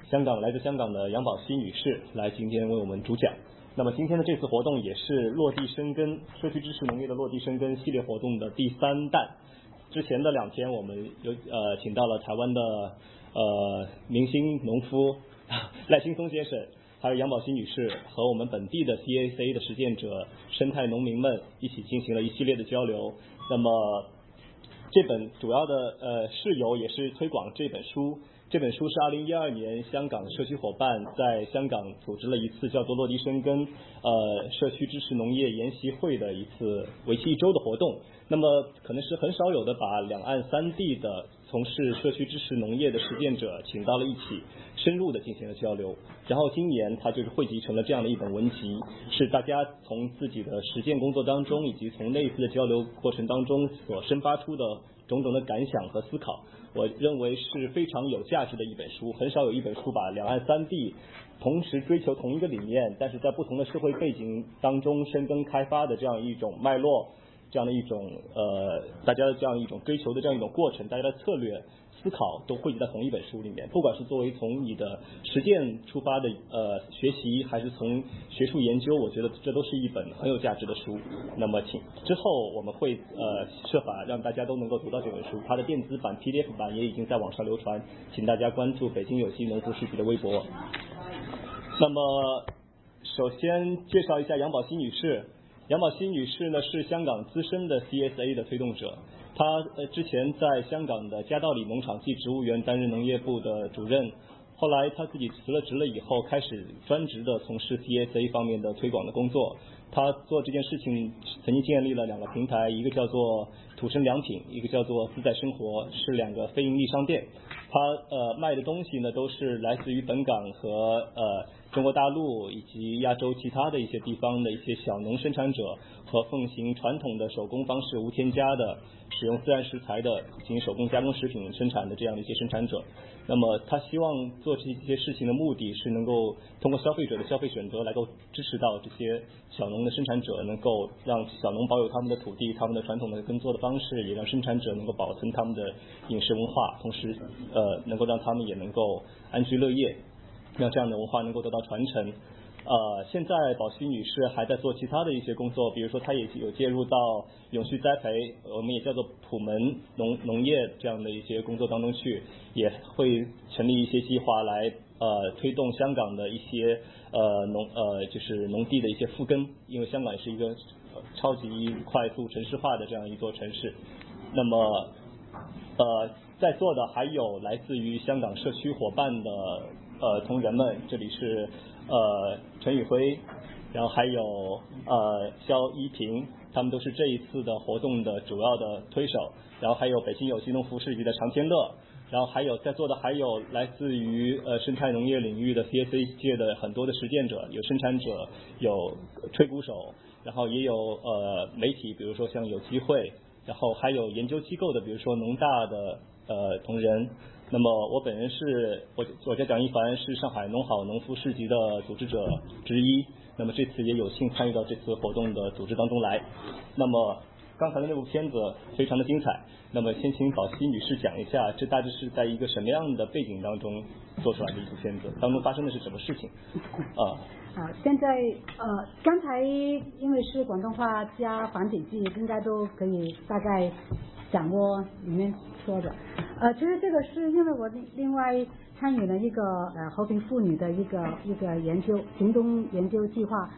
来自香港的杨宝熙女士来今天为我们主讲。那么今天的这次活动也是落地生根社区支持农业的落地生根系列活动的第3弹。之前的2天我们请到了台湾的明星农夫赖青松先生，还有杨宝熙女士和我们本地的 CAC 的实践者、生态农民们一起进行了一系列的交流。那么这本主要的事由也是推广这本书。这本书是2012年香港社区伙伴在香港组织了一次叫做落地生根社区支持农业研习会的一次为期1周的活动。那么可能是很少有的把两岸3地的从事社区支持农业的实践者请到了一起，深入的进行了交流。然后今年它就是汇集成了这样的一本文集，是大家从自己的实践工作当中以及从那一次的交流过程当中所生发出的种种的感想和思考，我认为是非常有价值的一本书。很少有一本书把两岸3地同时追求同一个理念，但是在不同的社会背景当中深耕开发的这样一种脉络，这样的一种大家的这样一种追求的这样一种过程，大家的策略思考都汇集在同一本书里面。不管是作为从你的实践出发的学习，还是从学术研究，我觉得这都是一本很有价值的书。那么之后我们会设法让大家都能够读到这本书，它的电子版 PDF 版也已经在网上流传，请大家关注北京有机农夫市集的微博。那么首先介绍一下杨宝熙女士。杨宝熙女士呢是香港资深的 CSA 的推动者，她之前在香港的嘉道理农场暨植物园担任农业部的主任，后来她自己辞了职了以后，开始专职的从事 CSA 方面的推广的工作。她做这件事情曾经建立了2个平台，一个叫做土生良品，一个叫做自在生活，是2个非盈利商店。她卖的东西呢都是来自于本港和中国大陆以及亚洲其他的一些地方的一些小农生产者和奉行传统的手工方式无添加的使用自然食材的进行手工加工食品生产的这样的一些生产者。那么他希望做这些事情的目的是能够通过消费者的消费选择来够支持到这些小农的生产者，能够让小农保有他们的土地，他们的传统的耕作的方式，也让生产者能够保存他们的饮食文化，同时能够让他们也能够安居乐业，让这样的文化能够得到传承。现在宝熙女士还在做其他的一些工作，比如说她也有介入到永续栽培，我们也叫做普门农业这样的一些工作当中去，也会成立一些计划来推动香港的一些就是农地的一些复耕，因为香港也是一个超级快速城市化的这样一座城市。那么在座的还有来自于香港社区伙伴的同仁们，这里是陈宇辉，然后还有肖一平，他们都是这一次的活动的主要的推手，然后还有北京有机农夫市集的常天乐，然后还有在座的还有来自于生态农业领域的 CSA 界的很多的实践者，有生产者，有吹鼓手，然后也有媒体，比如说像有机会，然后还有研究机构的，比如说农大的同仁。那么我本人是我叫蒋一凡，是上海农好农夫市集的组织者之一，那么这次也有幸参与到这次活动的组织当中来。那么刚才的那部片子非常的精彩，那么先请宝熙女士讲一下，这大致是在一个什么样的背景当中做出来的一部片子，当中发生的是什么事情现在刚才因为是广东话加繁体字，应该都可以大概掌握里面说的。其实这个是因为我另外参与了一个和平妇女的一个研究行动研究计划，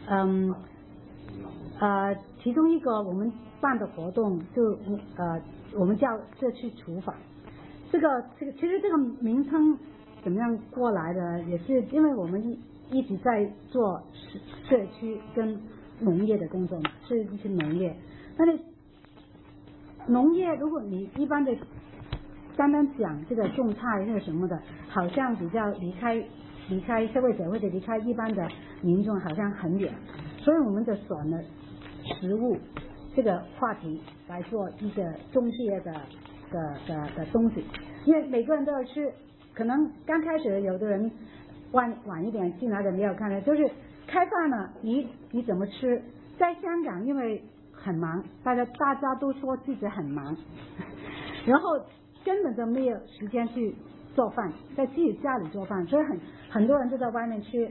其中一个我们办的活动就我们叫社区厨房。这个其实这个名称怎么样过来的，也是因为我们一直在做社区跟农业的工作嘛，是一些农业。但是农业如果你一般的单单讲这个种菜那个什么的，好像比较离开社会者或者离开一般的民众好像很远，所以我们就选了食物这个话题来做一个中介的东西，因为每个人都要吃，可能刚开始有的人晚一点进来的没有看到，就是开饭了你怎么吃？在香港因为很忙，大家都说自己很忙，然后根本就没有时间去做饭，在自己家里做饭，所以很多人就在外面吃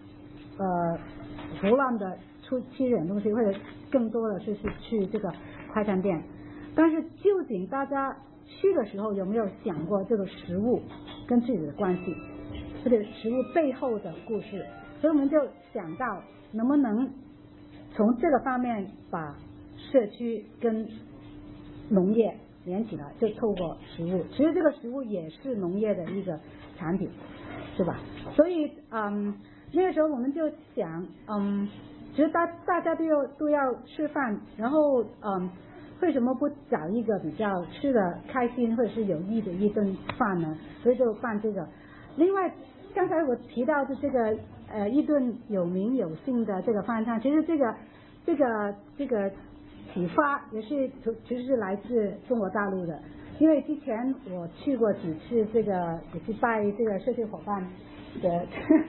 胡乱的吃一点东西，或者更多的是去这个快餐店。但是究竟大家吃的时候有没有想过这个食物跟自己的关系，或者食物背后的故事？所以我们就想到能不能从这个方面把社区跟农业连起来，就透过食物。其实这个食物也是农业的一个产品，是吧？所以那个时候我们就想其实大家都要吃饭，然后为什么不找一个比较吃的开心或者是有益的一顿饭呢？所以就办这个。另外刚才我提到的这个一顿有名有姓的这个饭菜，其实这个启发也是其实是来自中国大陆的。因为之前我去过几次这个也是拜这个社区伙伴的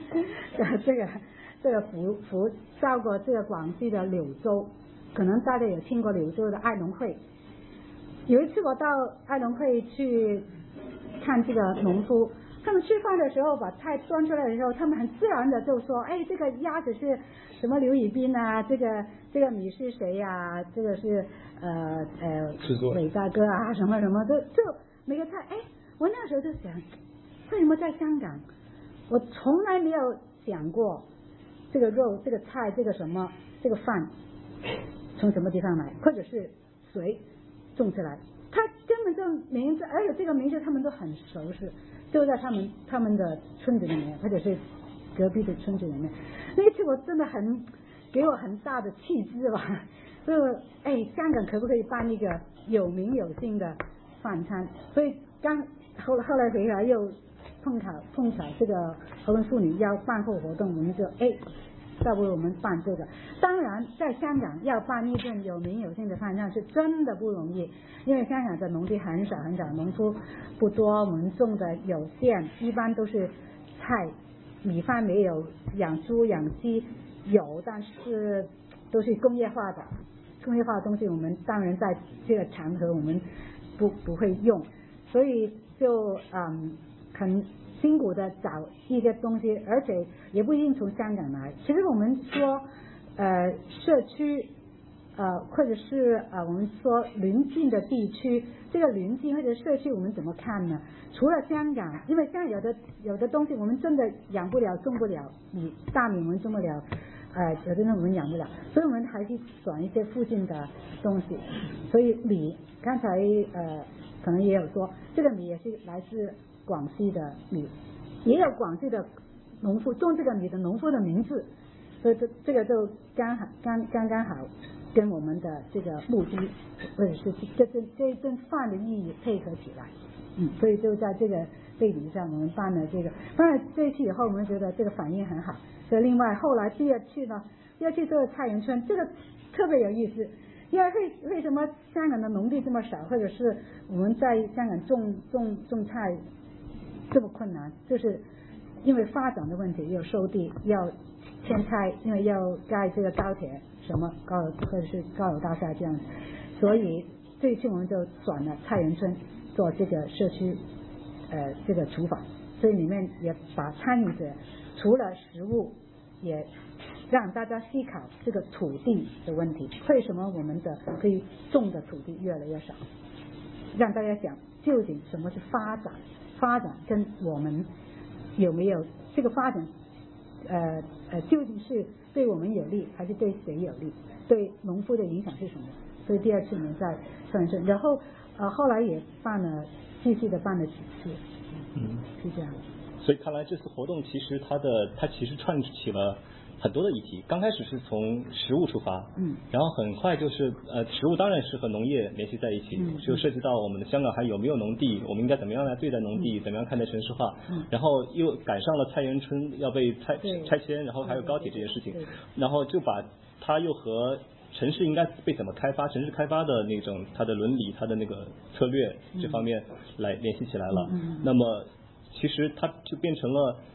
这个福到过这个广西的柳州，可能大家有听过柳州的爱农会。有一次我到爱农会去看这个农夫，他们吃饭的时候把菜端出来的时候，他们很自然的就说，哎，这个鸭子是什么刘以斌啊，这个米是谁呀，这个是伟大哥啊，什么什么，就每个菜。哎，我那时候就想，为什么在香港我从来没有想过这个肉这个菜这个什么这个饭从什么地方来，或者是谁种起来，他根本就名字，而且这个名字他们都很熟悉，就在他们的村子里面，或者是隔壁的村子里面。那一次我真的给我很大的气质吧，就香港可不可以办一个有名有姓的饭餐？所以后来回来又碰巧这个和文妇女要办后活动，我们就要不我们办这个。当然在香港要办一顿有名有姓的饭菜是真的不容易，因为香港的农地很少，农夫不多，我们种的有限，一般都是菜，米饭没有，养猪养鸡有，但是都是工业化的东西，我们当然在这个场合我们不会用，所以就很辛苦的找一些东西，而且也不一定从香港来。其实我们说社区或者是我们说邻近的地区，这个邻近或者社区我们怎么看呢？除了香港，因为香港有的东西我们真的养不了种不了，大米我们种不了，有的东西我们养不了，所以我们还是选一些附近的东西。所以米刚才可能也有说，这个米也是来自广西的米，也有广西的农夫种这个米的农夫的名字，所以这个就刚好跟我们的这个目的或者是这一顿饭的意义配合起来，所以就在这个背景上我们办了这个。当然这一期以后我们觉得这个反应很好，所以另外后来第二期这个菜园村，这个特别有意思。因为为什么香港的农地这么少，或者是我们在香港种菜这么困难，就是因为发展的问题，要收地，要迁拆，因为要盖这个高铁什么或者是高楼大厦这样，所以这一次我们就选了菜园村做这个社区这个厨房，所以里面也把参与者除了食物，也让大家思考这个土地的问题，为什么我们的可以种的土地越来越少，让大家想究竟什么是发展跟我们有没有这个发展究竟是对我们有利还是对谁有利，对农夫的影响是什么。所以第二次我们再算是，然后后来也继续的办了几次，是这样。 所以看来这次活动其实它其实串起了很多的议题。刚开始是从食物出发，然后很快就是食物当然是和农业联系在一起，就涉及到我们的香港还有没有农地，我们应该怎么样来对待农地，怎么样看待城市化，然后又赶上了菜园村要被拆迁，然后还有高铁这件事情，然后就把它又和城市应该被怎么开发，城市开发的那种它的伦理，它的那个策略这方面来联系起来了。那么其实它就变成了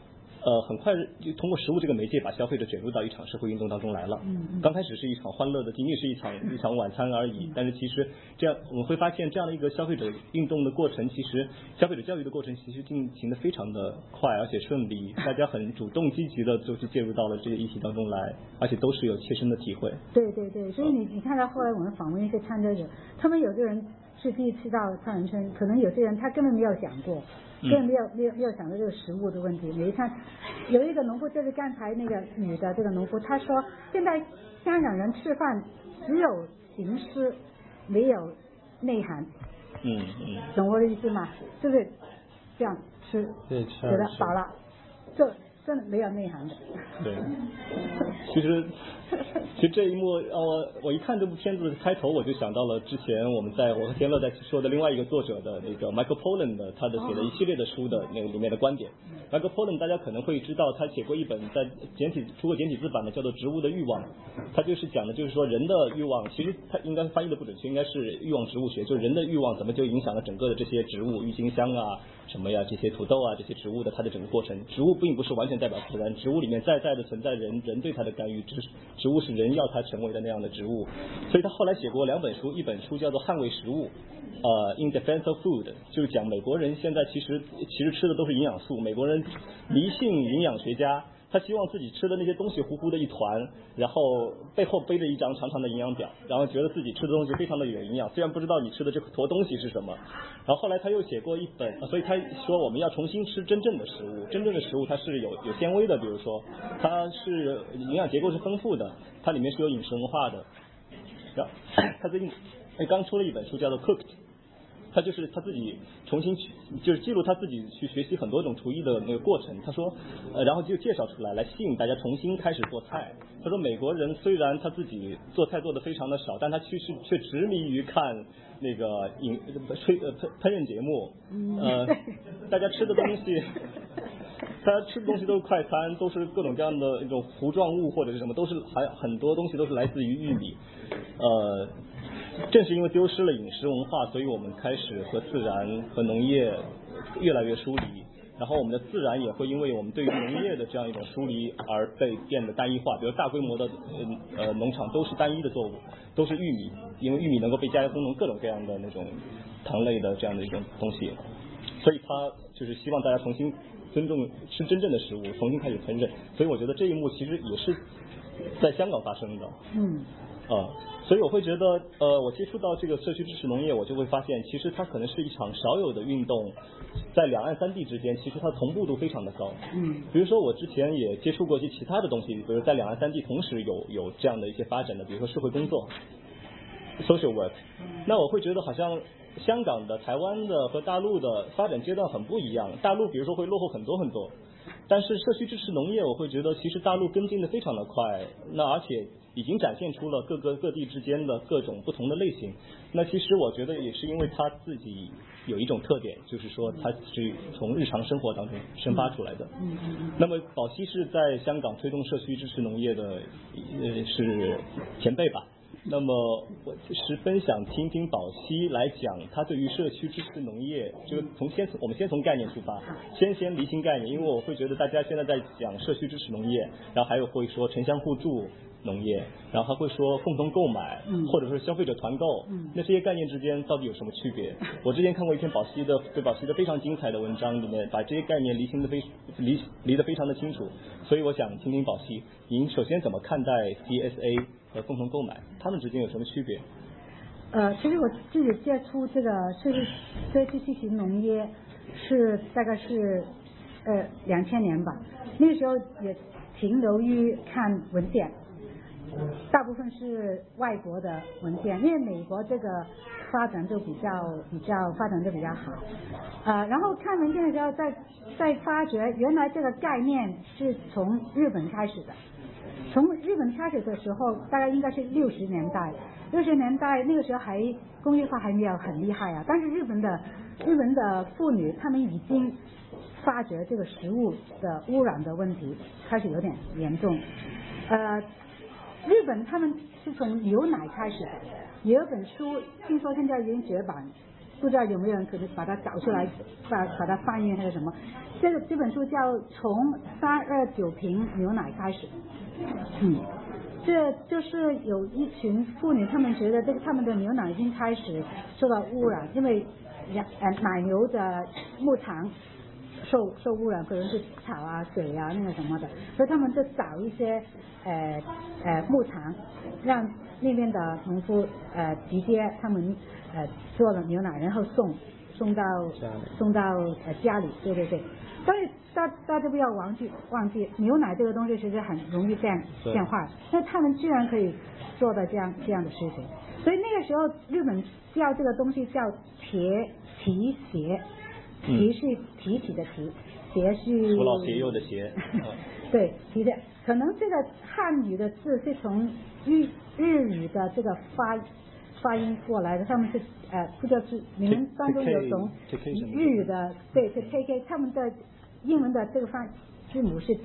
很快就通过食物这个媒介把消费者卷入到一场社会运动当中来了。刚开始是一场欢乐的，仅仅是一场晚餐而已。但是其实这样我们会发现，这样的一个消费者运动的过程，其实消费者教育的过程，其实进行的非常的快而且顺利，大家很主动积极的就是介入到了这个议题当中来，而且都是有切身的体会。 对对对，所以你看到后来我们访问一些参加者，他们有的人是第一次到超人村，可能有些人他根本没有想过。根本没有想到这个食物的问题。每一餐有一个农夫，就是刚才那个女的这个农夫，她说现在香港人吃饭只有形式，没有内涵。懂我的意思吗？就是这样吃，觉得饱了，这真的没有内涵的。 对，其实这一幕我一看这部片子的开头，我就想到了之前我和天乐在说的另外一个作者的那个 Michael Pollan 的他的写的一系列的书的那个里面的观点。Michael Pollan 大家可能会知道，他写过一本在出过简体字版的叫做《植物的欲望》，他就是讲的就是说人的欲望，其实他应该翻译的不准确，应该是欲望植物学，就是人的欲望怎么就影响了整个的这些植物，郁金香啊什么呀，这些土豆啊这些植物的它的整个过程。植物并不是完全代表自然，植物里面在的存在人对它的干预，植物是人要它成为的那样的植物。所以他后来写过2本书，一本书叫做《捍卫食物》In Defense of Food， 就是讲美国人现在其实吃的都是营养素，美国人迷信营养学家，他希望自己吃的那些东西糊糊的一团，然后背后背着一张长长的营养表，然后觉得自己吃的东西非常的有营养，虽然不知道你吃的这坨东西是什么。然后后来他又写过一本，所以他说我们要重新吃真正的食物，真正的食物它是有纤维的，比如说它是营养结构是丰富的，它里面是有饮食文化的。然后他最近刚出了一本书叫做 Cooked， 他就是他自己重新就是记录他自己去学习很多种厨艺的那个过程。他说然后就介绍出来吸引大家重新开始做菜。他说美国人虽然他自己做菜做的非常的少，但他却执迷于看那个烹饪节目。大家吃的东西都是快餐，都是各种各样的那种糊状物或者是什么，都是很多东西都是来自于玉米。正是因为丢失了饮食文化，所以我们开始和自然和农业越来越疏离，然后我们的自然也会因为我们对于农业的这样一种疏离而变得单一化。比如大规模的农场都是单一的作物，都是玉米，因为玉米能够被加工成各种各样的那种糖类的这样的一种东西，所以他就是希望大家重新尊重吃真正的食物，重新开始烹饪。所以我觉得这一幕其实也是在香港发生的。所以我会觉得我接触到这个社区支持农业，我就会发现其实它可能是一场少有的运动，在两岸三地之间其实它同步度非常的高。比如说我之前也接触过一些其他的东西，比如在两岸三地同时有这样的一些发展的，比如说社会工作 social work。 那我会觉得好像香港的、台湾的和大陆的发展阶段很不一样，大陆比如说会落后很多很多，但是社区支持农业我会觉得其实大陆跟进的非常的快，那而且已经展现出了各地之间的各种不同的类型。那其实我觉得也是因为它自己有一种特点，就是说它是从日常生活当中生发出来的。那么宝溪是在香港推动社区支持农业的是前辈吧。那么我十分想听听宝溪来讲他对于社区支持农业，就我们先从概念出发，先厘清概念。因为我会觉得大家现在在讲社区支持农业，然后还有会说城乡互助农业，然后还会说共同购买，或者说消费者团购，那这些概念之间到底有什么区别？我之前看过一篇对宝溪的非常精彩的文章，里面把这些概念离得非常的清楚。所以我想听听宝溪，您首先怎么看待 CSA 和共同购买，它们之间有什么区别？ 其实我自己接触这个社区支持农业大概是2000年吧，那个时候也停留于看文献，大部分是外国的文献，因为美国这个发展就比较发展就比较好。然后看文献的时候再发觉原来这个概念是从日本开始的。从日本开始的时候大概应该是60年代那个时候工业化还没有很厉害啊，但是日本的妇女她们已经发觉这个食物的污染的问题开始有点严重。日本他们是从牛奶开始的，有一本书听说现在已经绝版，不知道有没有人可能把它找出来把它翻译还是什么， 这本书叫从329瓶牛奶开始。这就是有一群妇女，她们觉得她们的牛奶已经开始受到污染，因为奶牛的牧场受污染，可能是草啊、水啊那个什么的，所以他们就找一些牧场，让那边的农夫直接他们做了牛奶，然后送到家里，对。但是大家不要忘记，牛奶这个东西其实很容易变坏，那他们居然可以做到这样的事情，所以那个时候日本叫这个东西叫提鞋，提是提起的提，鞋是扶老携幼的鞋。 对，提鞋，可能这个汉语的字是从日语的这个发音过来的，他们是不知道是你们当中有从日语的对 take 他们的英文的这个字母是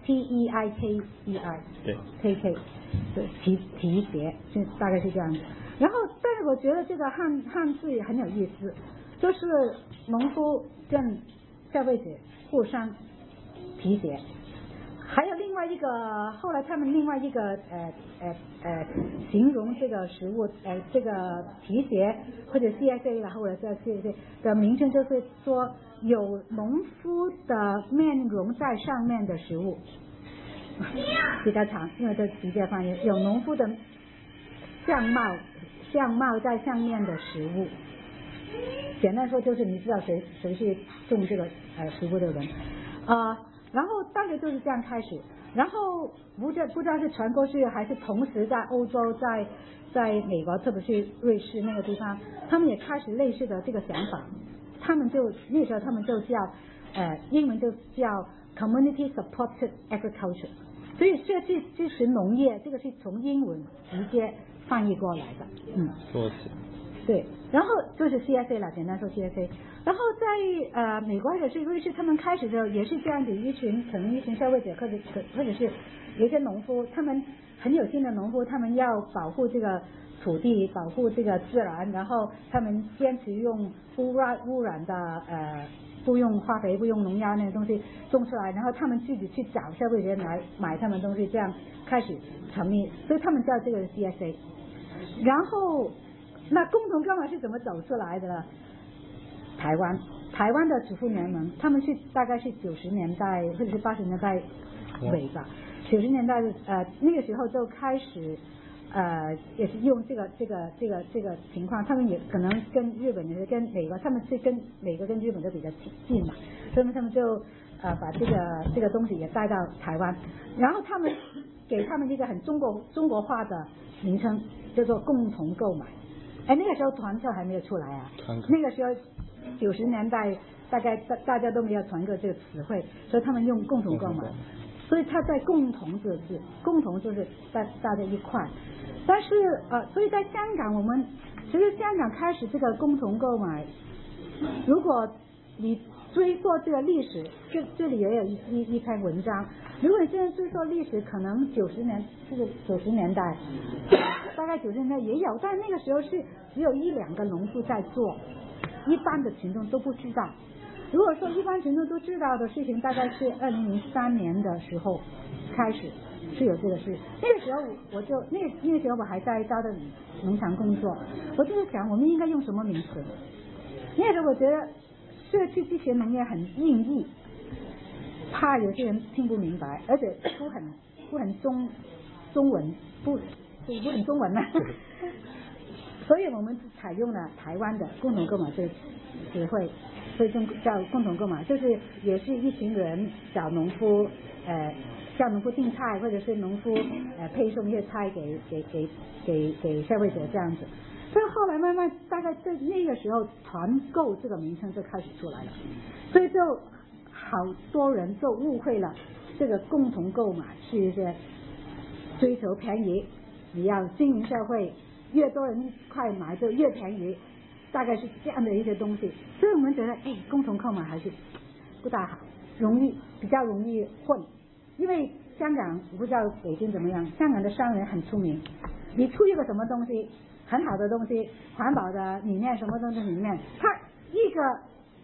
teikeer 对 take 对提鞋，就大概是这样子。然后但是我觉得这个汉字也很有意思，就是农夫跟消费者互相提鞋。还有另外一个，后来他们另外一个形容这个食物这个皮鞋或者 CSA 啦，或者叫 CSA 的名称，就是说有农夫的面容在上面的食物，比较长，因为这直接翻译有农夫的相貌在上面的食物。简单说就是你知道谁是种这个食物的人然后大概就是这样开始，然后不知道是传过去还是同时在欧洲在美国，特别是瑞士那个地方，他们也开始类似的这个想法，他们就那时候他们就叫英文就叫 community supported agriculture， 所以社区支持农业这个是从英文直接翻译过来的。对，然后就是 CSA 了，简单说 CSA。然后在美国或者是瑞士，他们开始的时候也是这样子，可能一群消费者或者是有一些农夫，他们很有心的农夫，他们要保护这个土地，保护这个自然，然后他们坚持用不污染的不用化肥、不用农药那些东西种出来，然后他们自己去找消费者来买他们东西，这样开始成立，所以他们叫这个 CSA。然后那共同购买是怎么走出来的呢？台湾的主妇联盟，他们是大概是90年代或者是80年代尾吧，90年代那个时候就开始也是用这个情况，他们也可能跟日本也是跟美国，他们是跟美国跟日本都比较近嘛，所以他们就把这个东西也带到台湾，然后他们给他们一个很中国化的名称，叫做共同购买。那个时候团购还没有出来啊，那个时候90年代大概大家都没有团购这个词汇，所以他们用共同购买，所以他在共同这个字，共同就是大家一块。但是所以在香港，其实香港开始这个共同购买，如果你追溯这个历史，这里也有一篇文章，如果你现在追溯历史，可能90年代大概90年代也有，但那个时候是只有1-2个农夫在做，一般的群众都不知道。如果说一般群众都知道的事情，大概是2003年的时候开始是有这个事。那个时候那个时候我还在高等农场工作，我就是想我们应该用什么名词。那个时候我觉得社区支持农业很硬译，怕有些人听不明白，而且不很中文，不很中文呢。所以我们采用了台湾的共同购买这个词汇，所以叫共同购买，就是也是一群人找农夫向农夫订菜，或者是农夫配送一些菜给消费者这样子。所以后来慢慢大概在那个时候，团购这个名称就开始出来了，所以就好多人就误会了这个共同购买是一些追求便宜，你要经营社会，越多人一块买就越便宜，大概是这样的一些东西。所以我们觉得共同购买还是不大好，比较容易混。因为香港我不知道北京怎么样，香港的商人很出名，你出一个什么东西很好的东西，环保的理念什么东西里面，他一个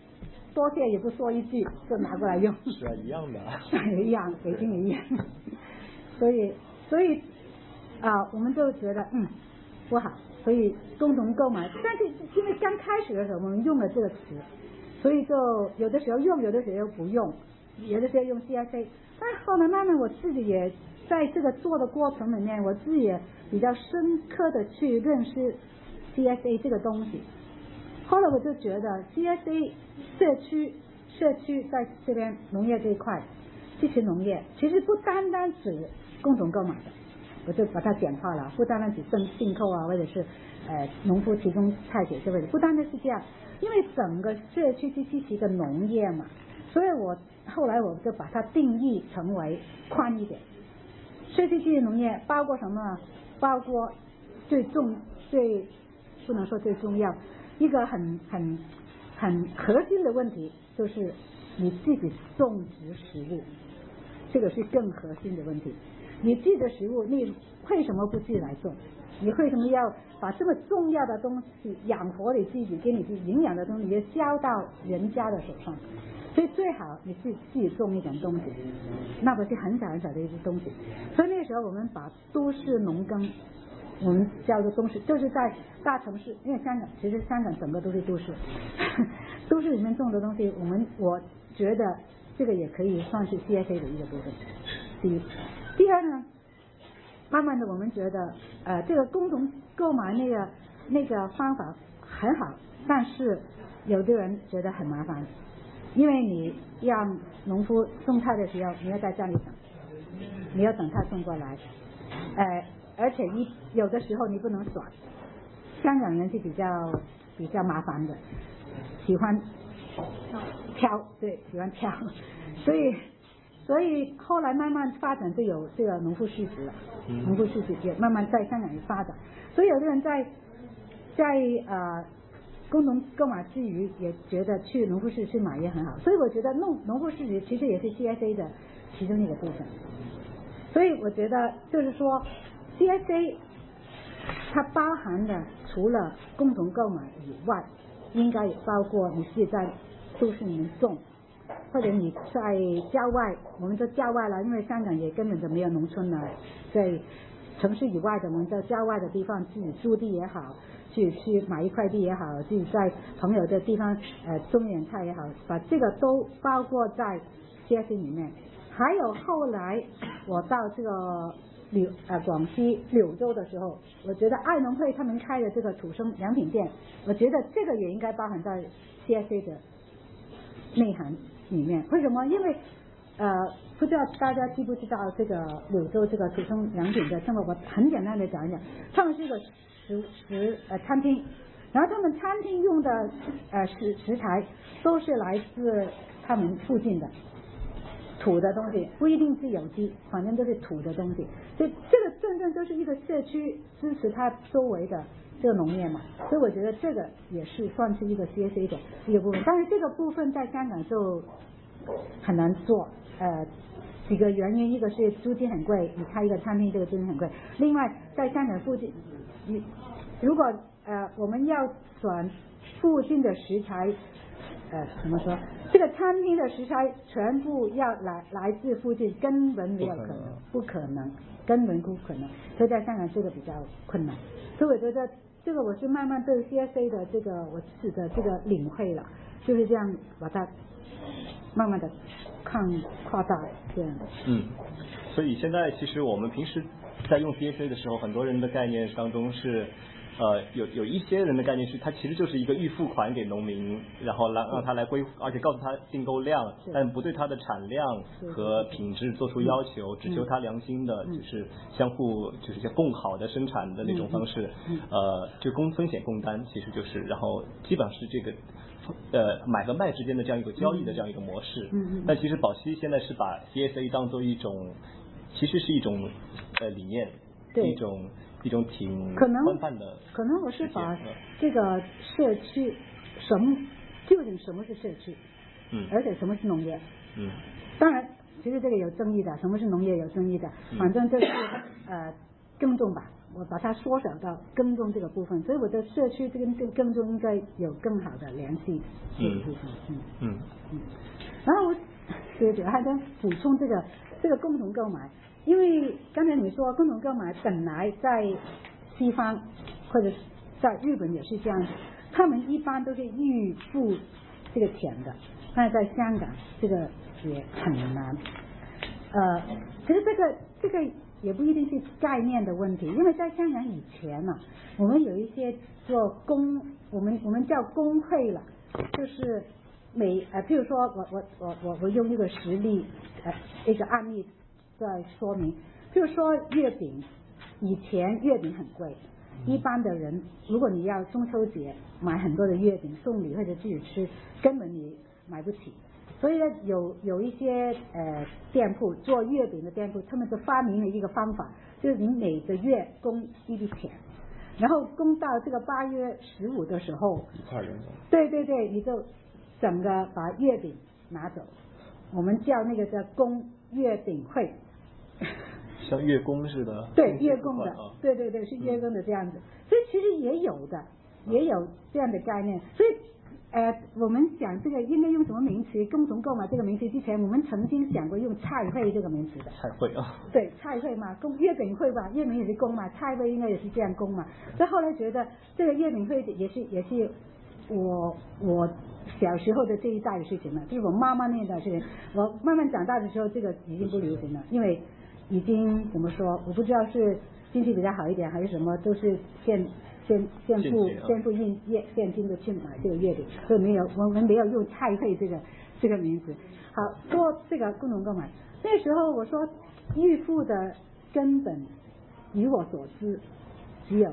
多谢也不说一句就拿过来用。 是啊，一样的。 一样，北京也一样。所以我们就觉得不好，所以共同购买。但是因为刚开始的时候我们用了这个词，所以就有的时候用，有的时候不用，有的时候用 CSA。但后来慢慢我自己也在这个做的过程里面，我自己也比较深刻的去认识 CSA 这个东西。后来我就觉得 CSA 社区在这边农业这一块，支持农业，其实不单单指共同购买的，我就把它简化了，不单单指进购啊，或者是农夫提供菜给这位，不单单是这样，因为整个社区是支持一个农业嘛，所以后来我就把它定义成为宽一点。社区支持农业包括什么呢？包括最不能说最重要，一个很核心的问题就是你自己种植食物，这个是更核心的问题。你自己的食物，你为什么不自己来种？你为什么要把这么重要的东西养活你自己，给你自己营养的东西也交到人家的手上？所以最好你自己种一点东西，那不是很小很小的一些东西。所以那时候我们把都市农耕，我们叫做都市，就是在大城市，因为其实香港整个都是都市，都市里面种的东西，我觉得这个也可以算是 CSA 的一个部分。第二呢，慢慢的我们觉得这个共同购买那个方法很好，但是有的人觉得很麻烦，因为你让农夫送菜的时候，你要在家里等，你要等他送过来，而且有的时候你不能耍，香港人是比较麻烦的，喜欢挑，对，喜欢挑，所以后来慢慢发展就有这个农夫市集了，农夫市集也慢慢在香港也发展，所以有的人在共同购买之余也觉得去农夫市集买也很好，所以我觉得农夫市集其实也是 CSA 的其中一个部分。所以我觉得就是说 CSA 它包含的除了共同购买以外，应该也包括你是在都市里面种，或者你在郊外，我们说郊外了，因为香港也根本就没有农村了，在城市以外的我们在郊外的地方自己租地也好，去买一块地也好，自己在朋友的地方种点菜也好，把这个都包括在 CSA 里面。还有后来我到这个广西柳州的时候，我觉得爱农会他们开的这个土生良品店，我觉得这个也应该包含在 CSA 的内涵里面。为什么？因为不知道大家知不知道这个柳州这个土生良品的生活，我很简单的讲一讲，他们是一个餐厅，然后他们餐厅用的食材都是来自他们附近的土的东西，不一定是有机，反正都是土的东西。所以这个真正就是一个社区支持它周围的这个农业嘛，所以我觉得这个也是算是一个 CSA 的一个部分。但是这个部分在香港就很难做，几个原因，一个是租金很贵，你开一个餐厅这个租金很贵，另外在香港附近，如果我们要选附近的食材，怎么说？这个餐厅的食材全部要来自附近，根本没有可能，不可能，根本不可能。所以在香港这个比较困难。所以我觉得这个我是慢慢对 CSA 的这个我自己的这个领会了，就是这样把它慢慢的扩大这样。 所以现在其实我们平时在用 CSA 的时候，很多人的概念当中是。有一些人的概念是，它其实就是一个预付款给农民，然后让他来而且告诉他订购量，但不对他的产量和品质做出要求，只求他良心的，就是相互就是共好的生产的那种方式，就风险共担，其实就是，然后基本上是这个买和卖之间的这样一个交易的这样一个模式。但其实宝溪现在是把 CSA 当做其实是一种理念，一种挺宽泛的， 可能我是把这个社区究竟什么是社区，而且什么是农业，当然其实这个有争议的，什么是农业有争议的，反正就是耕种吧， 我把它缩小到耕种这个部分，所以我的社区跟耕种应该有更好的联系。然后我还在补充这个共同购买，因为刚才你说共同购买本来在西方或者在日本也是这样子，他们一般都是预付这个钱的，但是在香港这个也很难。其实这个也不一定是概念的问题，因为在香港以前呢，我们有一些做我们叫工会了，就是譬如说我用一个实例一个案例在说明，譬如说月饼，以前月饼很贵，一般的人如果你要中秋节买很多的月饼送礼或者自己吃，根本你买不起。所以呢，有一些店铺做月饼的店铺，他们就发明了一个方法，就是你每个月供一笔钱，然后供到这个8月15的时候，对，你就整个把月饼拿走，我们叫那个叫供月饼会， 像月供似的。 对，月供的，对，是月供的这样子。所以其实也有这样的概念，所以。我们讲这个应该用什么名词？共同购买这个名词之前，我们曾经想过用菜会这个名词的。 菜会啊。对， 菜会嘛，月饼会吧，月饼也是供嘛，菜会应该也是这样供嘛。所以后来觉得这个月饼会也是我小时候的这一代的事情了，就是我妈妈那一代的事情。我慢慢长大的时候，这个已经不流行了，因为已经怎么说，我不知道是经济比较好一点还是什么，都是现付现金的去买这个月饼，所以我们没有用菜会这个名字。好，说这个共同购买，那时候我说预付的根本，以我所知，只有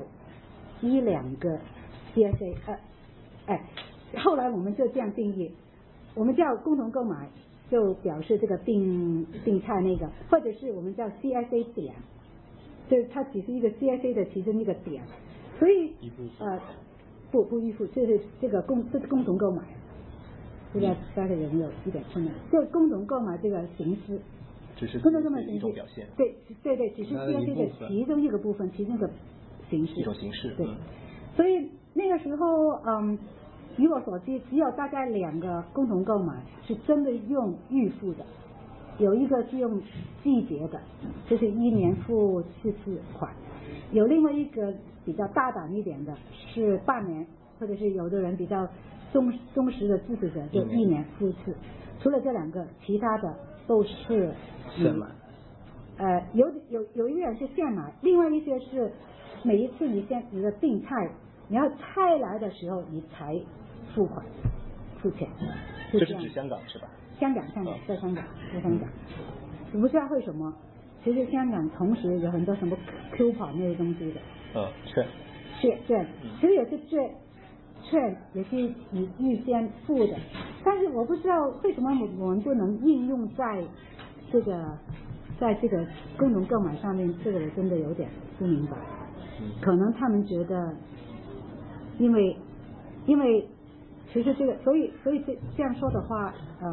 1-2个 CSA， 后来我们就这样定义，我们叫共同购买，就表示这个订菜那个，或者是我们叫 CSA 点，就是它只是一个 CSA 的其中一个点。所以不预付，就是这个共同购买，不知道大家有没有一点困难？这共同购买这个形式， 只是共同购买形式一种表现。 对，只是 CSA 的其中一个部分，其中一个形式。 一种形式。 对。所以那个时候，以我所知，只有大概2个共同购买是真的用预付的，有一个是用季节的，就是1年付4次款。有另外一个比较大胆一点的是半年，或者是有的人比较忠实的支持者就1年付1次。除了这2个，其他的都是现买。 有一个人是现买，另外一些是每一次你的订菜，你要菜来的时候你才付款付钱。 这是指香港是吧？ 香港，在香港。我不知道为什么。其实香港同时有很多什么 coupon 那些东西的，券，其实也是券也是你预先付的，但是我不知道为什么我们不能应用在这个共同购买上面，这个我真的有点不明白。可能他们觉得，因为其实这个，所以这样说的话，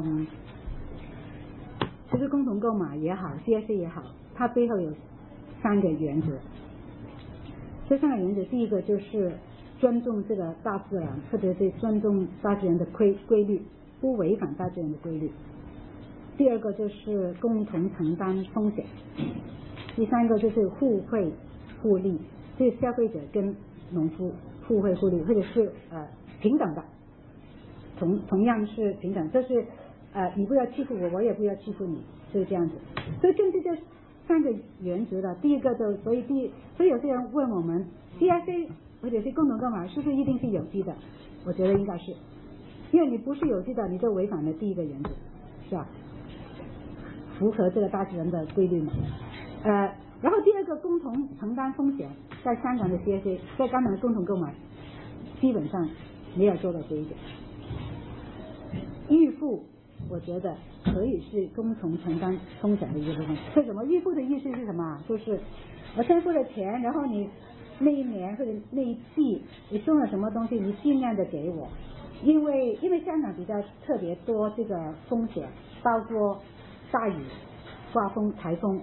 其实共同购买也好 ，CSA 也好，它背后有3个原则。这3个原则，第一个就是尊重这个大自然，或者是尊重大自然的规律，不违反大自然的规律。第2个就是共同承担风险。第3个就是互惠互利，就是消费者跟农夫互惠互利，或者是平等的，同样是平等，就是你不要欺负我，我也不要欺负你，就是这样子。所以根据这3个原则的，第一个所以有些人问我们 CSA 或者是共同购买是不是一定是有机的？我觉得应该是，因为你不是有机的，你就违反了第一个原则，是吧？符合这个大自然的规律嘛。然后第2个共同承担风险，在香港的 CSA， 在香港的共同购买，基本上没有做到这一点。预付我觉得可以是共同承担风险的一个部分。为什么？预付的意思是什么？就是我先付了钱，然后你那一年或者那一季你送了什么东西，你尽量的给我。因为香港比较特别多这个风险，包括大雨、刮风、台风、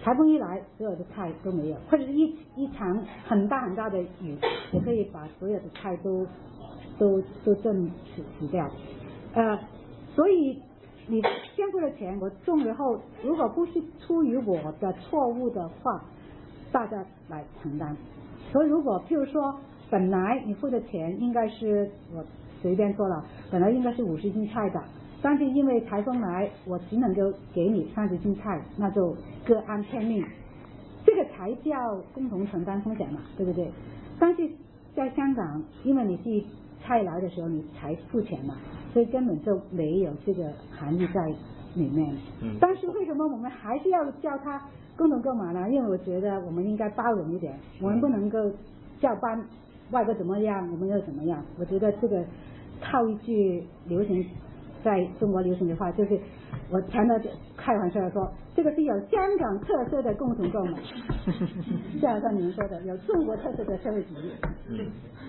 台风一来，所有的菜都没有，或者是一场很大很大的雨，也可以把所有的菜都震死掉。所以你先付了钱，我种了后，如果不是出于我的错误的话，大家来承担。所以如果譬如说本来你付的钱应该是，我随便说了，本来应该是50斤菜的，但是因为台风来，我只能够给你30斤菜，那就各安天命，这个才叫共同承担风险嘛，对不对？但是在香港，因为你是菜来的时候你才付钱嘛，所以根本就没有这个含义在里面。但是为什么我们还是要叫它共同购买呢？因为我觉得我们应该包容一点，我们不能够叫外国怎么样，我们又怎么样。我觉得这个套一句流行在中国流行的话，就是我常常开玩笑的说，这个是有香港特色的共同购买，就好像你们说的有中国特色的社会主义。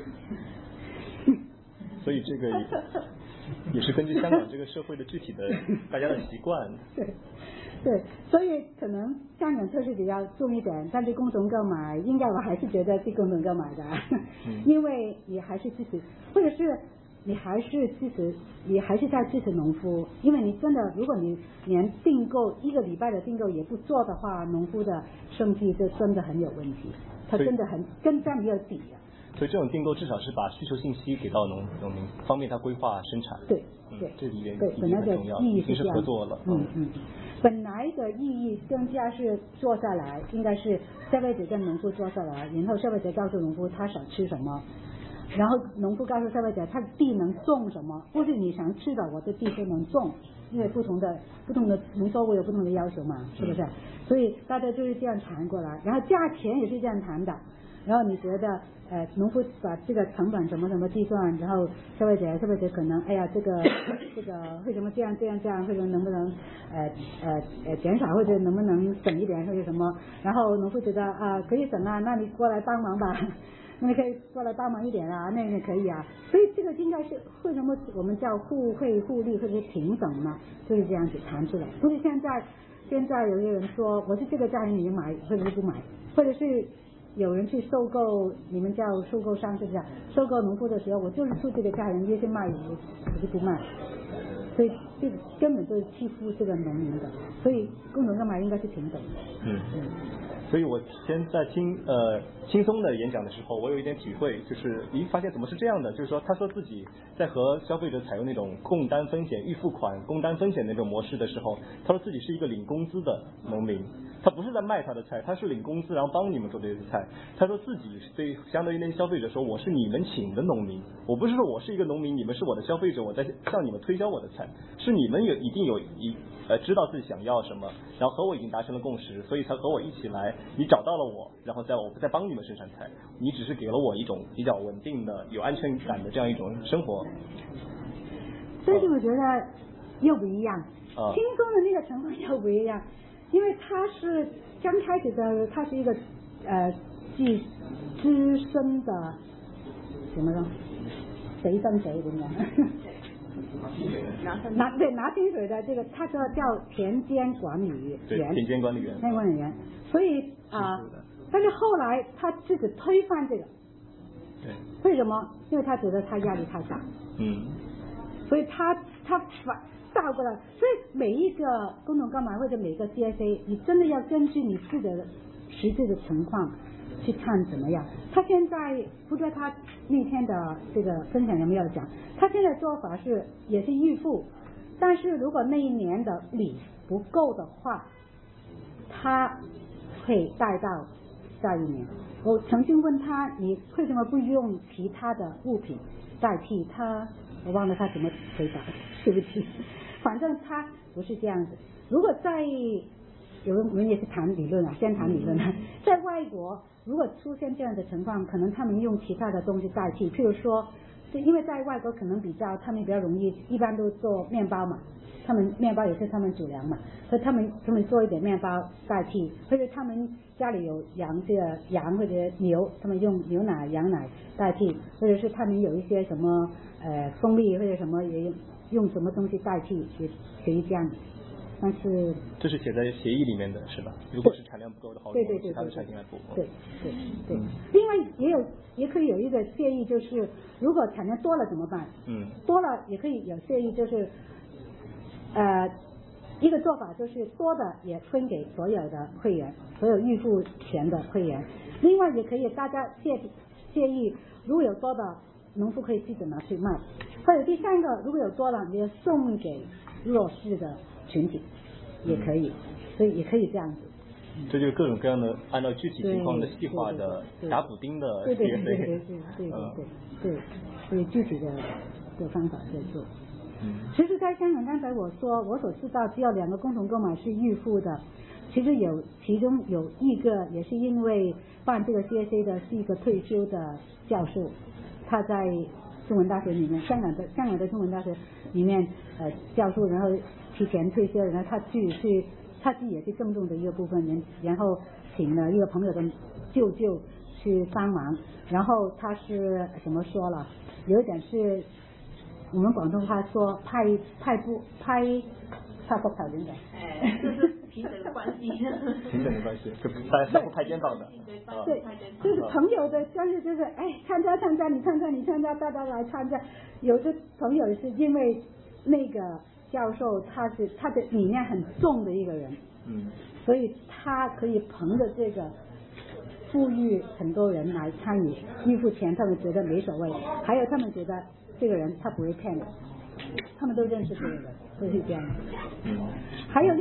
所以这个也是根据香港这个社会的具体的大家的习惯。 对，所以可能香港特色比较重一点，但是共同购买应该我还是觉得是共同购买的，因为你还是支持，或者是你还是在支持农夫，因为你真的如果你连订购1个礼拜的订购也不做的话，农夫的生计就真的很有问题，他真的很跟家没有底啊。 所以这种订购至少是把需求信息给到农民，方便他规划生产。 对， 这里面对，本来的意义是这样，合作了。 本来的意义更加是坐下来，应该是消费者跟农夫坐下来，然后消费者告诉农夫他想吃什么，然后农夫告诉消费者他的地能种什么，不是你想吃的我的地就能种，因为不同的农作物有不同的要求嘛，是不是？所以大家就是这样谈过来，然后价钱也是这样谈的。然后你觉得农夫把这个成本怎么计算，然后消费者可能哎呀这个为什么这样，或者能不能减少，或者能不能省一点或者什么，然后农夫觉得可以省啊，那你过来帮忙吧，那你可以过来帮忙一点啊，那也可以啊。所以这个应该是为什么我们叫互惠互利或者是平等呢？就是这样子谈出来，不是现在有些人说我是这个价钱你买或者是不买，或者是有人去收购，你们叫收购商是不是？收购农夫的时候，我就是出这个价钱，越是卖我就不卖，所以这根本就是欺负这个农民的。所以共同购买应该是平等的。 所以我先在轻松的演讲的时候，我有一点体会，就是发现怎么是这样的，就是说他说自己在和消费者采用那种共担风险、预付款、共担风险那种模式的时候，他说自己是一个领工资的农民，他不是在卖他的菜，他是领工资然后帮你们做这些菜。他说自己对相对于那些消费者说，我是你们请的农民，我不是说我是一个农民，你们是我的消费者，我在向你们推销我的菜，是你们一定有知道自己想要什么，然后和我已经达成了共识，所以才和我一起来，你找到了我，然后我再帮你们生产菜，你只是给了我一种比较稳定的有安全感的这样一种生活。 但是我觉得又不一样，轻松的那个成分又不一样，因为他是刚开始的，他是一个既资深的怎么说谁跟谁怎么样拿薪水的这个，他说叫田间管理员， 对，田间管理员， 所以但是后来他自己推翻这个， 对， 为什么？因为他觉得他压力太大，所以他倒过来，所以每一个共同购买或者每个 CSA， 你真的要根据你自己的实际的情况去看怎么样。他现在不知道他那天的这个分享有没有讲，他现在做法是也是预付，但是如果那一年的礼不够的话，他会带到下一年。我曾经问他，你为什么不用其他的物品代替他？我忘了他怎么回答，对不起。反正他不是这样子。如果在有人也是谈理论啊，先谈理论啊。在外国，如果出现这样的情况，可能他们用其他的东西代替，譬如说，因为在外国可能他们比较容易，一般都做面包嘛，他们面包也是他们主粮嘛，所以他们做一点面包代替，或者他们家里有养这个羊或者牛，他们用牛奶、羊奶代替，或者是他们有一些什么蜂蜜或者什么也用什么东西代替，也可以这样。 但是这是写在协议里面的是吧？如果是产量不够的话， 对， 其他的产品来补。 对。另外也可以有一个协议，就是如果产量多了怎么办？多了也可以有协议，就是一个做法就是多的也分给所有的会员，所有预付权的会员。另外也可以大家协议，如果有多的农夫可以自己拿去卖，或者第三个如果有多了你就送给弱势的群体也可以，所以也可以这样子。 这就是各种各样的按照具体情况的细化的打补丁的对，所以具体的方法在做。其实在香港刚才我说我所知道只有2个共同购买是预付的，其实其中有一个也是因为办这个 CSA 的是一个退休的教授，他在中文大学里面，香港的中文大学里面教授，然后提前退休，然后他自己也是郑重的一个部分，然后请了一个朋友的舅舅去帮忙，然后他是怎么说了，有一点是我们广东话说拍膊頭點嘅， 就是平等的关系。 平等的关系，就大家相互拍肩膀的。 对，就是朋友的关系，就是参加，你参加，大家来参加。有的朋友是因为那个教授他的理念很重的一个人，所以他可以凭着这个富裕很多人来参与，预付钱他们觉得没所谓，还有他们觉得这个人他不会骗人，他们都认识这个人，都是这样的。还有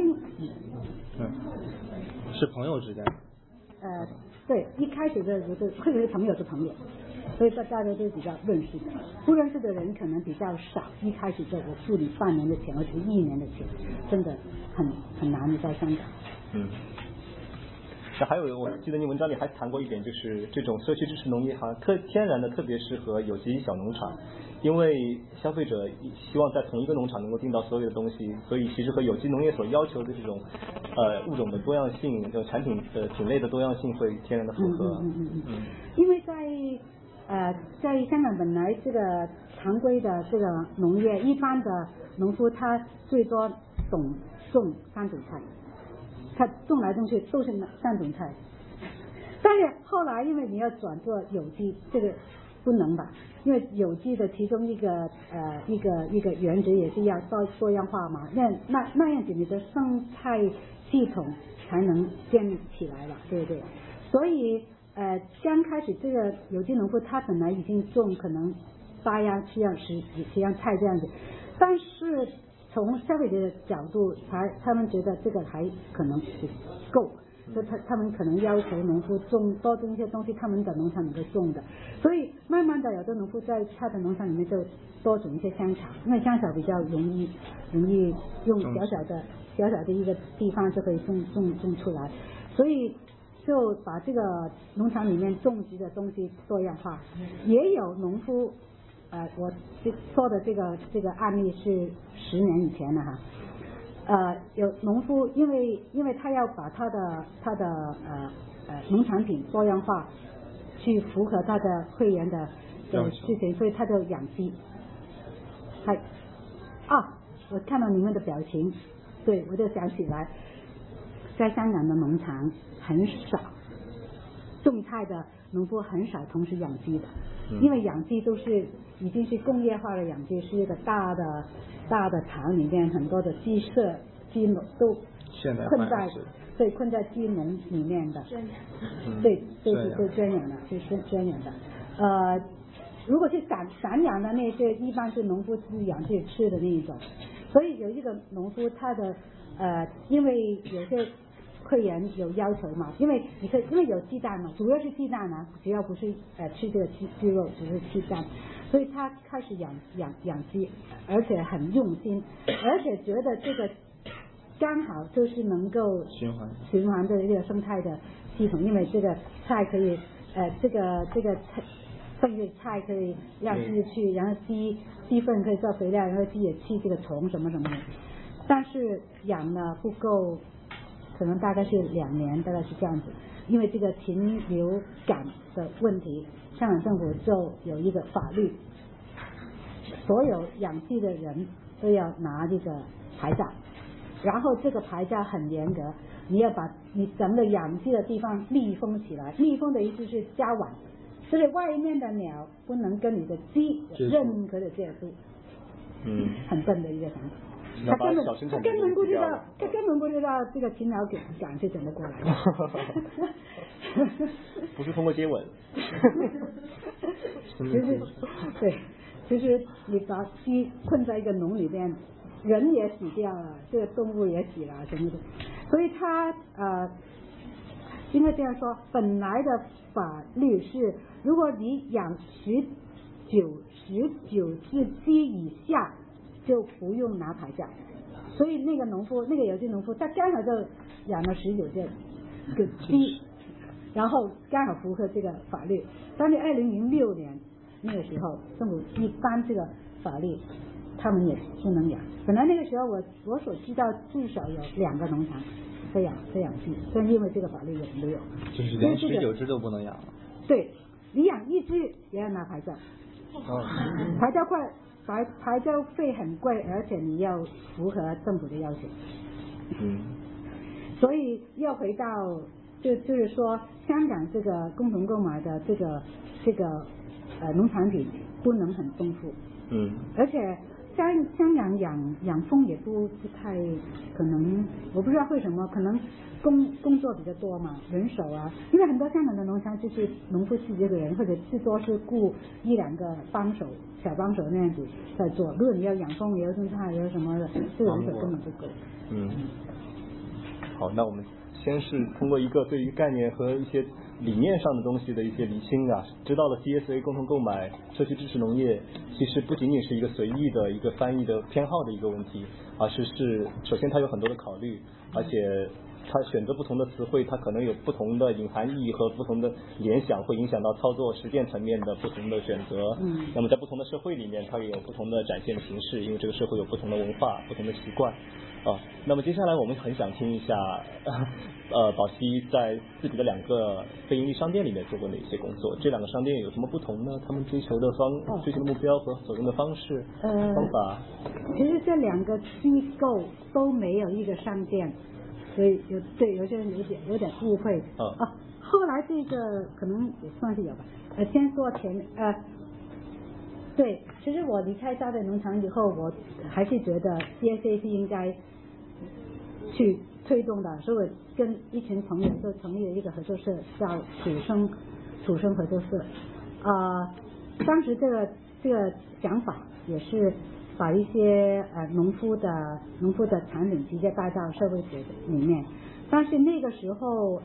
是朋友之间。 对，一开始的会是朋友的朋友，所以大家都比较认识的，不认识的人可能比较少。一开始我付你半年的钱，或者1年的钱，真的很难的在香港。 那还有，我记得你文章里还谈过一点，就是这种社区支持农业好像天然的特别适合有机小农场，因为消费者希望在同一个农场能够订到所有的东西，所以其实和有机农业所要求的这种物种的多样性、这种产品的品类的多样性会天然的符合。 因为在香港本来这个常规的这个农业，一般的农夫他最多种3种菜。他种来种去都是3种菜，但是后来因为你要转做有机，这个不能吧？因为有机的其中一个原则也是要多样化嘛，那样子你的生态系统才能建立起来了，对不对？所以刚开始这个有机农夫他本来已经种可能8样、7样、10样菜这样子，但是从消费者的角度，他们觉得这个还可能不够，所以他们可能要求农夫多种一些东西，他们的农场能够种的。所以慢慢的，有的农夫在他的农场里面就多种一些香草，因为香草比较容易用小小的一个地方就可以种出来，所以就把这个农场里面种植的东西多样化。也有农夫。我说的这个案例是10年以前的哈，有农夫因为他要把他的农产品多样化，去符合他的会员的事情，所以他就养鸡。我看到你们的表情，对我就想起来，在香港的农场很少种菜的农夫很少同时养鸡的，因为养鸡都是已经是工业化的养鸡，是一个大的厂里面很多的鸡舍、鸡农都困在鸡农里面的，对，都是圈养的，是圈养的。如果是散养的那些，一般是农夫自己养自己吃的那一种。所以有一个农夫，他的因为有些会员有要求嘛，因为有鸡蛋嘛，主要是鸡蛋啊，只要不是吃这个鸡肉，只是鸡蛋，所以他开始养鸡，而且很用心，而且觉得这个刚好就是能够循环的一个生态的系统，因为这个菜可以这个剩余菜可以让鸡去，然后鸡粪可以做肥料，然后鸡也去这个虫什么什么的，但是养了不够，可能大概是2年，大概是这样子，因为这个禽流感的问题，香港政府就有一个法律，所有养鸡的人都要拿这个牌照， 然后这个牌照很严格，你要把你整个养鸡的地方密封起来，密封的意思是加网，就是外面的鸟不能跟你的鸡有任何的接触。很笨的一个想法。他根本不知道这个禽鸟感是怎么过来的。 不是通过接吻。 就是你把鸡困在一个笼里边，人也死掉了，这个动物也死了什么的，所以他应该这样说，本来的法律是，如果你养19只鸡以下就不用拿牌照，所以那个有机农夫他刚好就养了19个鸡，然后刚好符合这个法律。但是2006年那个时候政府一颁这个法律，他们也不能养。本来那个时候我所知道至少有2个农场在养鸡，但因为这个法律也没有， 就是连19只都不能养了。 对，你养1只也要拿牌照。牌照费很贵，而且你要符合政府的要求。所以要回到就是说，香港这个共同购买的这个农产品不能很丰富。而且香港养蜂也不太可能，我不知道为什么，可能工作比较多嘛，人手啊，因为很多香港的农场就是农夫自己一个人，或者最多是雇1-2个小帮手那样子在做。如果你要养蜂，也要种菜，也要什么的，这个人手根本不够。 好，那我们先是通过一个对于概念和一些理念上的东西的一些厘清啊，知道了 CSA 共同购买社区支持农业其实不仅仅是一个随意的一个翻译的偏好的一个问题，而是首先它有很多的考虑，而且它选择不同的词汇，它可能有不同的隐含意义和不同的联想，会影响到操作实践层面的不同的选择。那么在不同的社会里面，它也有不同的展现形式，因为这个社会有不同的文化、不同的习惯。那么接下来我们很想听一下，宝溪在自己的2个非营利商店里面做过哪些工作？这2个商店有什么不同呢？他们追求的目标和所用的方式、方法。 其实这2个机构都没有一个商店，所以有些人有点误会。后来这个可能也算是有吧。先说对，其实我离开大队农场以后，我还是觉得 CSA 是应该去推动的，所以我跟一群朋友就成立了一个合作社，叫土生合作社。当时这个想法也是把一些农夫的产品直接带到社会学里面，但是那个时候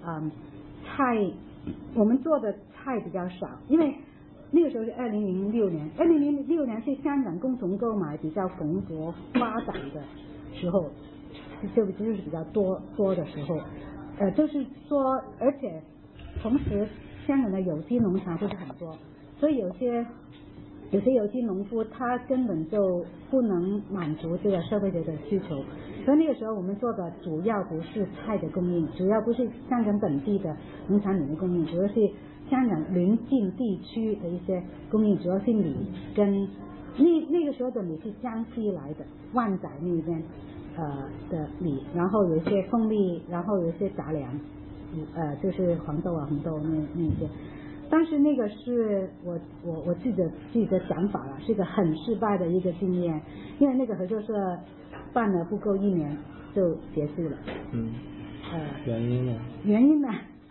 我们做的菜比较少，因为那个时候是2006年是香港共同购买比较蓬勃发展的时候，就是比较多的时候，就是说，而且同时香港的有机农场不是很多，所以有些有机农夫他根本就不能满足这个社会学的需求，所以那个时候我们做的主要不是菜的供应，主要不是香港本地的农产品的供应，主要是香港邻近地区的一些供应，主要是米跟那个时候的米是江西来的，湾仔那边的米，然后有一些凤梨，然后有一些杂粮，就是黄豆啊红豆那些。但是那个是我自己的想法了，是一个很失败的一个经验，因为那个合作社办了不够1年就结束了。原因呢？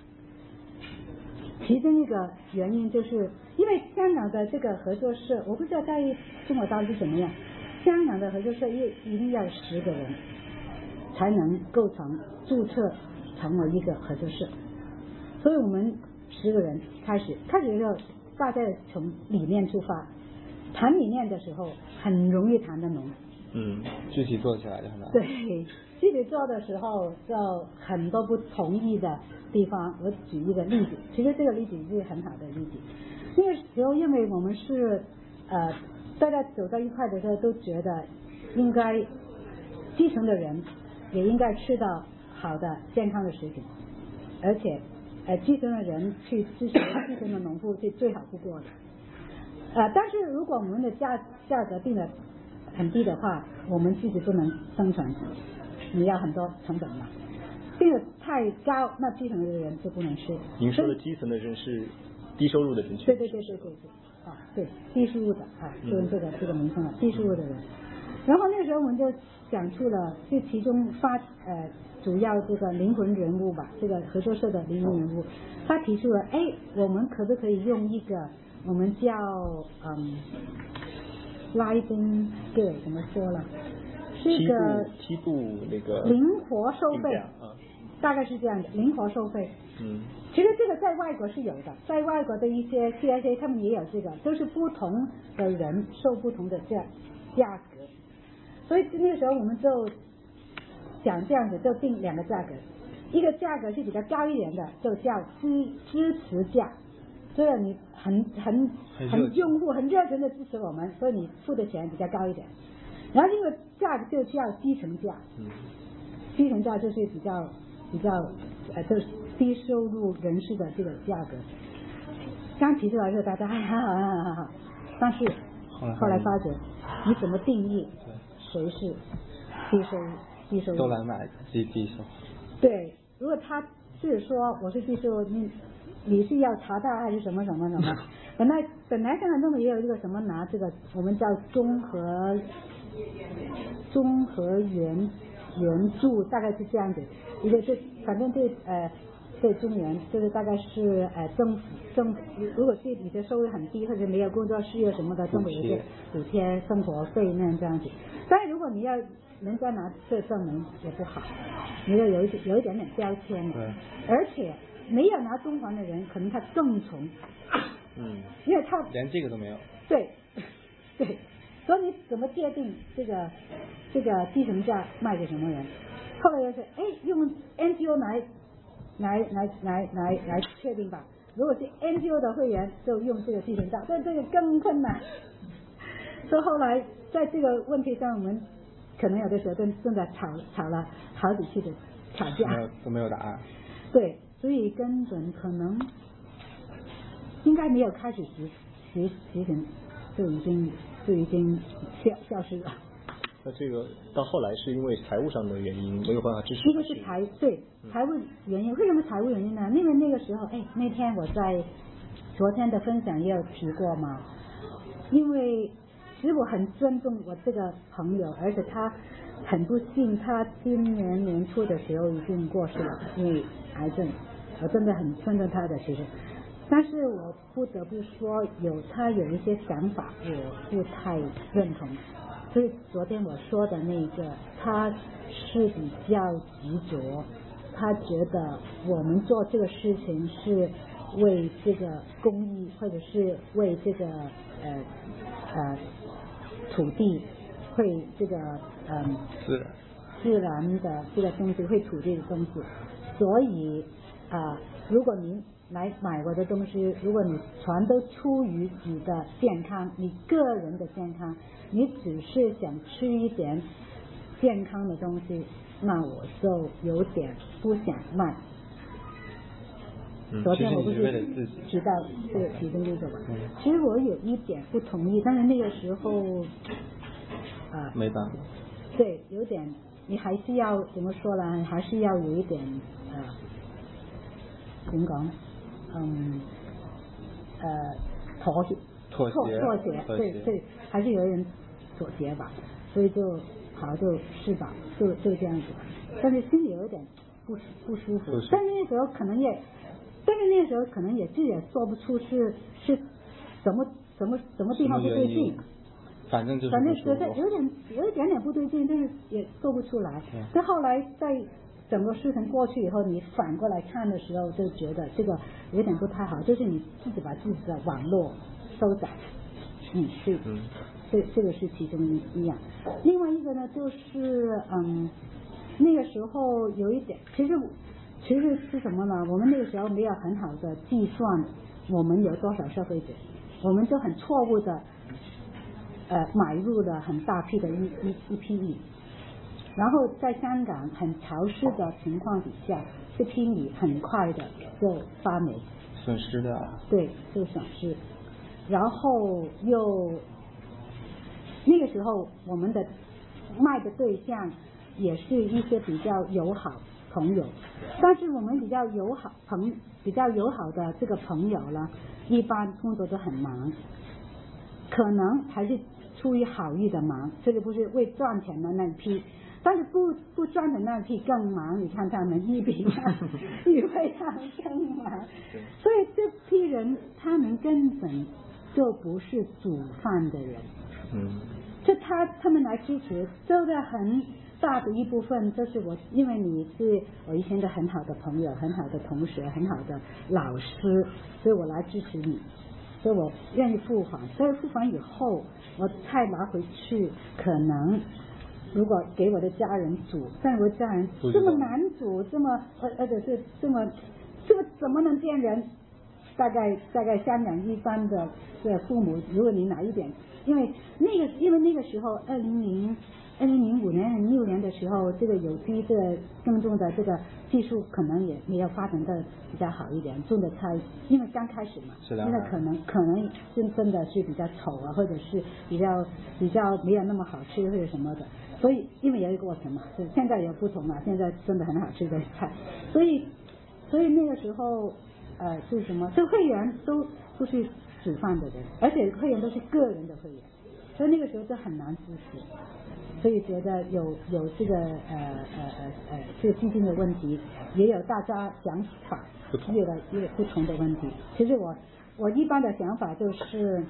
其中一个原因就是因为香港的这个合作社，我不知道在中国大陆是怎么样，香港的合作社一定要10个人才能构成注册成为一个合作社，所以我们10个人开始的时候，大家从理念出发，谈理念的时候很容易谈得浓。 具体做起来就很难。 对，具体做的时候就很多不同意的地方。我举一个例子，其实这个例子是很好的例子。那个时候因为我们是大家走到一块的时候都觉得应该基层的人也应该吃到好的健康的食品，而且基层的人去支持基层的农夫是最好不过的。但是如果我们的价格定的很低的话，我们自己不能生存。 你要很多成本嘛，定的太高，那基层的人就不能吃。 您说的基层的人是低收入的人群？ 对，啊，对，低收入的啊，就是这个名称了，低收入的人。然后那个时候我们就想出了，就其中主要这个灵魂人物吧，这个合作社的灵魂人物，他提出了，我们可不可以用一个我们叫sliding scale 怎么说了？是一个梯度那个灵活收费啊， 大概是这样的，灵活收费。其实这个在外国是有的，在外国的一些 CSA 他们也有这个，都是不同的人收不同的价格。所以那个时候我们就想这样子，就定2个价格，一个价格是比较高一点的，就叫支持价，就是你很用户很热情的支持我们，所以你付的钱比较高一点。然后这个价格就叫基层价，基层价就是比较就是低收入人士的这个价格。刚提出来的时候大家好，但是后来发觉你怎么定义谁是低收入都来买低收。 对，如果他是说我是低收入，你是要查到还是什么？本来香港政府也有一个什么拿这个我们叫综合援助，大概是这样子，一个是反正对中原就是大概是政府如果对你的收入很低或者没有工作失业什么的，政府有些补贴生活费那这样子。但是如果你要人家拿这证明也不好，你要有一点点标签，而且没有拿中环的人可能他更穷，因为他连这个都没有。 对，所以你怎么界定这个基层价卖给什么人？后来就是用 NGO 来确定吧。如果是 NGO 的会员，就用这个基层价，但这个更困难。所以后来在这个问题上，我们可能有的时候正在吵了好几次的吵架， 都没有答案。 对，所以根本可能应该没有开始实行，就已经消失了。 那这个到后来是因为财务上的原因没有办法支持。 一个是财务原因，为什么财务原因呢？因为那个时候，那天我在昨天的分享也有提过嘛。因为其实我很尊重我这个朋友，而且他很不幸，他今年年初的时候已经过世了，因为癌症。我真的很尊重他的，其实。但是我不得不说，他有一些想法我不太认同。所以昨天我说的那个，他是比较执着，他觉得我们做这个事情是为这个公益，或者是为这个土地，会这个自然的这个东西，会土地的东西。所以如果您来买我的东西，如果你全都出于你的健康，你个人的健康，你只是想吃一点健康的东西，那我就有点不想卖。昨天我不是提到这个其中这个吧？其实我有一点不同意，但是那个时候没办法。 对，有点你还是要怎么说呢？还是要有一点點講？妥協，对，还是有人妥协吧，所以就好就是吧，就这样子，但是心里有点不舒服，但是那时候可能也自己也说不出是什么地方不对劲， 反正觉得有一点点不对劲，但是也说不出来。但后来在整个事情过去以后，你反过来看的时候，就觉得这个有点不太好，就是你自己把自己的网络收窄。这个是其中一样。另外一个呢，就是那个时候有一点，其实是什么呢？我们那个时候没有很好的计算我们有多少消费者，我们就很错误的买入了很大批的一批米。然后在香港很潮湿的情况底下，这批米很快的就发霉， 损失的。 对，就损失。然后又那个时候我们的卖的对象也是一些比较友好朋友，但是我们比较友好的这个朋友呢，一般工作都很忙，可能还是出于好意的忙，这个不是为赚钱的那一批。但是不赚钱那一批更忙，你看他们一比一会要更忙，所以这批人他们根本就不是煮饭的人，就他们来支持，这个很大的一部分就是因为你是我以前的很好的朋友、很好的同学、很好的老师，所以我来支持你，所以我愿意付款。所以付款以后，我菜拿回去，可能如果给我的家人煮，但我的家人这么难煮，这么而且是这么怎么能见人？大概香港一般的父母，如果你拿一点，因为那个时候2005年、2006年的时候，这个有机这个耕种的这个技术可能也没有发展的比较好一点，种的菜因为刚开始嘛，现在可能真的是比较丑啊，或者是比较没有那么好吃或者什么的，所以因为有一个过程嘛，现在有不同了，现在真的很好吃的菜，所以那个时候是什么？这会员都不是煮饭的人，而且会员都是个人的会员，所以那个时候就很难支持，所以觉得有这个这个基金的问题，也有大家想法越来越不同的问题。其实我一般的想法就是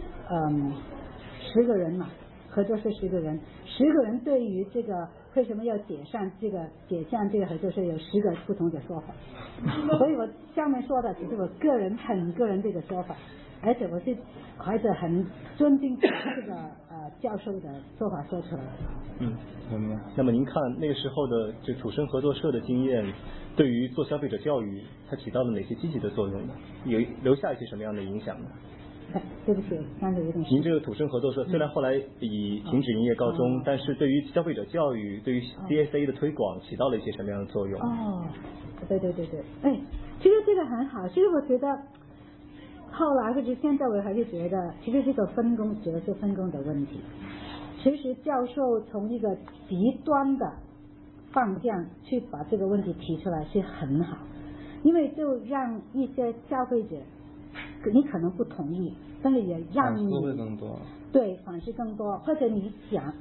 10个人嘛，合作社10个人，10个人对于这个为什么要解散这个合作社有10个不同的说法，所以我下面说的只是我很个人这个说法，而且我是怀着很尊敬这个教授的说法说出来。 那么您看那个时候的这土生合作社的经验，对于做消费者教育，它起到了哪些积极的作用呢？有留下一些什么样的影响呢？ 对不起，刚才有点。 您这个土生合作社虽然后来以停止营业告终，但是对于消费者教育、对于 CSA 的推广起到了一些什么样的作用？ 对，其实这个很好。其实我觉得后来或者现在我还是觉得，其实这个主要是分工的问题。其实教授从一个极端的方向去把这个问题提出来是很好，因为就让一些消费者。你可能不同意，但是也让你反思会更多， 对，反思更多，或者你想，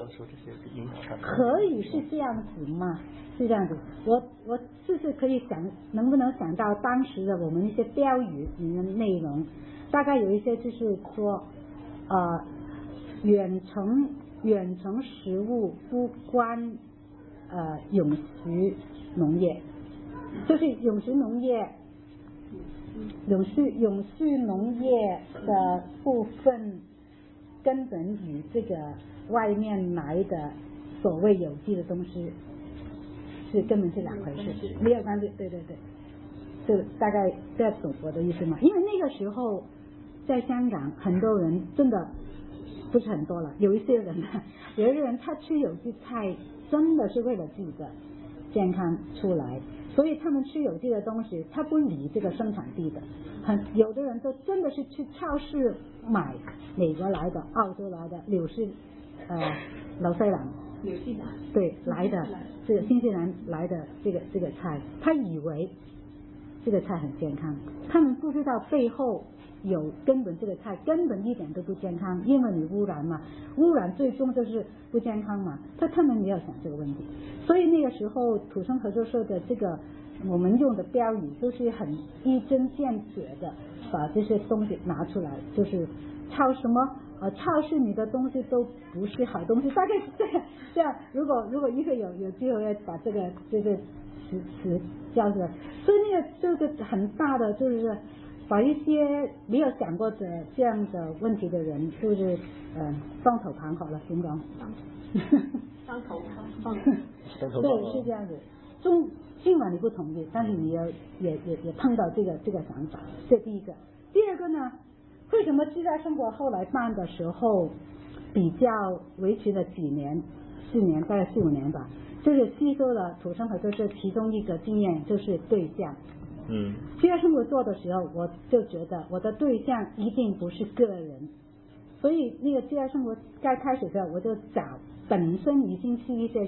可以是这样子吗？是这样子，我试试可以能不能想到当时的我们一些标语里面的内容，大概有一些就是说，远程食物不关永续农业，就是永续农业的部分根本与这个外面来的所谓有机的东西根本是两回事，没有关系。对，这大概在懂我的意思嘛？因为那个时候在香港很多人真的不是很多了，有一些人他吃有机菜真的是为了自己的健康出来，所以他们吃有机的东西他不理这个生产地的，有的人就真的是去超市买美国来的、澳洲来的、纽西兰对来的这个新西兰来的这个菜，他以为这个菜很健康，他们不知道背后根本这个菜根本一点都不健康，因为你污染嘛，污染最终就是不健康嘛，他们没有想这个问题，所以那个时候土生合作社的这个我们用的标语都是很一针见血的把这些东西拿出来，就是超市里的东西都不是好东西，大概是这样。如果一会有机会要把这个词叫出来，所以这个很大的就是把一些没有想过的这样的问题的人，就是当头盘好了，形容当头棒， 对，是这样子。尽管你不同意，但是你也碰到这个想法，这第一个。第二个呢？为什么自在生活后来办的时候比较维持了几年，4年，大概4、5年吧，就是吸收了土生合作社其中一个经验，就是对象。自在生活做的时候，我就觉得我的对象一定不是个人，所以那个自在生活刚开始的时候，我就找本身已经是一些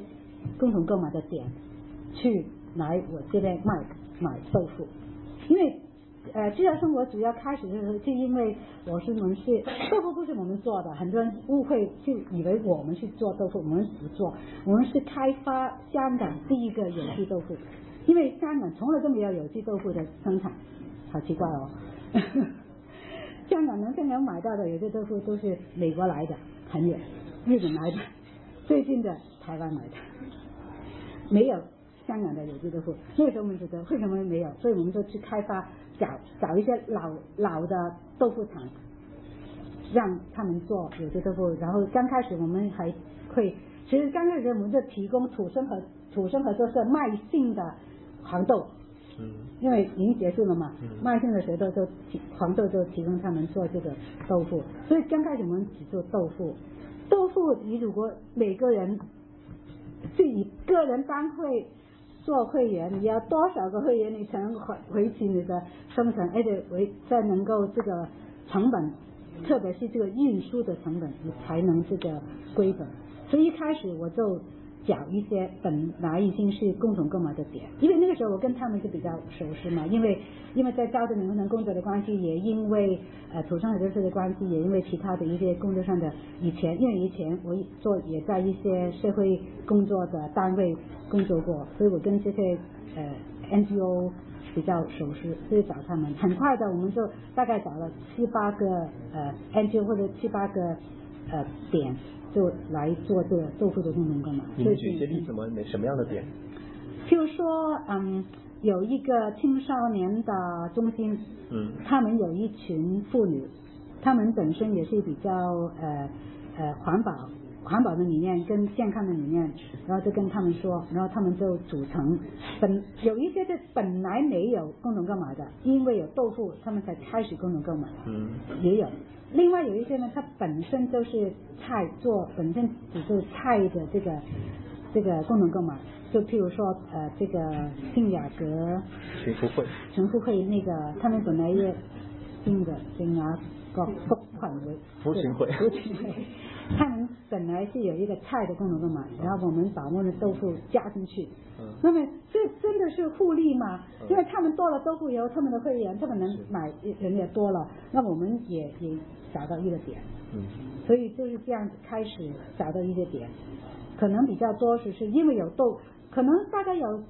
共同购买的点去来我这边买豆腐，因为自由生活主要开始的时候，就因为我们是豆腐不是我们做的，很多人误会就以为我们去做豆腐，我们不做，我们是开发香港第一个有机豆腐，因为香港从来都没有有机豆腐的生产，好奇怪哦。香港买到的有机豆腐都是美国来的，很远，日本来的，最近的台湾来的，没有香港的有机豆腐。那个时候我们觉得为什么没有，所以我们就去开发找一些老的豆腐厂，让他们做有机豆腐。然后刚开始我们还会，其实刚开始我们就提供土生合作社卖性的黄豆，因为已经结束了嘛，卖性的水豆就黄豆就提供他们做这个豆腐。所以刚开始我们只做豆腐。豆腐你如果每个人自己个人单会做会员，你要多少个会员你才能维持你的生存，而且再能够这个成本，特别是这个运输的成本，你才能这个归本。所以一开始我就找一些本来已经是共同购买的点，因为那个时候我跟他们是比较熟悉嘛，因为在招致能工作的关系，也因为土生合作社的关系，也因为其他的一些工作上的因为以前我也在一些社会工作的单位工作过，所以我跟这些NGO 比较熟悉，所以找他们。很快的我们就大概找了7-8个NGO 或者7-8个点，就来做这个豆腐的共同购买。 你们举一些例子吗？什么样的点？ 譬如说有一个青少年的中心，他们有一群妇女，他们本身也是比较环保的理念跟健康的理念，然后就跟他们说，然后他们就组成有一些是本来没有共同购买的，因为有豆腐他们才开始共同购买，也有。另外有一些呢，它本身就是本身只是菜的这个共同购买，就譬如说这个信雅阁群富会那个他们本来也信雅阁福群会，他们本来是有一个菜的共同购买，然后我们把我们的豆腐加进去，那么这真的是互利嘛？因为他们多了豆腐以后，他们的会员他们能买人也多了，那我们也找到一个点，所以就是这样子开始找到一个点，可能比较多是因为有可能大概有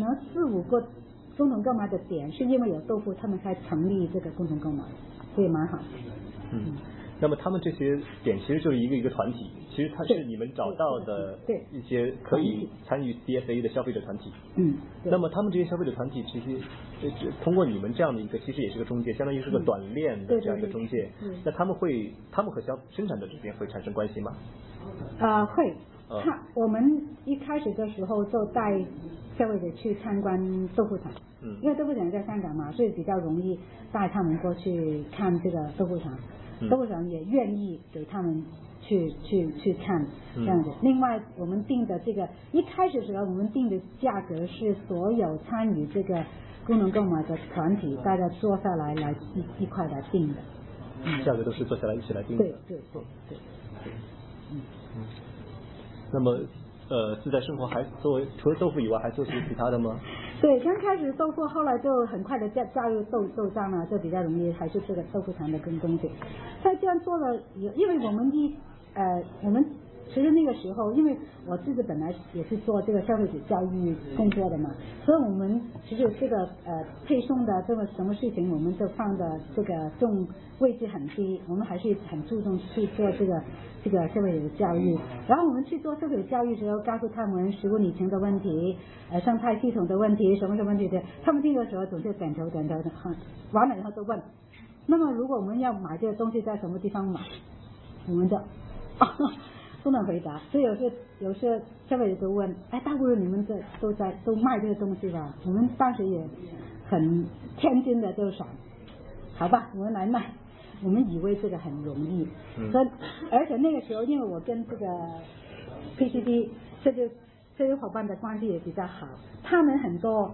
4-5个共同购买的点，是因为有豆腐他们才成立这个共同购买，所以蛮好。 那么他们这些点其实就是一个一个团体，其实它是你们找到的一些可以参与 CSA 的消费者团体。那么他们这些消费者团体其实通过你们这样的一个，其实也是个中介，相当于是个短链的这样一个中介。那他们和生产者之间会产生关系吗？ 会。我们一开始的时候就带消费者去参观豆腐厂，因为豆腐厂在香港嘛，所以比较容易带他们过去看这个豆腐厂。豆腐厂也愿意给他们去看这样子。另外我们定的这个一开始的时候我们定的价格是所有参与这个共同购买的团体大家坐下来一块来定的， 价格都是坐下来一起来定的。 对。 那么自在生活还除了豆腐以外还做些其他的吗？ 对，刚开始豆腐，后来就很快的加入豆浆了，就比较容易，还是这个豆腐厂的跟东西。他这样做了，因为我们其实那个时候，因为我自己本来也是做这个消费者教育工作的嘛，所以我们其实这个配送的这个什么事情，我们就放的这个位置很低，我们还是很注重去做这个消费者的教育。然后我们去做消费者教育的时候，告诉他们食物里程的问题，生态系统的问题，什么问题的，他们听的时候总是点头，完了以后就问，那么如果我们要买这个东西在什么地方买，我们就不能回答，所以有些消费者就问，大陆人你们都卖这个东西吧？我们当时也很天真的就想，好吧，我们来卖。我们以为这个很容易，而且那个时候因为我跟这个 PCD 这些伙伴的关系也比较好，他们很多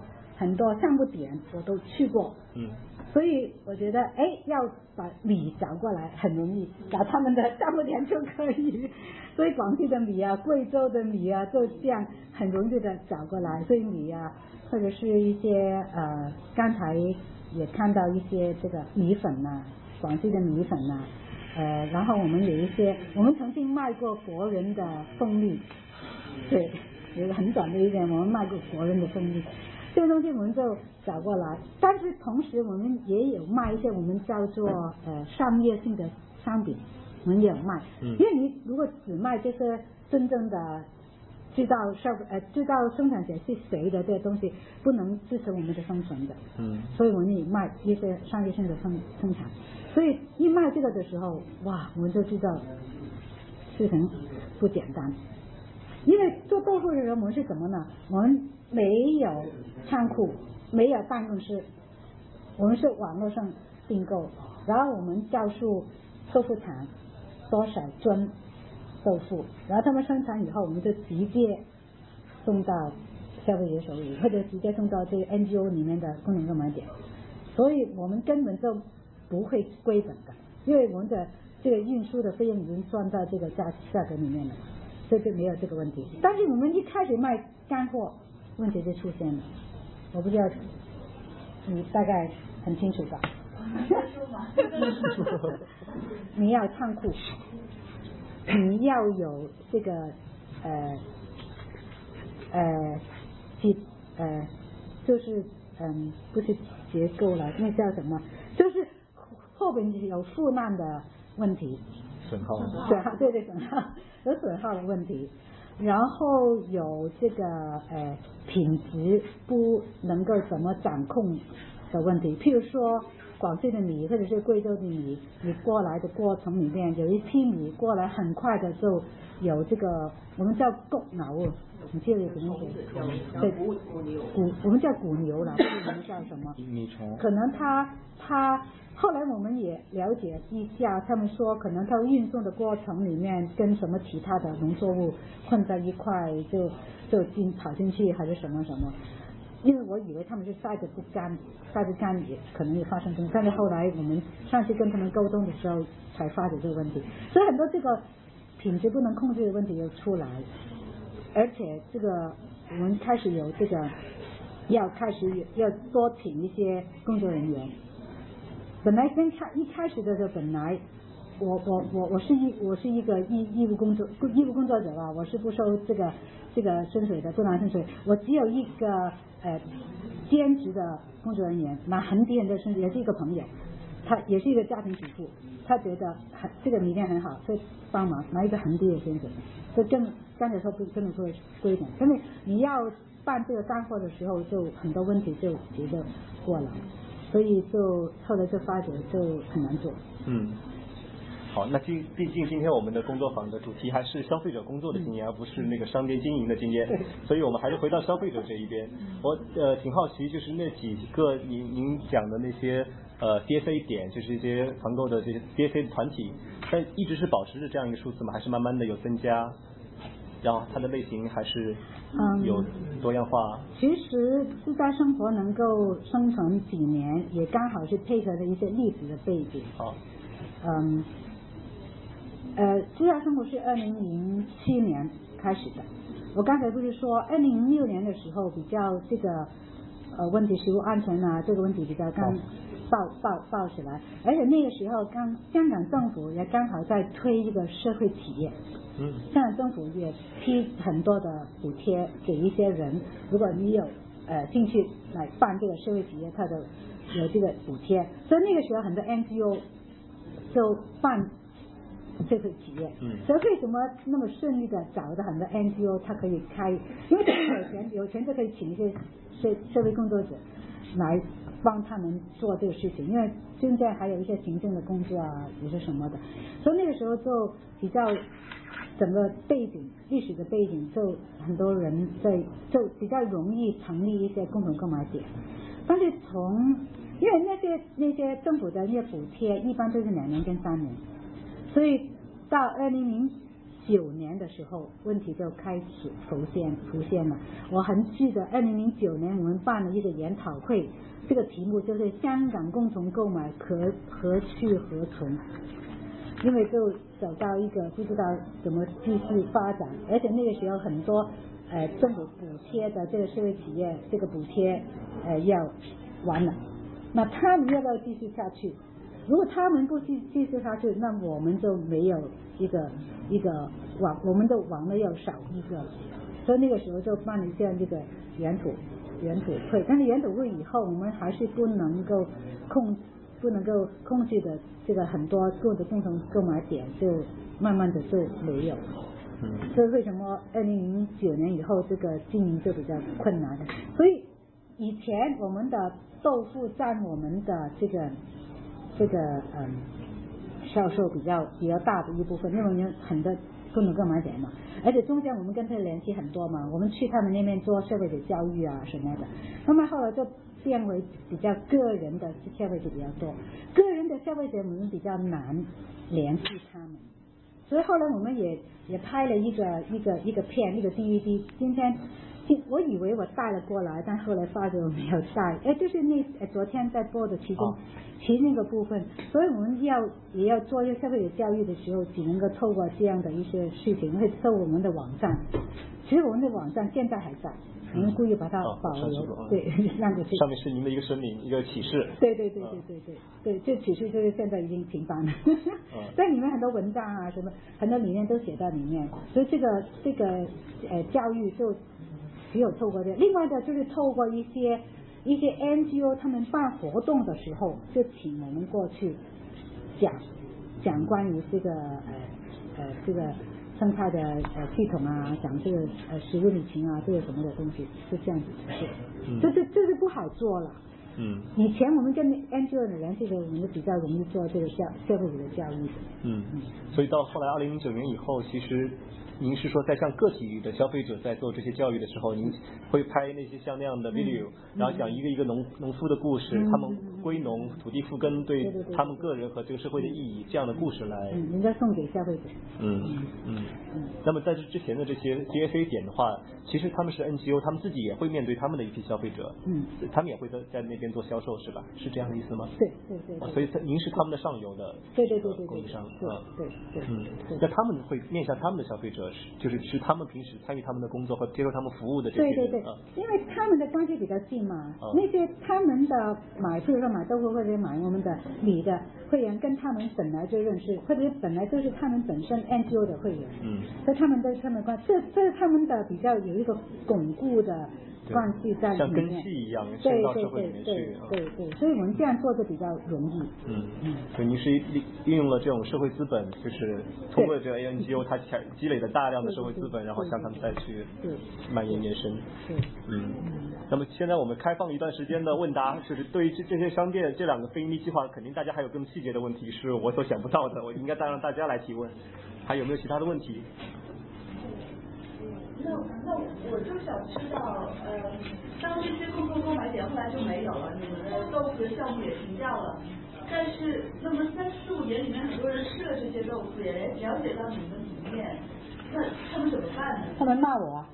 很多项目点我都去过，所以我觉得要把米找过来很容易，找他们的项目点就可以。所以广西的米啊，贵州的米啊，就这样很容易的找过来。所以米啊，或者是一些刚才也看到一些这个米粉呐，广西的米粉呐，然后我们有一些，我们曾经卖过国人的凤梨，对，有个很短的一点，我们卖过国人的凤梨。这个东西我们就找过来，但是同时我们也有卖一些我们叫做商业性的商品，我们也有卖。因为你如果只卖这些真正的知道生产者是谁的这些东西，不能支持我们的生存的。所以我们也卖一些商业性的生产。所以一卖这个的时候，哇，我们就知道事情不简单。因为做豆腐的人，我们是什么呢？我们没有仓库，没有办公室，我们是网络上订购，然后我们告诉豆腐厂多少吨豆腐，然后他们生产以后，我们就直接送到消费者手里，或者直接送到这个 NGO 里面的共同购买点，所以我们根本就不会归本的，因为我们的这个运输的费用已经算在这个价格里面了，所以就没有这个问题。但是我们一开始卖干货，问题就出现了，我不知道你大概很清楚吧？你要仓库，你要有这个就是不是结构了，那叫什么？就是后边有负难的问题， 损耗， 对，损耗有损耗的问题，然后有这个品质不能够怎么掌控的问题，譬如说广西的米或者是贵州的米，你过来的过程里面有一批米过来很快的就有这个我们叫谷牛，你记得有什么东西？对，我们叫谷牛了，不知道你们叫什么？ 米虫。可能它后来我们也了解一下，他们说可能它运送的过程里面跟什么其他的农作物混在一块，就跑进去还是什么什么。因为我以为他们是晒得不干也可能也发生这种，但是后来我们上次跟他们沟通的时候才发觉这个问题，所以很多这个品质不能控制的问题又出来，而且这个我们开始有这个要多请一些工作人员。本来一开始的时候，本来我是一个义务工作者吧，我是不收这个薪水的，不拿薪水，我只有一个兼职的工作人员，拿很低的薪水，也是一个朋友，他也是一个家庭主妇，他觉得这个理念很好，所以帮忙拿一个很低的薪水，所以刚才说不跟你说规定，因为你要办这个干货的时候，就很多问题就觉得过来，所以就后来就发觉就很难做。 好，那毕竟今天我们的工作坊的主题还是消费者工作的经验，而不是那个商店经营的经验，所以我们还是回到消费者这一边。我挺好奇，就是那几个您讲的那些DSA 点，就是一些团购的这些 DSA 团体，但一直是保持着这样一个数字吗？还是慢慢的有增加？然后它的类型还是有多样化？ 其实自在生活能够生存几年，也刚好是配合着一些历史的背景。 好， 自在生活是2007年开始的。我刚才不是说2006年的时候比较这个问题，食物安全啊这个问题比较刚爆起来，而且那个时候香港政府也刚好在推一个社会企业。香港政府也批很多的补贴给一些人，如果你有兴趣来办这个社会企业，它的有这个补贴，所以那个时候很多 NGO 就办社会企业。所以为什么那么顺利的找到很多 NGO 它可以开，因为有钱就可以请一些社会工作者来帮他们做这个事情，因为现在还有一些行政的工作啊也是什么的，所以那个时候就比较整个历史的背景，就很多人就比较容易成立一些共同购买点。但是因为那些政府的那些补贴一般都是2年跟3年，所以到2004 年的时候，问题就开始浮现了。我很记得2009年我们办了一个研讨会，这个题目就是香港共同购买何去何从，因为就走到一个不知道怎么继续发展，而且那个时候很多政府补贴的这个社会企业这个补贴要完了，那他们要不要继续下去？如果他们不继续下去，那我们就没有一个我们的网络要少一个，所以那个时候就办了这样这个研讨会。但是研讨会以后，我们还是不能够控制的这个很多做的共同购买点，就慢慢的就没有。所以为什么2009年以后这个经营就比较困难？所以以前我们的豆腐占我们的这个销售比较大的一部分，因为我们很多共同购买点嘛，而且中间我们跟他联系很多嘛，我们去他们那边做社会的教育啊什么的，那么后来就变为比较个人的消费者比较多，个人的消费者我们比较难联系他们，所以后来我们也拍了一个片，一个 DVD， 我以为我带了过来，但后来发觉我没有带，就是昨天在播的其中个部分，所以我们也要做一个消费者教育的时候，只能够透过这样的一些事情，会透过我们的网站，其实我们的网站现在还在，我们故意把它保留，对，让过去。 上面是您的一个声明，一个启示。 对，这启示就是现在已经停办了，在里面很多文章啊什么，很多理念都写到里面，所以这个教育就只有透过这，另外的就是透过一些 NGO 他们办活动的时候，就请我们过去讲关于这个生态的系统啊，讲这个食物旅行啊，这个什么的东西，是这样子做，这是不好做了。以前我们跟 NGO 的联系的，我们比较容易做这个社会主义的教育。 所以到后来2009年以后，其实您是说在向个体的消费者在做这些教育的时候，您会拍那些像那样的 video，然后讲一个一个农夫的故事，他们归农、土地复耕对他们个人和这个社会的意义这样的故事来。 人家送给消费者。 那么在这之前的这些 GFA 点的话，其实他们是 NGO， 他们自己也会面对他们的一批消费者，他们也会在那边做销售，是吧？是这样的意思吗？ 对。 所以您是他们的上游的供应商。对。那他们会面向他们的消费者，就是他们平时参与他们的工作或接受他们服务的这些人。对， 因为他们的关系比较近嘛，那些他们的比如说买豆腐或者买我们的米的会员，跟他们本来就认识，或者本来就是他们本身 NGO 的会员，所以他们关系，这是他们的比较有一个巩固的关系在里面， 像根系一样伸到社会里面去。 对，所以我们这样做就比较容易。 所以您是运用了这种社会资本，就是通过这个 NGO 它积累了大量的社会资本，然后向他们再去蔓延伸。那么现在我们开放一段时间的问答，就是对于这些商店这两个非盈利计划，肯定大家还有更细节的问题是我所想不到的，我应该再让大家来提问。还有没有其他的问题？ 那我就想知道，当这些共同购买点后来就没有了，你们的豆腐的项目也停掉了，但是那么35年里面很多人吃了这些豆腐，也了解到你们的理念，那他们怎么办呢？ 他们骂我。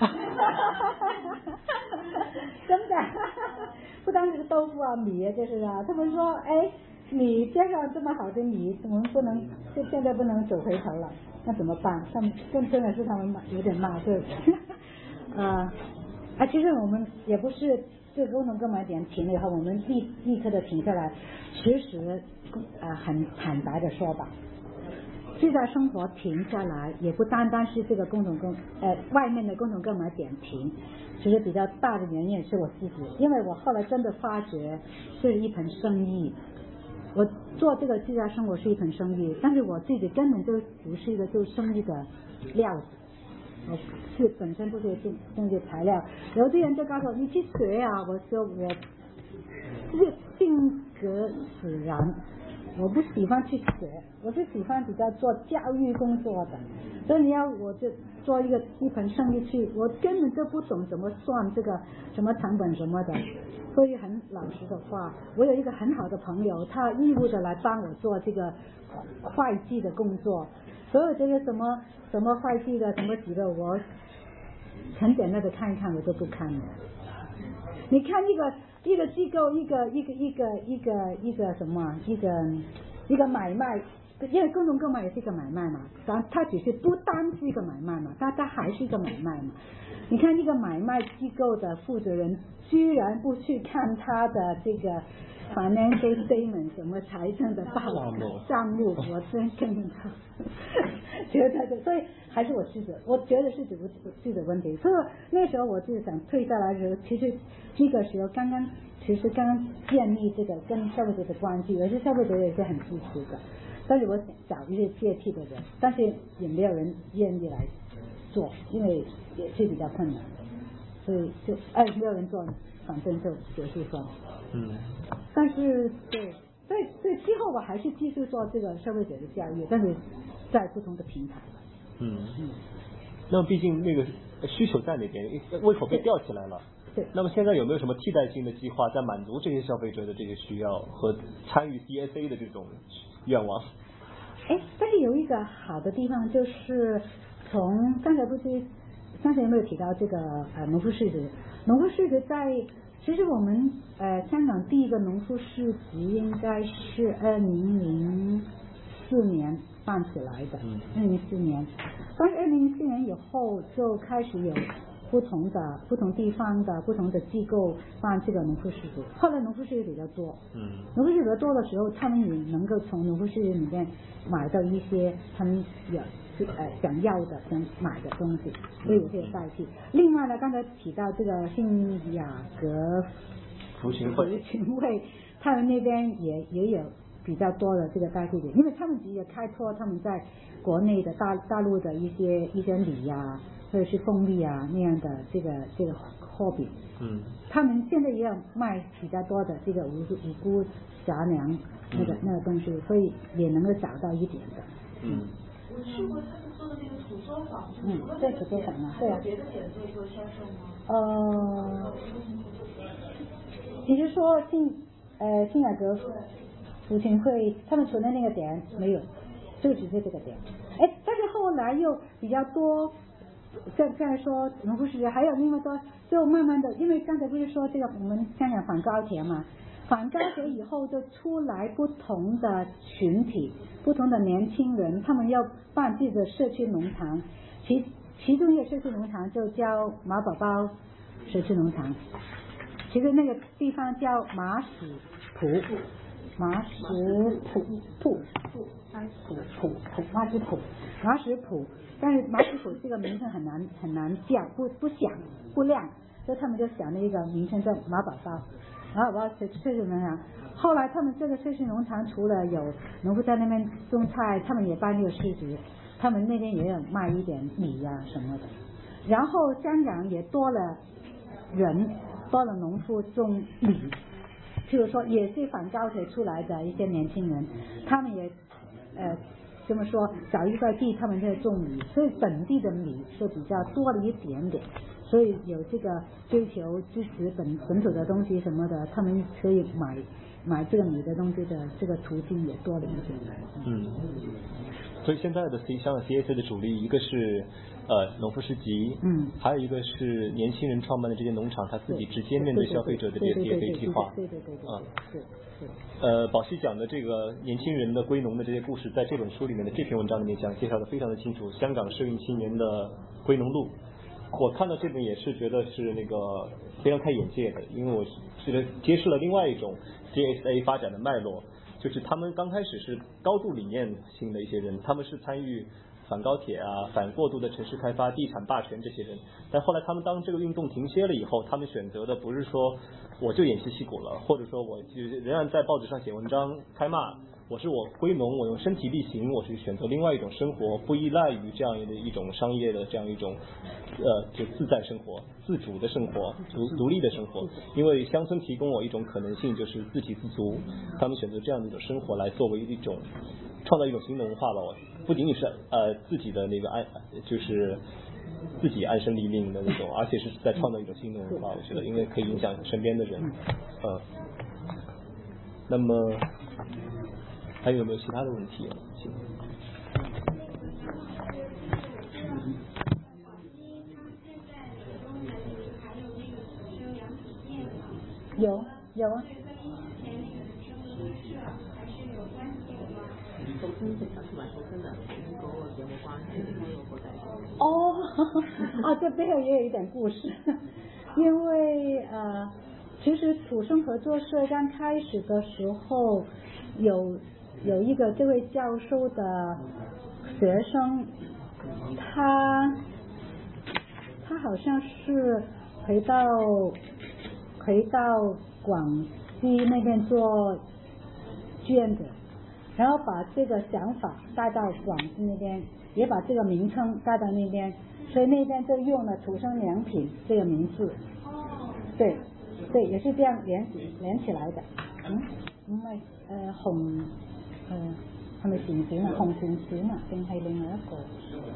真的，不单是豆腐啊、米啊，就是啊，他们说，你介绍这么好的米，我们现在不能走回头了，那怎么办？他们真的是他们有点骂对。其实我们也不是这个共同购买点停了以后，我们立刻的停下来。其实很坦白的说吧，自在生活停下来，也不单单是这个外面的共同购买点停，其实比较大的原因是我自己，因为我后来真的发觉是一盆生意。我做这个自在生活是一盆生意，但是我自己根本就不是一个做生意的料子，我本身不是生意材料。有的人就告诉我你去学啊，我说我就是性格使然，我不喜欢去学，我是喜欢比较做教育工作的，所以你要我就做一盆生意去，我根本就不懂怎么算这个什么成本什么的。所以很老实的话，我有一个很好的朋友，他义务的来帮我做这个会计的工作，所所有这个什么会计的什么几个，我很简单的看一看，我都不看的。你看一个机构，一个什么，一个买卖，因为共同购买也是一个买卖嘛，它只是不单是一个买卖嘛，它还是一个买卖嘛。你看一个买卖机构的负责人居然不去看他的这个 financial statement 什么财政的账目，我真跟你说，觉得所以还是我觉得是自己的问题。所以那时候我就想退下来的时候，其实这个时候刚刚建立这个跟消费者的关系，而且消费者也是很支持的。但是我想找一些接替的人，但是也没有人愿意来做，因为也是比较困难的，所以就没有人做，反正就结束算了。但是对，所以之后我还是继续做这个消费者的教育，但是在不同的平台。 那么毕竟那个需求在那边，胃口被吊起来了。 对。 那么现在有没有什么替代性的计划，在满足这些消费者的这个需要和参与 CSA 的这种愿望？ 但是有一个好的地方，就是从刚才有没有提到这个农夫市集？农夫市集其实我们香港第一个农夫市集应该是2004年办起来的，2004年。但是2004年以后就开始有不同地方的不同的机构办这个农夫市集，后来农夫市集比较多，农夫市集比较多的时候，他们也能够从农夫市集里面买到一些他们想要的想买的东西，所以有这个代替。另外呢，刚才提到这个信雅阁福群会，他们那边也有比较多的这个代替点，因为他们也开拓他们在国内的大陆的一些梨啊，或者是凤梨啊那样的这个货品。他们现在也有卖比较多的这个五菇杂粮那个东西，所以也能够找到一点的。 我去过他们做的那个土作坊， 对土作坊啊，对啊。 别的点做销售吗？ 你是说信雅阁福群会他们除了那个点没有，就只是这个点。但是后来又比较多，再说农夫市集还有那么多，就慢慢的，因为刚才不是说这个我们香港反高铁嘛，反高铁以后就出来不同的群体，不同的年轻人，他们要办自己的社区农场，其中一个社区农场就叫马宝宝社区农场，其实那个地方叫马屎埔，但是马屎埔这个名称很难叫，不亮，所以他们就想了一个名称叫马宝宝社区农场。后来他们这个社区农场除了有农夫在那边种菜，他们也办这个市集，他们那边也有卖一点米啊什么的。然后香港也多了农夫种米，譬如说也是反高铁出来的一些年轻人，他们也这么说找一块地他们在种米，所以本地的米是比较多了一点点，所以有这个追求支持本土的东西什么的，他们可以买这个米的东西的这个途径也多了一点。 所以现在的香港 CSA 的主力，一个是农夫市集，还有一个是年轻人创办的这些农场，他自己直接面对消费者的这些 CSA 计划。 对。 宝熙讲的这个年轻人的归农的这些故事，在这本书里面的这篇文章里面介绍的非常的清楚，香港社运青年的归农路。我看到这本也是觉得是那个非常开眼界的，因为我是揭示了另外一种 CSA 发展的脉络，就是他们刚开始是高度理念性的一些人，他们是参与反高铁啊、反过度的城市开发、地产霸权这些人，但后来他们当这个运动停歇了以后，他们选择的不是说我就偃旗息鼓了，或者说我就仍然在报纸上写文章开骂，我归农，我用身体力行，我是选择另外一种生活，不依赖于这样的一种商业的这样一种就自在生活、自主的生活、独立的生活。因为乡村提供我一种可能性，就是自给自足，他们选择这样的一种生活来作为一种创造一种新的文化了。不仅仅是自己的那个就是自己安身立命的那种，而且是在创造一种新的文化。我觉得，因为可以影响身边的人。那么还有没有其他的问题？ 有啊。 投生是想出来投生的，跟我有没关系？有不带这背后也有一点故事，因为其实土生合作社刚开始的时候，有一个这位教授的学生，他好像是回到广西那边做志愿者。然后把这个想法带到广西那边，也把这个名称带到那边，所以那边就用了土生良品这个名字。对，也是这样连起来的。紅係咪前線啊？紅前線啊，定係另外一個？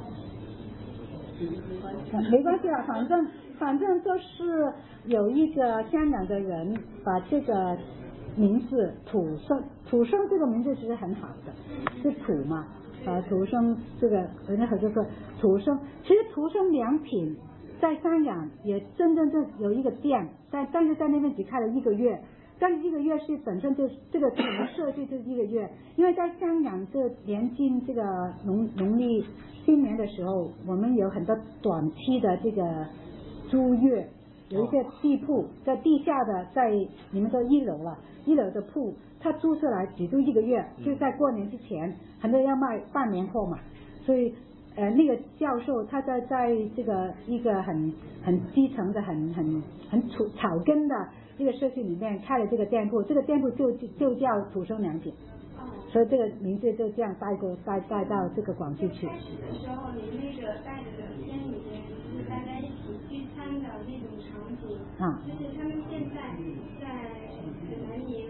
没关系啦，反正就是有一个香港的人把这个名字土生这个名字其实很好的，是土嘛，土生这个人家就是土生，其实土生良品在香港也真正有一个店，但是在那边只开了1个月，但是1个月是本身就这个整个社区就是1个月，因为在香港这临近这个农历新年的时候，我们有很多短期的这个租约。有一些地铺在地下的，在你们说1楼了，1楼的铺，他租出来只租1个月，就在过年之前，很多人要卖半年货嘛，所以那个教授他在这个一个很基层的很草根的一个社区里面开了这个店铺，这个店铺就叫土生良品，所以这个名字就这样带到这个广西去。 开始的时候，你那个带着的片里面就是大家一起聚餐的那种场景，就是他们现在在南宁，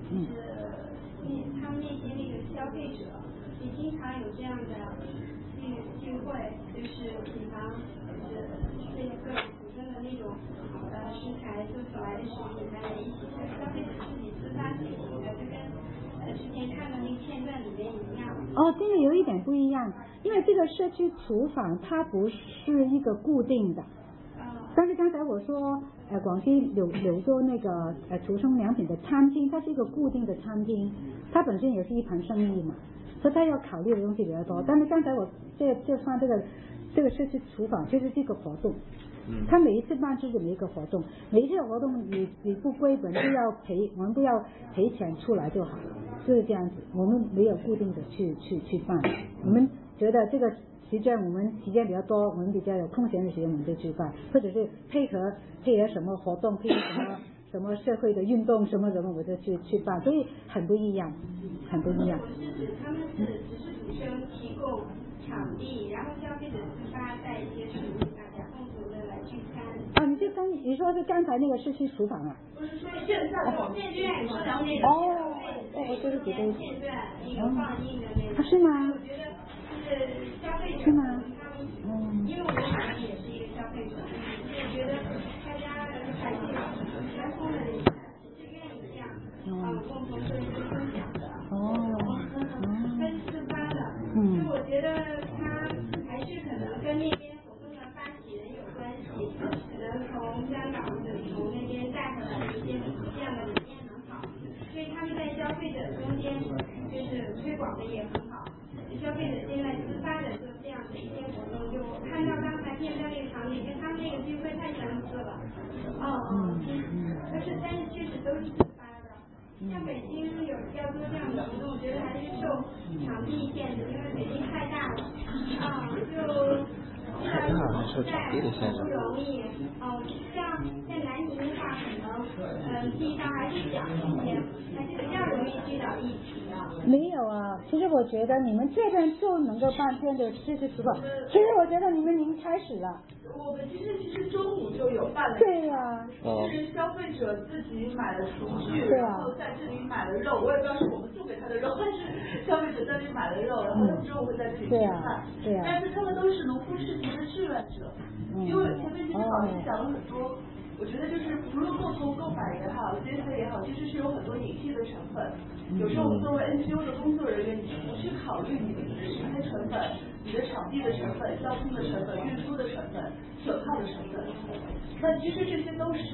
他们那些那个消费者也经常有这样的聚会，就是比方这个土生的那种食材做出来的食品，大家一起消费者自己自发进行的，就跟之前看的那个片段里面一样。 这个有一点不一样，因为这个社区厨房它不是一个固定的。但是刚才我说，广西柳州那个土生良品的餐厅，它是一个固定的餐厅，它本身也是一盘生意嘛，所以它要考虑的东西比较多。但是刚才我就算这个社区厨房就是这个活动，他每一次办就是每一个活动，每一次活动你不归本我们不要赔钱出来就好，就是这样子。我们没有固定的去办，我们觉得这个时间我们时间比较多，我们比较有空闲的时间我们就去办，或者是配合什么活动，配合什么社会的运动什么我就去办，所以很不一样。 他们只是主生提供场地，然后消费者自发带一些食物，大家共同的来聚餐。 你说是刚才那个社区厨房啊？ 不是说现在说的那个对不起片段那个放映的那个。 是吗？ 我觉得就是消费者是吗？ 因为我本身也是一个消费者，所以觉得大家还是蛮丰的，是愿意这样共同做一个分享的。他是自发的，所以我觉得他还是可能跟那边活动的发起人有关系，可能从香港或者从那边带回来的一些这样的理念很好，所以他们在消费者中间就是推广的也很好。消费者现在自发的做这样的一些活动，就我看到刚才片段那个场景，跟他们那个聚会太相似了。但是确实都是自发的。像北京要做这样的活动，我觉得还是受场地限制，因为北京太大了，就不容易。像在南宁的话，可能地方还是小一些，还是比较容易聚到一起的。 没有啊，其实我觉得你们这边就能够办这样的社区厨房，其实我觉得你们已经开始了。 我们其实中午就有办了。 对呀。 是消费者自己买了厨具，然后在这里买了肉，我也不知道是我们送给他的肉，还是消费者在这里买了肉，然后他们中午会在这里吃饭。 对呀。 但是他们都是农夫市集的志愿者，因为前面其实老师讲了很多。我觉得就是无论共同购买也好，CC 也好，其实是有很多隐蔽的成本。有时候我们作为 NGO 的工作人员，你不去考虑你的食材成本、你的场地的成本、交通的成本、运输的成本、损耗的成本，那其实这些都是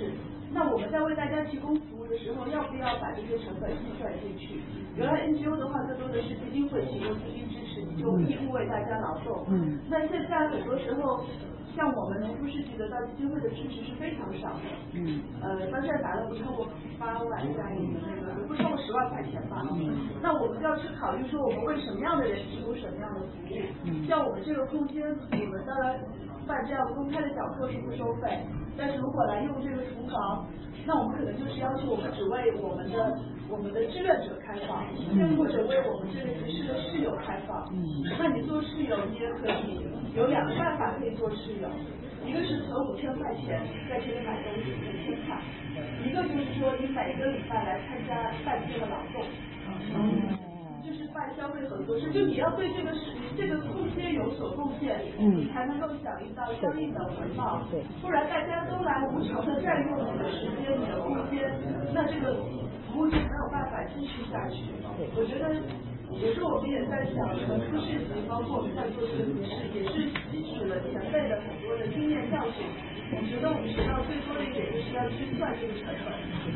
那我们在为大家提供服务的时候，要不要把这些成本计算进去？原来 NGO 的话，更多的是基金会提供资金支持，你就义务为大家劳动。那现在很多时候，像我们农夫市集得到基金会的支持是非常少的。到现在达到不超过8万加一的那个，不超过10万块钱吧。那我们就要去考虑说，我们为什么样的人提供什么样的服务？像我们这个空间，我们当然办这样公开的讲座是不收费，但是如果来用这个厨房，那我们可能就是要求我们只为我们的志愿者开放，或者为我们这个集市的室友开放。那你做室友，你也可以有2个办法可以做室友，一个是存5000块钱在这里买东西5000块，一个就是说你每个礼拜来参加半天的劳动。就是办消费合作社，就你要对这个空间有所贡献，你才能够响应到相应的回报。不然大家都来无偿的占用你的时间、你的空间，那这个服务就没有办法继续下去。我觉得有时候我们也在想，农夫市集，包括我们在做这个集市，也是吸取了前辈的很多的经验教训。我觉得我们学到最多的一点就是要去算这个成本，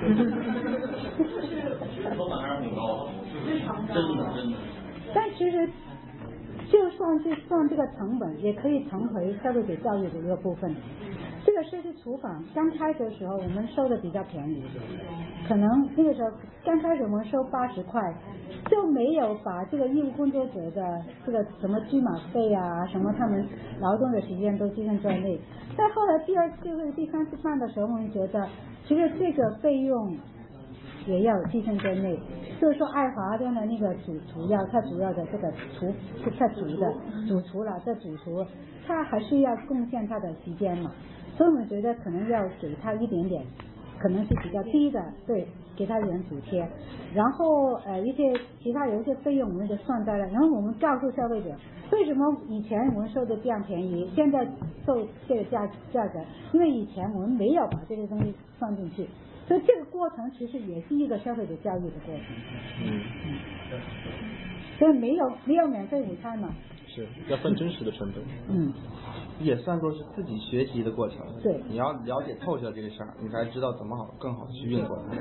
成本还是很高的， 非常高。 但其实就算是算这个成本，也可以成为消费者教育的一个部分。这个社区厨房刚开始的时候，我们收的比较便宜，可能那个时候刚开始我们收80块，就没有把这个义务工作者的这个什么居马费啊，什么他们劳动的时间都计算在内。但后来第2次或者第3次办的时候，我们觉得其实这个费用也要计算在内。就是说爱华的那个主要的这个主厨他还是要贡献他的时间嘛，所以我们觉得可能要给他一点点，可能是比较低的，对，给他一点补贴，然后一些其他有一些费用我们就算在了，然后我们告诉消费者为什么以前我们收的这样便宜，现在收这个价格，因为以前我们没有把这些东西算进去。所以这个过程其实也是一个消费者教育的过程。所以没有免费午餐嘛。 是要算真实的成本。 也算作是自己学习的过程。 对。 你要了解透彻这个事儿，你才知道怎么更好的去运作它。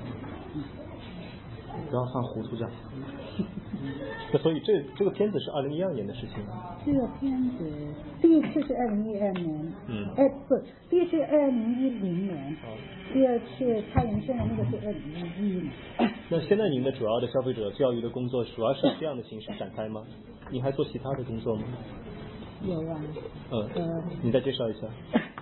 不要犯糊涂账。 那所以这个片子是2012年的事情。 这个片子第一次是2012年，第一次是2010年，第二次蔡元生的那个是2011年。 那现在您的主要的消费者教育的工作主要是这样的形式展开吗？您还做其他的工作吗？ 有啊。 你再介绍一下。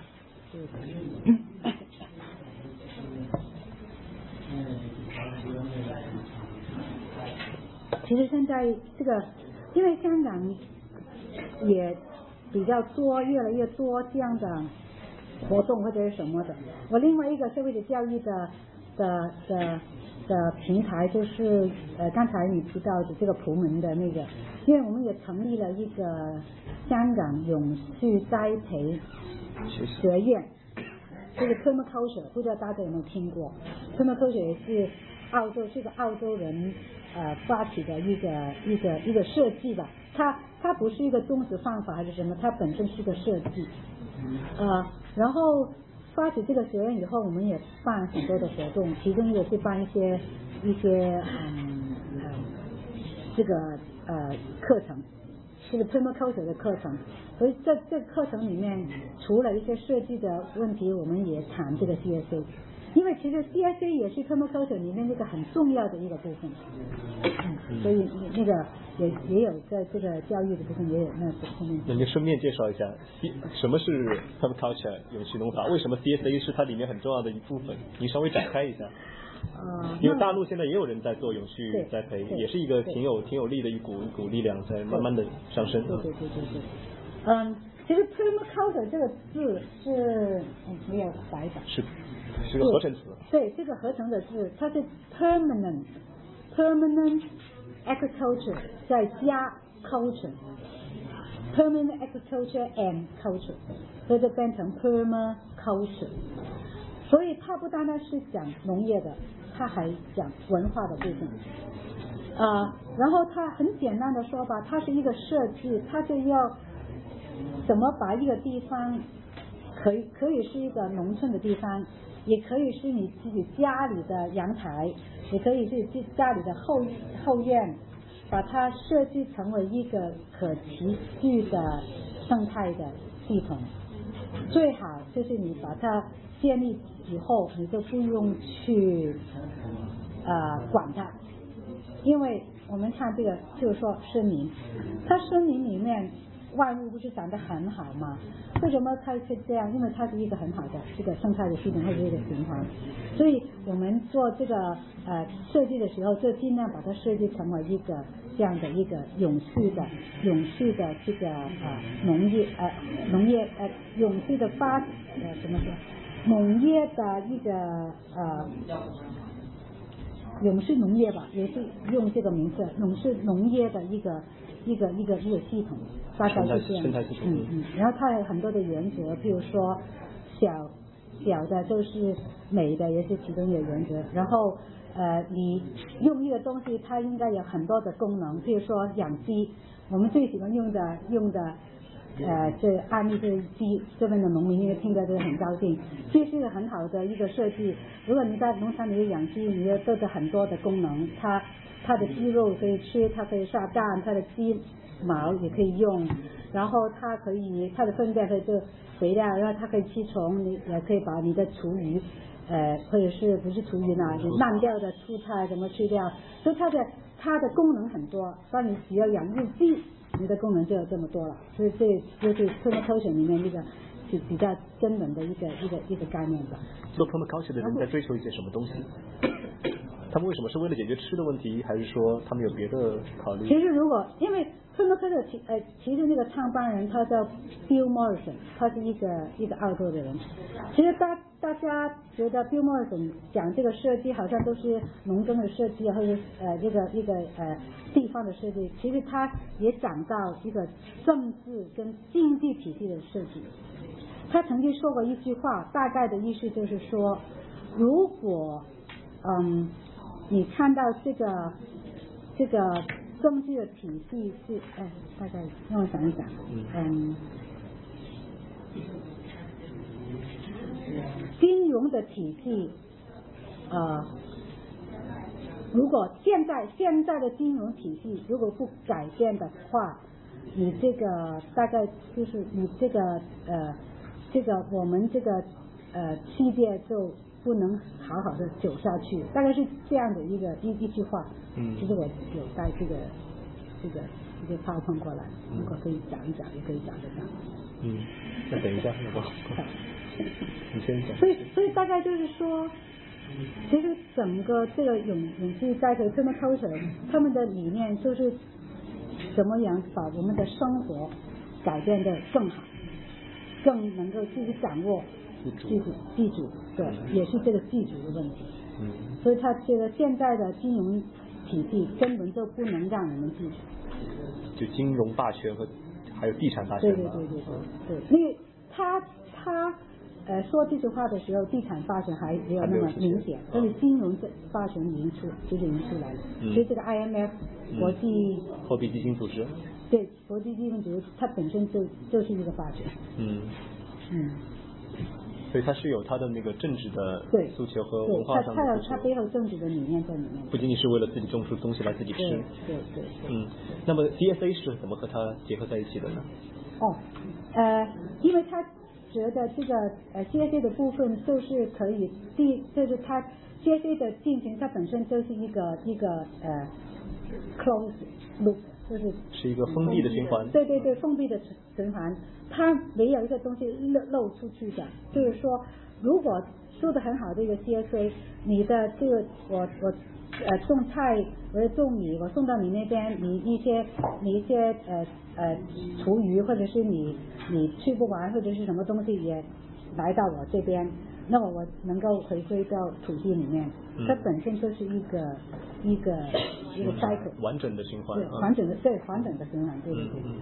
其实现在这个，因为香港也比较多，越来越多这样的活动或者是什么的。我另外一个消费者教育的平台就是刚才你提到的这个普门的那个，因为我们也成立了一个香港永续栽培学院，这个 Permaculture 不知道大家有没有听过 ？Permaculture 也是澳洲人发起的一个设计吧，它不是一个宗旨方法还是什么，它本身是个设计。然后发起这个学院以后，我们也办很多的活动，其中也是办一些这个课程，这个 Permaculture 的课程。所以这个课程里面，除了一些设计的问题，我们也谈这个 CSA。因为其实 CSA 也是 Permaculture 里面一个很重要的一个部分，所以那个也有在这个教育的部分也有那方面。 那您顺便介绍一下什么是 Permaculture 永续农法，为什么 CSA 是它里面很重要的一部分？您稍微展开一下。因为大陆现在也有人在做永续栽培，也是一个挺有力的一股力量在慢慢的上升。 对。其实 Permaculture 这个字是没有白的。 是个合成词。 对，这个合成的字，它是 permanent agriculture 再加 culture，permanent agriculture and culture， 所以就变成 permaculture。所以它不单单是讲农业的，它还讲文化的部分。然后它很简单的说吧，它是一个设计，它就要怎么把一个地方可以是一个农村的地方， 也可以是你自己家里的阳台，也可以是家里的后院，把它设计成为一个可持续的生态的系统。最好就是你把它建立以后，你就不用去管它，因为我们看这个，就是说森林，它森林里面万物不是长得很好吗？为什么它是这样？因为它是一个很好的这个生态的系统，它是一个循环。所以我们做这个设计的时候，就尽量把它设计成为一个这样的一个永续的这个农业永续的怎么说？农业的一个永续农业吧，也是用这个名字，永续农业的一个系统，大概是这样。然后它有很多的原则，比如说小的就是美的，也是其中一个原则。然后你用一个东西，它应该有很多的功能，比如说养鸡，我们最喜欢用的这案例就是鸡，这边的农民因为听着就很高兴，这是一个很好的一个设计。如果你在农场里养鸡，你要做的很多的功能，它的鸡肉可以吃，它可以下蛋，它的鸡毛也可以用，然后它的粪便可以做肥料，然后它可以驱虫，你也可以把你的厨余或者是不是厨余呢，你烂掉的蔬菜怎么去掉，所以它的功能很多，当你只要养一只鸡，你的功能就有这么多了，所以这就是 permaculture 里面一个比较根本的一个概念吧。 做 permaculture 的人在追求一些什么东西？他们为什么是为了解决吃的问题，还是说他们有别的考虑？ 其实因为 permaculture 其实那个创办人他叫 Bill Morrison， 他是一个澳洲的人。其实大家觉得 Bill Morrison 讲这个设计好像都是农耕的设计，或者一个地方的设计，其实他也讲到一个政治跟经济体系的设计。他曾经说过一句话，大概的意思就是说，如果你看到这个政治的体系是大概让我想一想，金融的体系如果现在的金融体系如果不改变的话，你这个大概就是你这个我们这个世界就不能好好的走下去，大概是这样的一句话。其实我有带这个PowerPoint过来，如果可以讲一讲，也可以讲得到。 那等一下好不好？你先讲。 所以大概就是说，其实整个这个永续栽培 permaculture 他们的理念就是怎么样把我们的生活改变得更好，更能够自己掌握自主，对，也是这个自主的问题。所以他觉得现在的金融体系根本就不能让我们自主。 就金融霸权和还有地产霸权。对， 因为他说这句话的时候，地产霸权还没有那么明显，但是金融霸权已经出来了。所以这个 IMF 国际货币基金组织， 对，国际基金组织它本身就是一个霸权。 所以它是有它的那个政治的诉求和文化上的诉求。 它背后政治的理念在里面。 不仅仅是为了自己种出东西来自己吃。 对。 那么 CSA 是怎么和它结合在一起的呢？ 因为他觉得这个CSA 的部分就是可以就是它 CSA 的进行它本身就是一个close loop， 是一个封闭的循环。 对，封闭的循环，它没有一个东西漏出去的。就是说，如果做得很好的一个 CSA， 你的这个我种菜或者种米，我送到你那边，你一些厨余或者是你吃不完或者是什么东西也来到我这边，那么我能够回归到土地里面。它本身就是一个 cycle， 完整的循环。 对，完整的循环，对。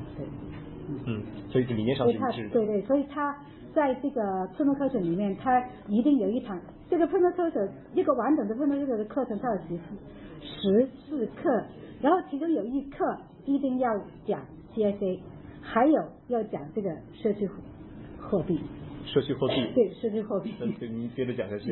所以理念上是一致的。 对，所以它在这个 permaculture 里面，它一定有一堂这个 permaculture 一个完整的 permaculture 的课程，它有14课，然后其中有一课一定要讲 CSA， 还有要讲这个社区货币。 社区货币。 对，社区货币。 您接着讲下去。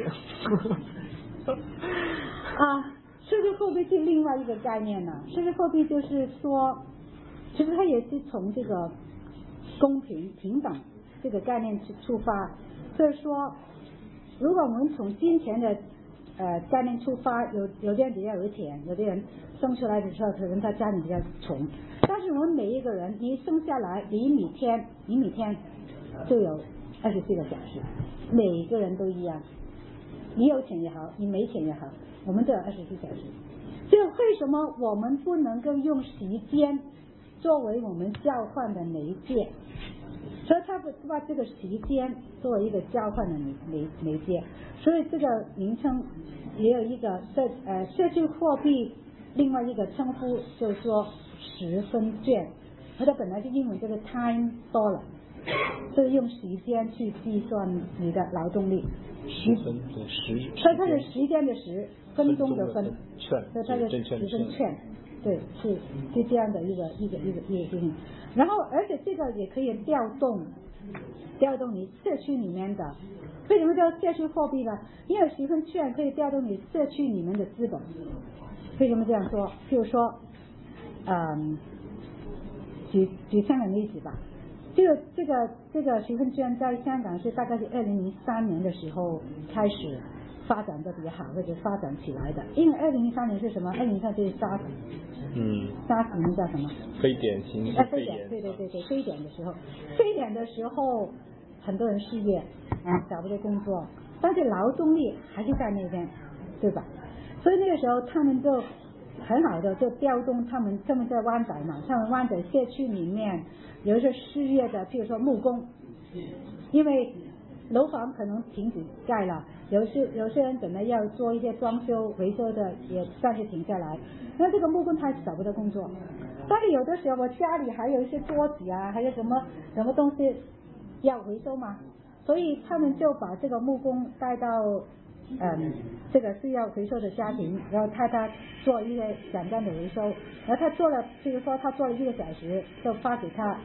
社区货币是另外一个概念呢。社区货币就是说，其实它也是从这个公平平等这个概念去出发。就是说，如果我们从金钱的概念出发，有的人比较有钱，有的人生出来的时候可能他家里比较穷，但是我们每一个人一生下来，你每天就有24个小时，每一个人都一样，你有钱也好，你没钱也好，我们都有24小时。就为什么我们不能够用时间作为我们交换的媒介？所以他把这个时间作为一个交换的媒介，所以这个名称也有一个社区货币，另外一个称呼就是说10分券，它本来是英文这个 time dollar， 所以用时间去计算你的劳动力。 10分对10， 所以它是时间的10，分钟的分， 券， 所以它是10分券。对，是这样的一个事情。然后，而且这个也可以调动你社区里面的。为什么叫社区货币呢？因为10分券可以调动你社区里面的资本。为什么这样说？譬如说，举香港例子吧。这个10分券在香港是大概是2003年的时候开始发展的比较好，或者发展起来的。因为2003年是什么？2003就是SARS。SARS 名叫什么？ 非典型肺炎。 对，非典的时候，很多人失业，找不到工作，但是劳动力还是在那边，对吧？所以那个时候他们就很好的就调动他们在湾仔嘛，他们湾仔社区里面有一些失业的，譬如说木工，因为楼房可能停止盖了，有些人本来要做一些装修维修的也暂时停下来，那这个木工他找不到工作。但是有的时候我家里还有一些桌子啊，还有什么东西要回收嘛，所以他们就把这个木工带到这个需要回收的家庭，然后他做一个简单的回收，然后他做了，比如说他做了1个小时，就发给他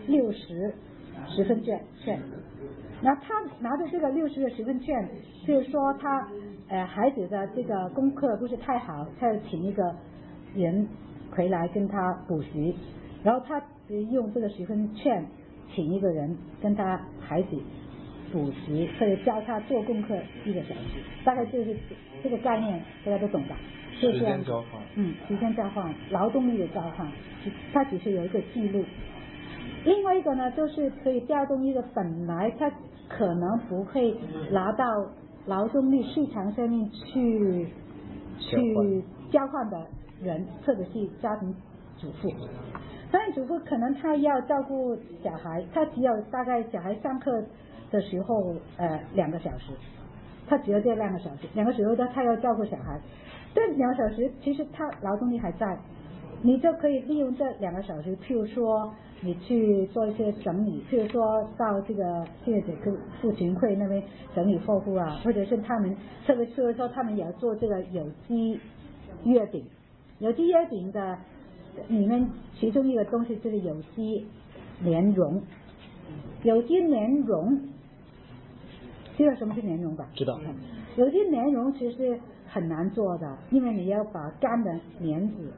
10分券。然后他拿着这个60个10分券，就是说他孩子的这个功课不是太好，他就请一个人回来跟他补习，然后他用这个10分券请一个人跟他孩子补习，或者教他做功课1个小时，大概就是这个概念，大家都懂吧？ 时间交换。 时间交换，劳动力的交换，它只是有一个记录。另外一个呢，就是可以调动一个本来他可能不会拿到劳动力市场上面去交换的人，特别是家庭主妇。家庭主妇可能他要照顾小孩，他只有大概小孩上课的时候2个小时，他只有这2个小时，2个小时他要照顾小孩，这2个小时其实他劳动力还在，你就可以利用这2个小时，譬如说你去做一些整理，譬如说到这个现在这个妇群会那边整理货物啊，或者是他们特别是说他们也要做这个有机月饼，有机月饼的里面其中一个东西就是有机莲蓉。有机莲蓉知道什么是莲蓉吧？ 知道。 有机莲蓉其实很难做的，因为你要把干的莲子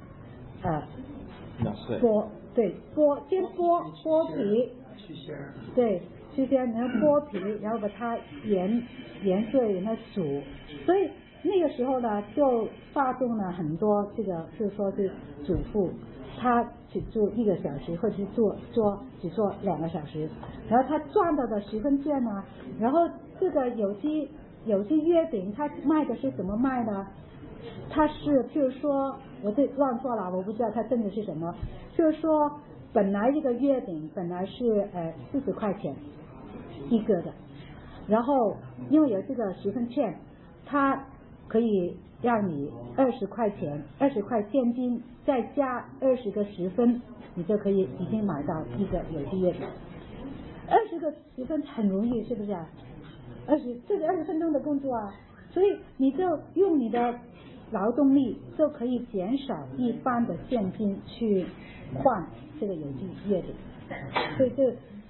剥皮，对，去鲜，然后剥皮，然后把它研碎，然后煮，所以那个时候呢，就发动了很多这个，就是说是主妇，她只做1个小时，或者是只做2个小时，然后她赚到的10分券呢，然后这个有机月饼，它卖的是怎么卖呢？它是譬如说，我这乱说了，我不知道它真的是什么。就是说，本来一个月饼本来是40块钱一个的，然后因为有这个10分券，它可以让你20块钱，20块现金，再加20个10分，你就可以已经买到一个有机月饼。20个10分很容易，是不是啊？这个20分钟的工作啊，所以你就用你的劳动力就可以减少一般的现金去换这个有机月饼，所以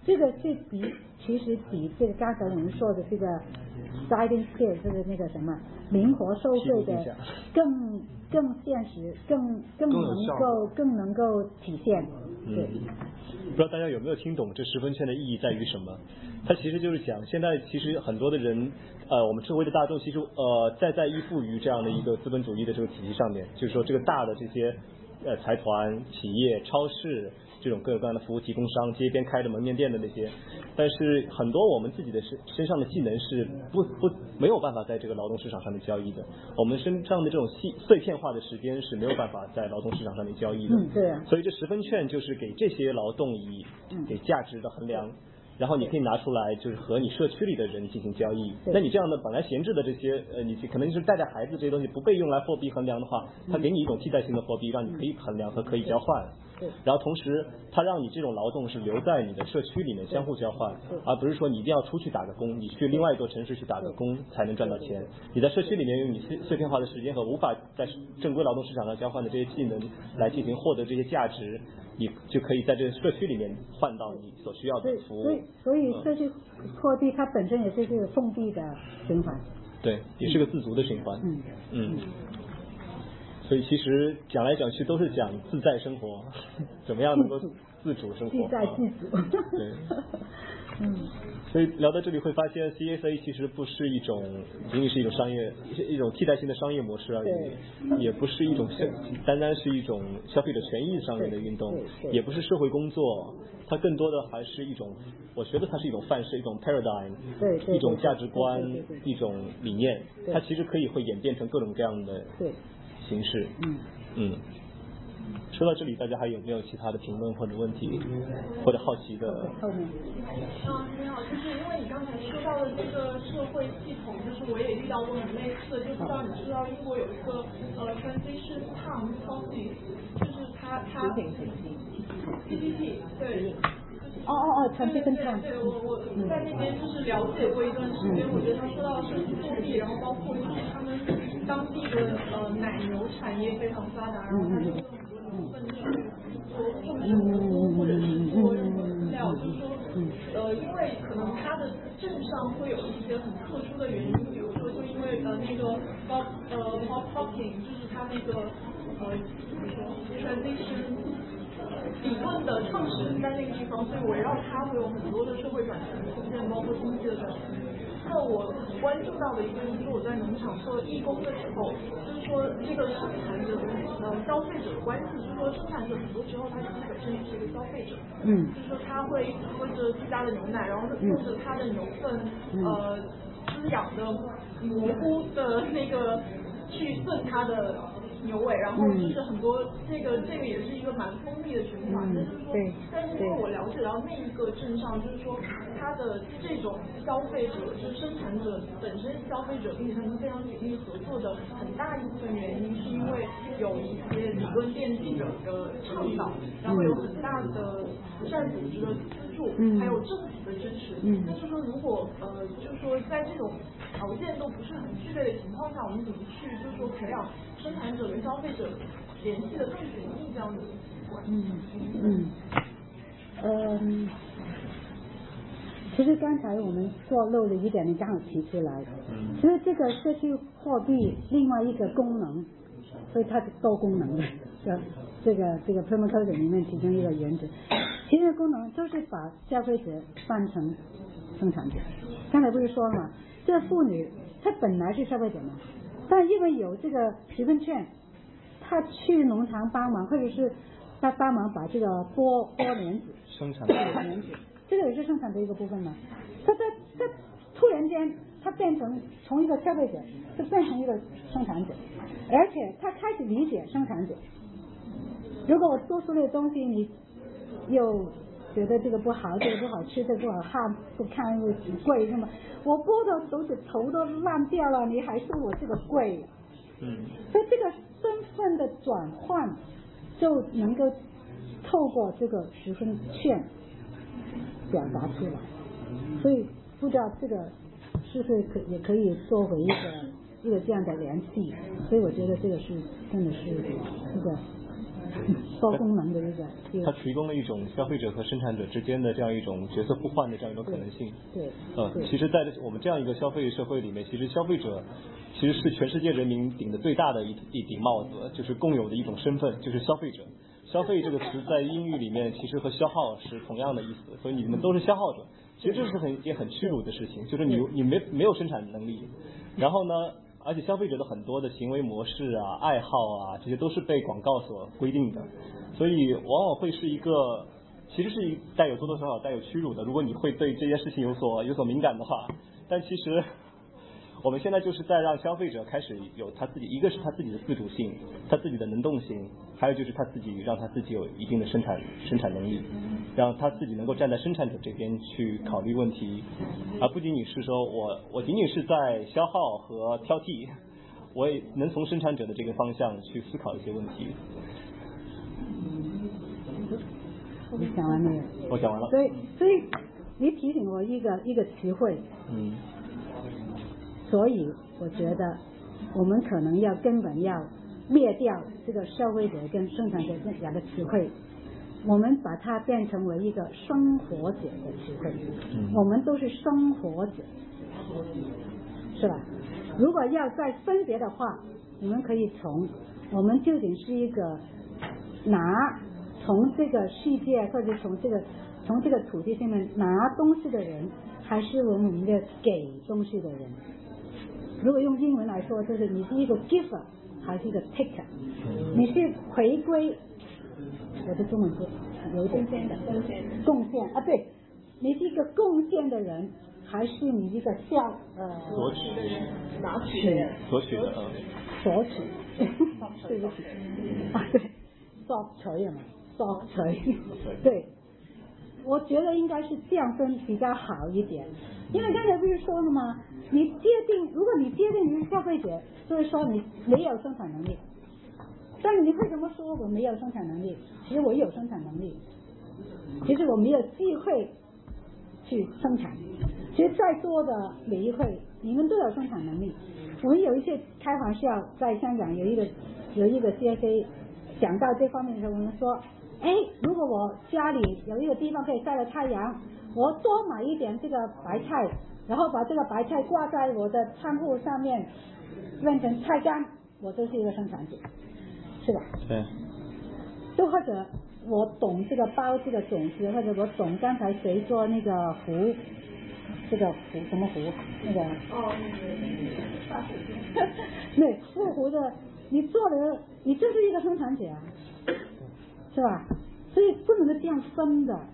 这个是其实比这个刚才我们说的这个 sliding scale 就是那个什么灵活收费的更现实，更能够体现。对。 不知道大家有没有听懂这10分券的意义在于什么？它其实就是讲，现在其实很多的人，我们社会的大众其实在依附于这样的一个资本主义的这个体系上面，就是说这个大的这些财团、企业、超市这种各个各样的服务提供商，街边开的门面店的那些，但是很多我们自己的身上的技能是没有办法在这个劳动市场上面交易的，我们身上的这种碎片化的时间是没有办法在劳动市场上面交易的。 对啊。 所以这10分券就是给这些劳动以给价值的衡量。然后你可以拿出来，就是和你社区里的人进行交易。那你这样的本来闲置的这些，你可能就是带着孩子这些东西不被用来货币衡量的话，它给你一种替代性的货币，让你可以衡量和可以交换。然后同时，它让你这种劳动是留在你的社区里面相互交换，而不是说你一定要出去打个工，你去另外一座城市去打个工才能赚到钱。你在社区里面用你碎片化的时间和无法在正规劳动市场上交换的这些技能来进行获得这些价值，你就可以在这个社区里面换到你所需要的服务。 所以社区货币它本身也是这个送币的循环。对， 也是个自足的循环。所以其实讲来讲去都是讲自在生活，怎么样能够自主生活。 自在自主。 对。所以聊到这里会发现 CSA 其实不是仅仅是一种一种替代性的商业模式而已，也不是一种单单是一种消费者权益上面的运动，也不是社会工作，它更多的还是一种，我觉得它是一种范式，一种 paradigm， 一种价值观，一种理念，它其实会演变成各种各样的形式。说到这里，大家还有没有其他的评论或者问题，或者好奇的？ 你好，就是因为你刚才说到的这个社会系统，就是我也遇到过很类似的，就不知道你知道英国有一个transition town policy， 就是它 TPP 对。 transition town。 对，我在那边就是了解过一段时间，我觉得他说到的社区货币，然后包括就是他们当地的奶牛产业非常发达，然后他就有很多牛粪去做种植物或者是做任何饲料，就是说因为可能它的镇上会有一些很特殊的原因，比如说就因为那个Bob Hawking 就是他那个transition理论的创始人在那个地方，所以围绕它会有很多的社会转型出现，包括经济的转型。那我关注到的一个就是我在农场做义工的时候，就是说这个生产者跟消费者的关系，就是说生产者很多时候他自己本身也是一个消费者，就是说他会喝着自家的牛奶，然后用着他的牛粪滋养的蘑菇的那个去炖他的牛尾，然后就是很多这个也是一个蛮锋利的循环的，就是说，但是因为我了解到那一个镇上，就是说它的这种消费者，就是生产者本身是消费者，并且他们非常紧密合作的很大一部分原因，是因为有一些理论奠基者的倡导，然后有很大的慈善组织的资助，还有政府的支持。那就是说，如果就是说在这种条件都不是很具备的情况下，我们怎么去就是说培养生产者跟消费者联系的更紧密这样的习惯？ 其实刚才我们说漏了一点，你刚好提出来。其实这个社区货币另外一个功能，所以它是多功能的。这个 permaculture 里面其中一个原则，其实功能就是把消费者换成生产者。刚才不是说了吗？这妇女她本来是消费者嘛，但因为有这个10分券，她去农场帮忙，或者是她帮忙把这个剥莲子， 生产莲子，这个也是生产的一个部分嘛。她突然间，她变成从一个消费者，就变成一个生产者，而且她开始理解生产者。如果我做出来的东西，你又觉得这个不好，这个不好吃，这个不好看，不看又贵是吗？我剥的头都烂掉了，你还说我这个贵？所以这个身份的转换就能够透过这个10分券表达出来。所以不知道这个是不是也可以作为一个这样的联系？所以我觉得这个是真的是一个多功能的它提供了一种消费者和生产者之间的这样一种角色互换的这样一种可能性。 对。 其实，在我们这样一个消费社会里面，其实消费者其实是全世界人民顶的最大的一顶帽子，就是共有的一种身份，就是消费者。消费这个词在英语里面其实和消耗是同样的意思，所以你们都是消耗者。其实这是很屈辱的事情，就是你没有生产能力，然后呢，而且消费者的很多的行为模式啊、爱好啊，这些都是被广告所规定的，所以往往会是一个，其实是带有多多少少带有屈辱的。如果你会对这件事情有所敏感的话，但其实我们现在就是在让消费者开始有他自己，一个是他自己的自主性，他自己的能动性，还有就是让他自己有一定的生产能力，让他自己能够站在生产者这边去考虑问题，而不仅仅是说我仅仅是在消耗和挑剔，我也能从生产者的这个方向去思考一些问题。 你讲完没有？ 我讲完了。 所以你提醒我一个词汇。所以我觉得我们可能根本要灭掉这个消费者跟生产者这两个词汇，我们把它变成为一个生活者的词汇。我们都是生活者，是吧？如果要再分别的话，你们可以从我们究竟是一个从这个世界或者从这个土地上面拿东西的人，还是我们一个给东西的人。如果用英文来说，就是你是一个 giver 还是一个 taker， 你是回归，我的中文是有贡献的贡献啊，对，你是一个贡献的人，还是你一个索取的人，索取的索取，对不起啊，对，索取嘛，索取，对。我觉得应该是这样分比较好一点，因为刚才不是说了吗？如果你界定你是消费者，就是说你没有生产能力。但是你为什么说我没有生产能力？其实我有生产能力，其实我没有机会去生产。其实在座的每一位，你们都有生产能力。我们有一些开玩笑，在香港有一个 CSA 讲到这方面的时候，我们说。如果我家里有一个地方可以晒到太阳，我多买一点这个白菜，然后把这个白菜挂在我的仓库上面，变成菜干，我就是一个生产者，是吧？ 对。 就或者我懂这个包这个种子，或者我懂刚才谁做那个壶，这个壶什么壶？那个对，这个壶的，你做的，你就是一个生产者啊。是吧？所以不能这样分的。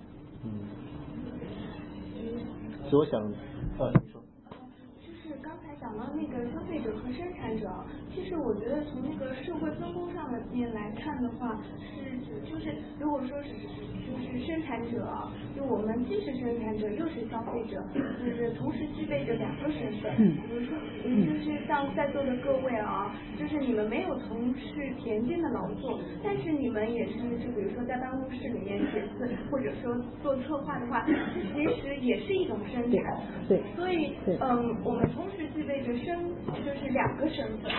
所以我想，你说。 就是刚才讲到那个消费者和生产者，其实我觉得从那个社会分工上面来看的话，就是如果说是就是生产者，就我们既是生产者又是消费者，就是同时具备着两个身份。比如说，就是像在座的各位啊，就是你们没有从事田间的劳作，但是你们也是就比如说在办公室里面写字，或者说做策划的话，其实也是一种生产。 对。 所以我们同时具备着就是两个身份。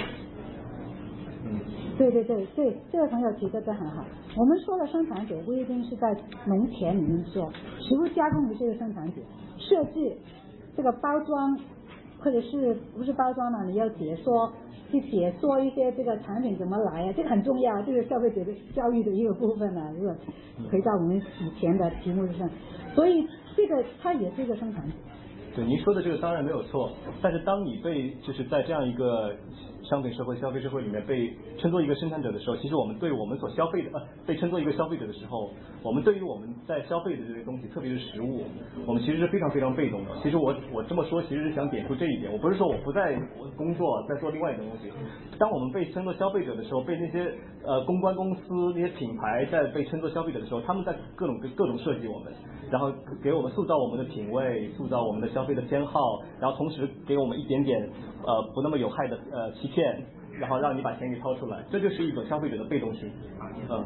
对，这个朋友提的都很好。我们说的生产者不一定是在农田里面做，食物加工的这个生产者，设计这个包装，或者是不是包装呢？你要去解说一些这个产品怎么来啊，这个很重要，这个消费者的教育的一个部分呢。如果回到我们以前的题目上，所以这个它也是一个生产者。 对，您说的这个当然没有错，但是当你就是在这样一个消费社会里面被称作一个生产者的时候，其实我们对我们所消费的被称作一个消费者的时候，我们对于我们在消费的这些东西，特别是食物，我们其实是非常非常被动的。其实我这么说，其实是想点出这一点。我不是说我不在工作，在做另外一种东西。当我们被称作消费者的时候，被那些公关公司那些品牌在被称作消费者的时候，他们在各种设计我们，然后给我们塑造我们的品味，塑造我们的消费的偏好，然后同时给我们一点点不那么有害的欺骗，然后让你把钱给掏出来，这就是一种消费者的被动性。 那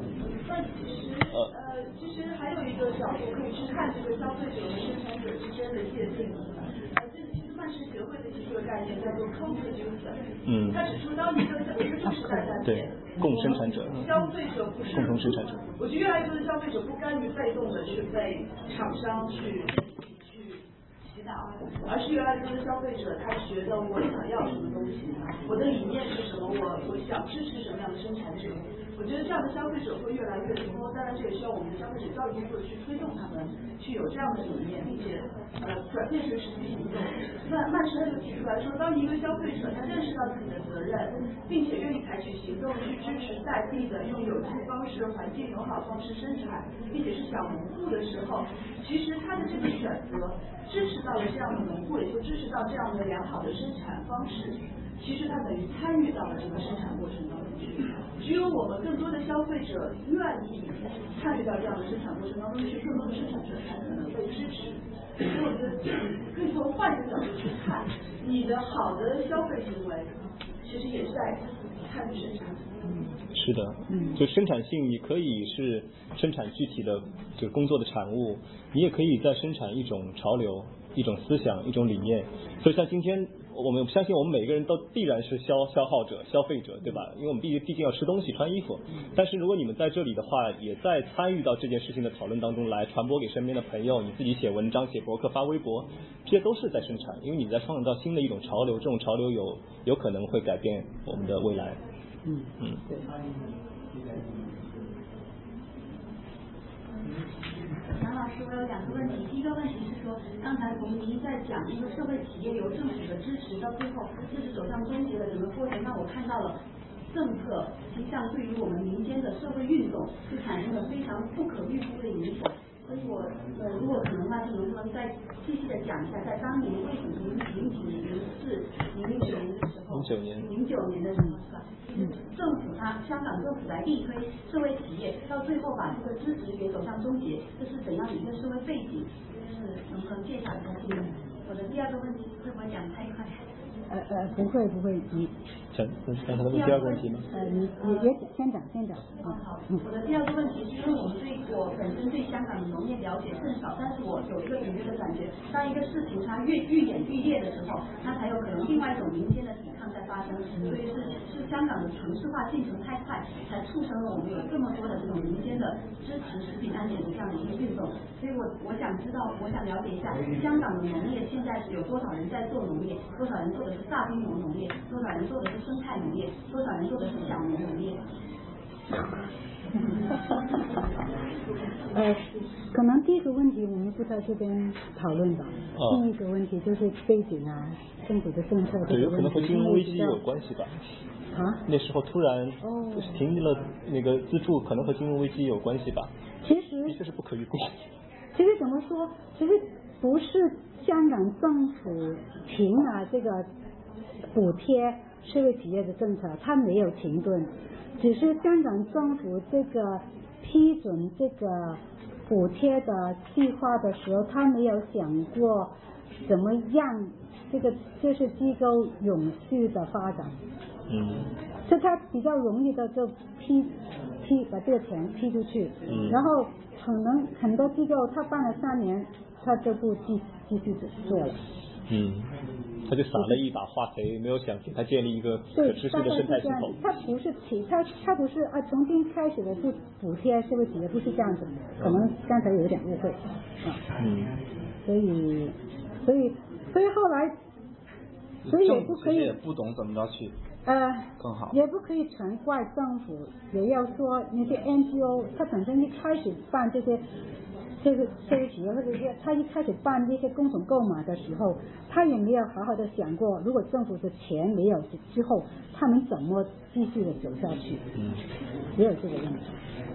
其实还有一个角度可以去看这个消费者和生产者之间的界定。其实卖曼市协会的提出的概念叫做 co-producer，他指出当一个就是大家对共生产者， 消费者不是共同生产者， 我觉得越来越多的消费者不甘于被动的去被厂商去洗脑，而是越来越多的消费者他觉得我想要什么东西，我的理念是什么，我想支持什么样的生产者。我觉得这样的消费者会越来越多，当然这也需要我们的消费者教育工作去推动他们去有这样的理念，并且转变成实际行动。那曼市他就提出来说，当一个消费者他认识到自己的责任，并且愿意采取行动去支持在地的用有机方式、环境友好方式生产，并且是小农户的时候，其实他的这个选择支持到了这样的农户，也就支持到这样的良好的生产方式。其实他等于参与到了这个生产过程当中去，只有我们更多的消费者愿意参与到这样的生产过程当中去，更多的生产者才可能被支持。所以我觉得可以从换一个角度去看，你的好的消费行为，其实也是在参与生产。 是的，就生产性，你可以是生产具体的这个工作的产物，你也可以在生产一种潮流、一种思想、一种理念。所以像今天，我们相信我们每个人都必然是消耗者、消费者，对吧？因为我们毕竟要吃东西、穿衣服。但是如果你们在这里的话，也在参与到这件事情的讨论当中来，传播给身边的朋友，你自己写文章、写博客、发微博，这些都是在生产，因为你在创造新的一种潮流，这种潮流有可能会改变我们的未来。 对。 杨老师，我有2个问题。第一个问题是说，刚才我们您在讲那个社会企业由政府的支持到最后支持走向终结的整个过程，让我看到了政策实际上对于我们民间的社会运动是产生了非常不可预估的影响。所以我如果可能的话，就能不能再继续的讲一下，在当年为什么零几年、04、09年的时候，09年的时候是吧？政府香港政府来力推社会企业，到最后把这个支持给走向终结，这是怎样的一个社会背景？就是能不能介绍一下这个？我的第2个问题会不会讲太快？ 不会，你刚才问第2个问题吗？ 你也先讲。 好，我的第2个问题是因为我本身对香港的农业了解甚少，但是我有一个隐约的感觉，当一个事情它愈演愈烈的时候，它才有可能另外一种民间的抵抗在发生，所以是香港的城市化进程太快，才促成了我们有这么多的这种民间的支持食品安全的这样的一个运动。所以我想了解一下，香港的农业现在是有多少人在做农业，多少人做的是大规模农业，多少人做的是生态农业，多少人做的是小农农业？ 可能第一个问题我们不在这边讨论吧。第一个问题就是背景啊，政府的政策。 对，有可能和金融危机有关系吧。那时候突然停了那个资助，可能和金融危机有关系吧。 其实的确是不可预估。 其实怎么说？其实不是香港政府停了这个补贴社会企业的政策，它没有停顿，只是香港政府这个批准这个补贴的计划的时候，他没有想过怎么样这是机构永续的发展。所以他比较容易的就把这个钱批出去，然后可能很多机构他办了3年，他就不继续做了。 他就撒了一把化肥，没有想给他建立一个可持续的生态系统。 他不是他不是重新开始的是补贴社会企业，不是这样子，可能刚才有点误会。所以后来，所以也不可以， 也不懂怎么着去更好， 也不可以全怪政府，也要说那些 NGO， 他本身一开始办这个社会企业，或者是他一开始办这些公众购买的时候，他也没有好好的想过，如果政府的钱没有之后，他们怎么继续的走下去？也有这个问题。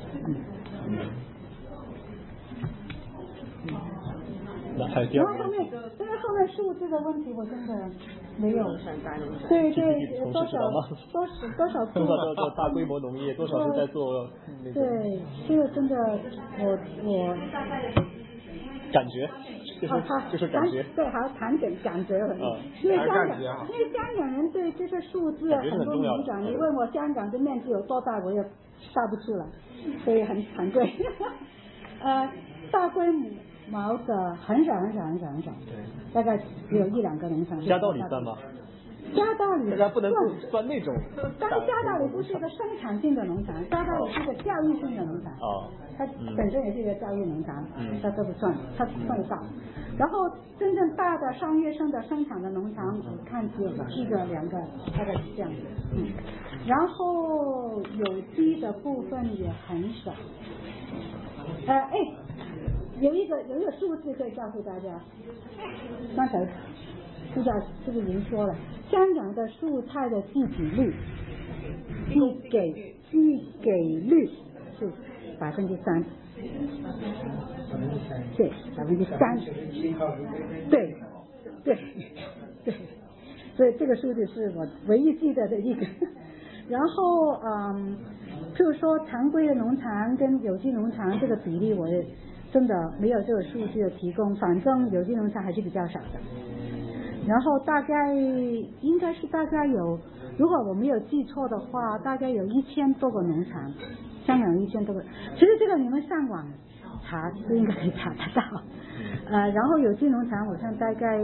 那还有第2个问题。 因为后面数字的问题，我真的没有。对，多少做大规模农业，多少是在做那个。 对，这个真的我感觉就是感觉。 对，好谈点感觉而已。因为香港人对这些数字很不敏感，你问我香港的面积有多大，我也答不出来，所以很惭愧。大规毛的很少，大概只有1-2个农场。 加道理算吗？ 加道理大家不能算那种。 但是加道理不是一个生产性的农场，加道理是一个教育性的农场。它本身也是一个教育农场，它都不算，它算得到。然后真正大的商业性的生产的农场，我看只有1个2个，大概是这样子。然后有机的部分也很少。有一个数字可以告诉大家，刚才副教是不是已经说了，香港的蔬菜的寄给率，寄给率是3%，对，3%，对，所以这个数字是我唯一记得的一个。然后譬如说常规的农场跟有机农场这个比例，我也真的没有这个数据的提供，反正有机农场还是比较少的。然后大概有，如果我没有记错的话，大概有1000多个农场，香港有1000多个。其实这个你们上网查是应该可以查得到。然后有机农场我看大概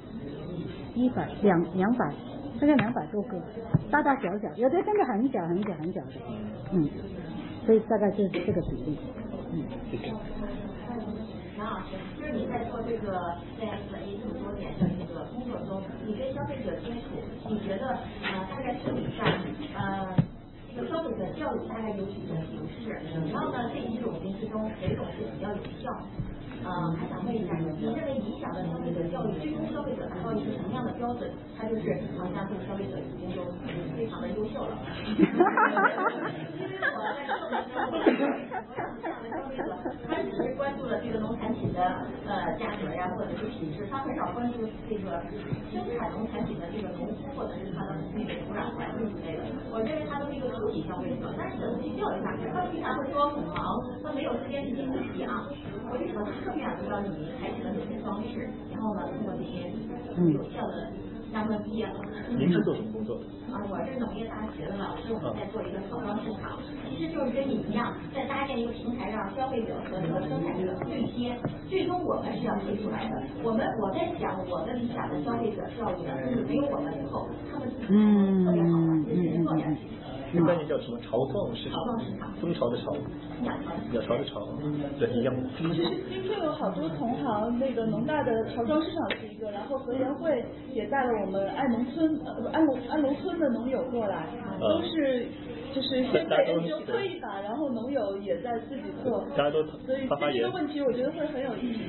200，大概200多个，大大小小，有的真的很小的，所以大概就是这个比例。 谢谢。 杨老师，就是你在做这个 CSA 这么多年的这个工作中，你跟消费者接触，你觉得大概市面上这个消费者教育大概有几种形式？然后呢，这几种形式中哪种是比较有效？还想问一下，你认为理想的消费者教育，最终消费者达到一个什么样的标准？他就是好像这个消费者已经就非常的优秀了。因为我在做的时候，我有这样的消费者，他只是关注了这个农产品的价格呀，或者是品质，他很少关注这个生产农产品的这个农夫或者是他的那个土壤环境之类的。我认为他都是一个初级消费者，但是怎么去教育他？他为啥会说很忙，他没有时间去进行讲？我就想特别想知道你采取的哪些方式，然后呢，通过这些有效的相关毕业了。 您是做什么工作的？ 我是农业大学的老师，我们在做一个草庄市场，其实就是跟你一样，在搭建一个平台，让消费者和这个生产者对接。最终我们是要推出来的。我在想，我的理想的消费者教育呢，就是没有我们以后，他们自己特别好的自己做下去。 这个概念叫什么？潮壮市场，蜂巢的巢，鸟巢的巢，对，一样。 其实今天有好多同行，那个农大的潮庄市场是一个，然后合研会也带了我们安农村的农友过来，都是就是先在研究推一把，然后农友也在自己做， 大家都所以这个问题我觉得会很有意义。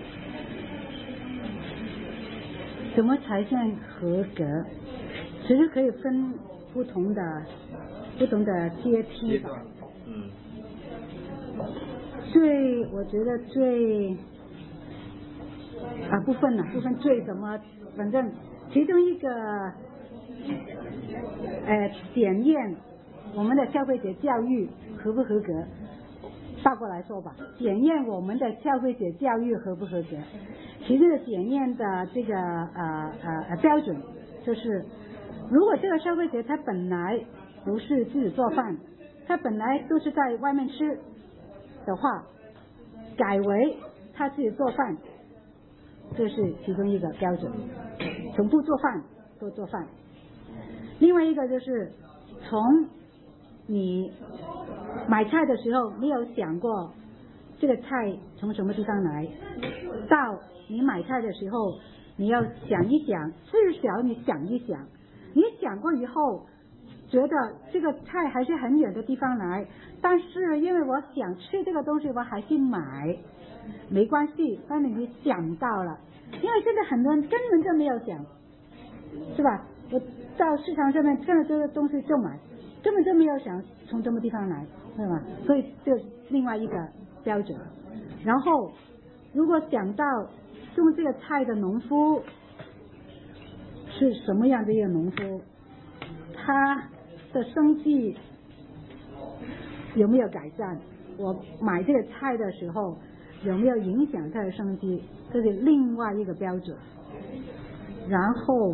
怎么才算合格？其实可以分不同的阶梯吧。我觉得不分最什么，反正其中一个检验我们的消费者教育合不合格，倒过来说吧，检验我们的消费者教育合不合格。其实的检验的这个标准就是，如果这个消费者他本来不是自己做饭，他本来都是在外面吃的话，改为他自己做饭，这是其中一个标准，从不做饭都做饭。另外一个就是从你买菜的时候没有想过这个菜从什么地方来，到你买菜的时候你要想一想，至少你想一想，你想过以后觉得这个菜还是很远的地方来，但是因为我想吃这个东西我还是买，没关系，但是你想到了，因为现在很多人根本就没有想，是吧？我到市场上面看到这个东西就买，根本就没有想从什么地方来，是吧？所以这另外一个标准。然后如果想到种这个菜的农夫是什么样的一个农夫，他的生计有没有改善，我买这个菜的时候有没有影响他的生计，这是另外一个标准。然后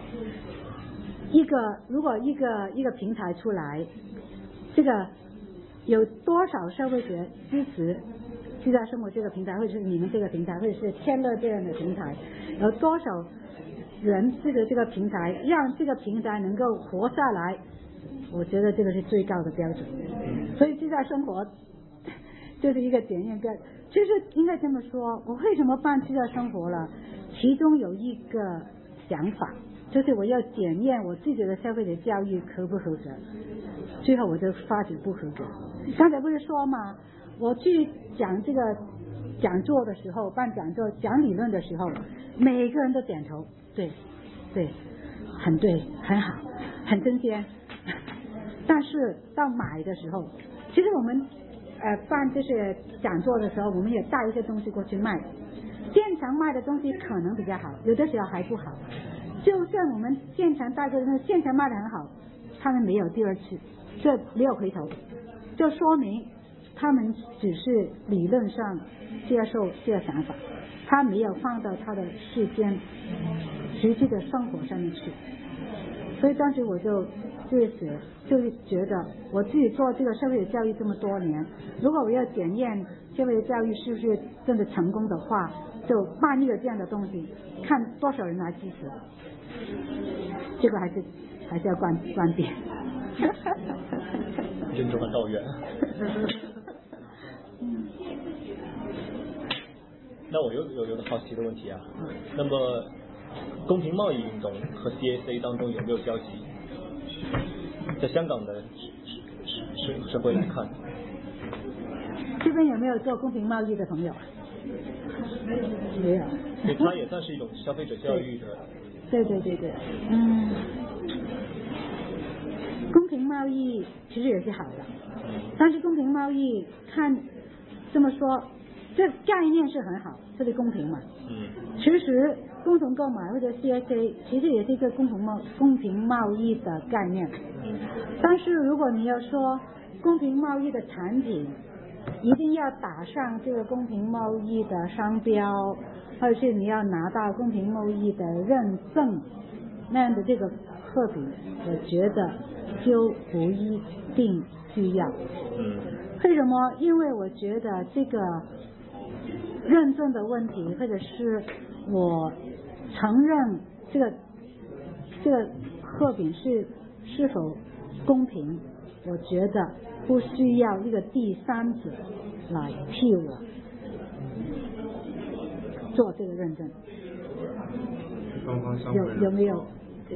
如果一个平台出来，这个有多少消费者支持居家生活这个平台，或者是你们这个平台，或者是天乐这样的平台，有多少人支持这个平台，让这个平台能够活下来，我觉得这个是最高的标准。所以居家生活就是一个检验标准。其实应该这么说，我为什么办居家生活了？其中有一个想法，就是我要检验我自己的消费者教育合不合格。最后我就发觉不合格。刚才不是说吗？我去讲这个讲座的时候，办讲座讲理论的时候，每个人都点头，对，很对，很好，很真鲜。但是到买的时候，其实我们办这些讲座的时候，我们也带一些东西过去卖。现场卖的东西可能比较好，有的时候还不好。就算我们现场带过的现场卖的很好，他们没有第二次，这没有回头，就说明他们只是理论上接受这个想法，他没有放到他的实际的生活上面去。所以当时我就觉得我自己做这个社会的教育这么多年，如果我要检验社会的教育是不是真的成功的话，就办一个这样的东西，看多少人来支持。这个还是要关闭。 任重道远。那我有个好奇的问题啊，那么公平贸易运动和 CAC 当中有没有交集？在香港的社会来看， 这边有没有做公平贸易的朋友？没有。 所以它也算是一种消费者教育的。 对，公平贸易其实也是好的，但是公平贸易看这么说，这概念是很好，这是公平嘛。其实共同购买或者 CAC 其实也是一个公平贸易的概念。但是如果你要说公平贸易的产品一定要打上这个公平贸易的商标，或者是你要拿到公平贸易的认证那样的这个货品，我觉得就不一定需要。为什么？因为我觉得这个认证的问题，或者是我承认这个货品是否公平，我觉得不需要一个第三者来替我做这个认证。有没有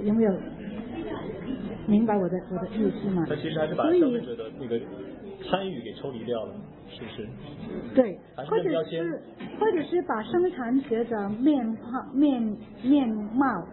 明白我的意思吗？ 它其实还是把消费者的那个参与给抽离掉了，是不是？ 对，或者是把生产者的面貌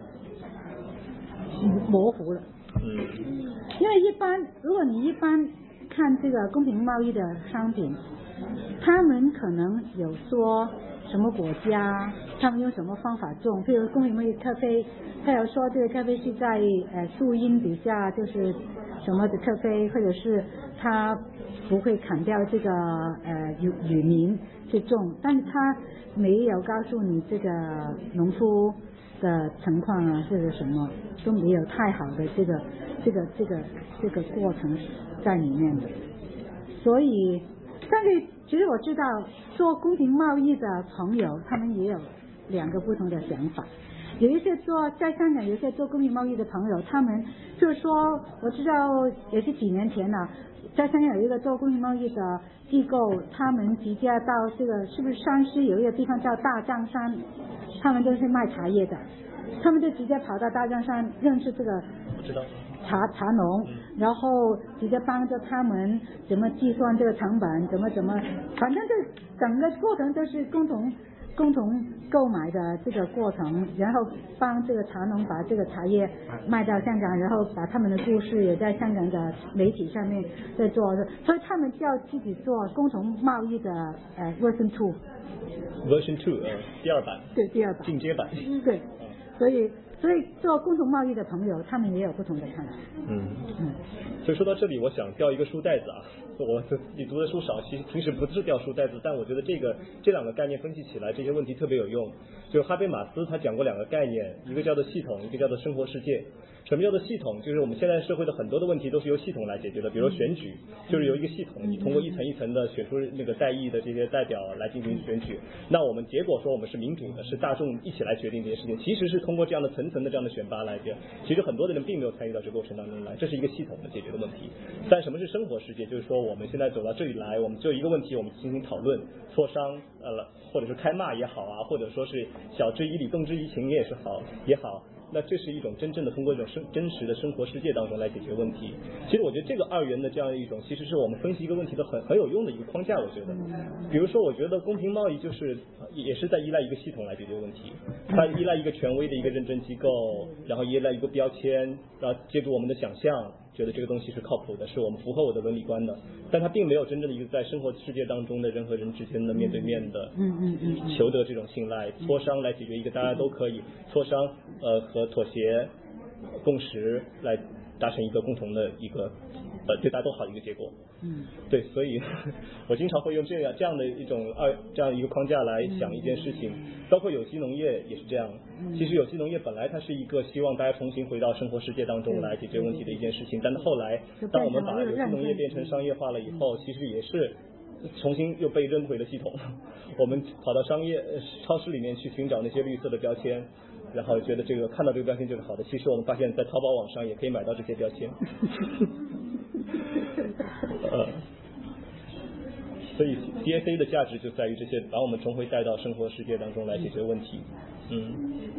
模糊了。因为如果你一般看这个公平贸易的商品，他们可能有说什么国家，他们用什么方法种，譬如公平贸易咖啡，他有说这个咖啡是在树荫底下，就是什么的咖啡，或者是他不会砍掉这个雨林去种，但是他没有告诉你这个农夫的情况啊，或者什么都没有太好的这个过程在里面的。所以但是其实我知道做公平贸易的朋友他们也有两个不同的想法。有一些在香港有一些做公平贸易的朋友，他们就是说，我知道也是几年前了，在香港有一个做公平贸易的机构，他们直接到这个是不是山西有一个地方叫大砧山，他们就是卖茶叶的，他们就直接跑到大砧山认识这个茶农，然后直接帮着他们怎么计算这个成本，怎么，反正这整个过程都是共同购买的这个过程，然后帮这个茶农把这个茶叶卖到香港，然后把他们的故事也在香港的媒体上面在做，所以他们就要自己做共同贸易的version 2 第二版， 对，第二版进阶版， 对，所以做共同贸易的朋友他们也有不同的看法。 所以说到这里，我想掉一个书袋子啊。我自己读的书少，其实平时不是掉书袋子，但我觉得这两个概念分析起来，这些问题特别有用。就哈贝马斯他讲过两个概念，一个叫做系统，一个叫做生活世界。 什么叫做系统？就是我们现在社会的很多的问题都是由系统来解决的，比如说选举，就是由一个系统，你通过一层一层的选出那个在意的这些代表来进行选举。那我们结果说我们是民主的，是大众一起来决定这些事情，其实是通过这样的层层的这样的选拔来决。其实很多的人并没有参与到这个过程当中来，这是一个系统的解决的问题。但什么是生活世界？就是说我们现在走到这里来，我们就一个问题，我们进行讨论、磋商，或者是开骂也好啊，或者说是晓之以理、动之以情也好。那这是一种真正的通过一种真实的生活世界当中来解决问题。其实我觉得这个二元的这样一种，其实是我们分析一个问题的很有用的一个框架。我觉得，比如说，我觉得公平贸易就是也是在依赖一个系统来解决问题，它依赖一个权威的一个认证机构，然后依赖一个标签，然后借助我们的想象，觉得这个东西是靠谱的，是我们符合我的伦理观的，但它并没有真正的一个在生活世界当中的人和人之间的面对面的求得这种信赖，磋商来解决一个大家都可以磋商和妥协共识来达成一个共同的一个对大家都好的一个结果。对，所以我经常会用这样的一种这样一个框架来想一件事情，包括有机农业也是这样。其实有机农业本来它是一个希望大家重新回到生活世界当中来解决问题的一件事情，但是后来当我们把有机农业变成商业化了以后，其实也是重新又被扔回了系统。我们跑到超市里面去寻找那些绿色的标签，然后觉得这个看到这个标签就是好的，其实我们发现在淘宝网上也可以买到这些标签。所以 DSA 的价值就在于这些，把我们重回带到生活世界当中来解决问题。 如果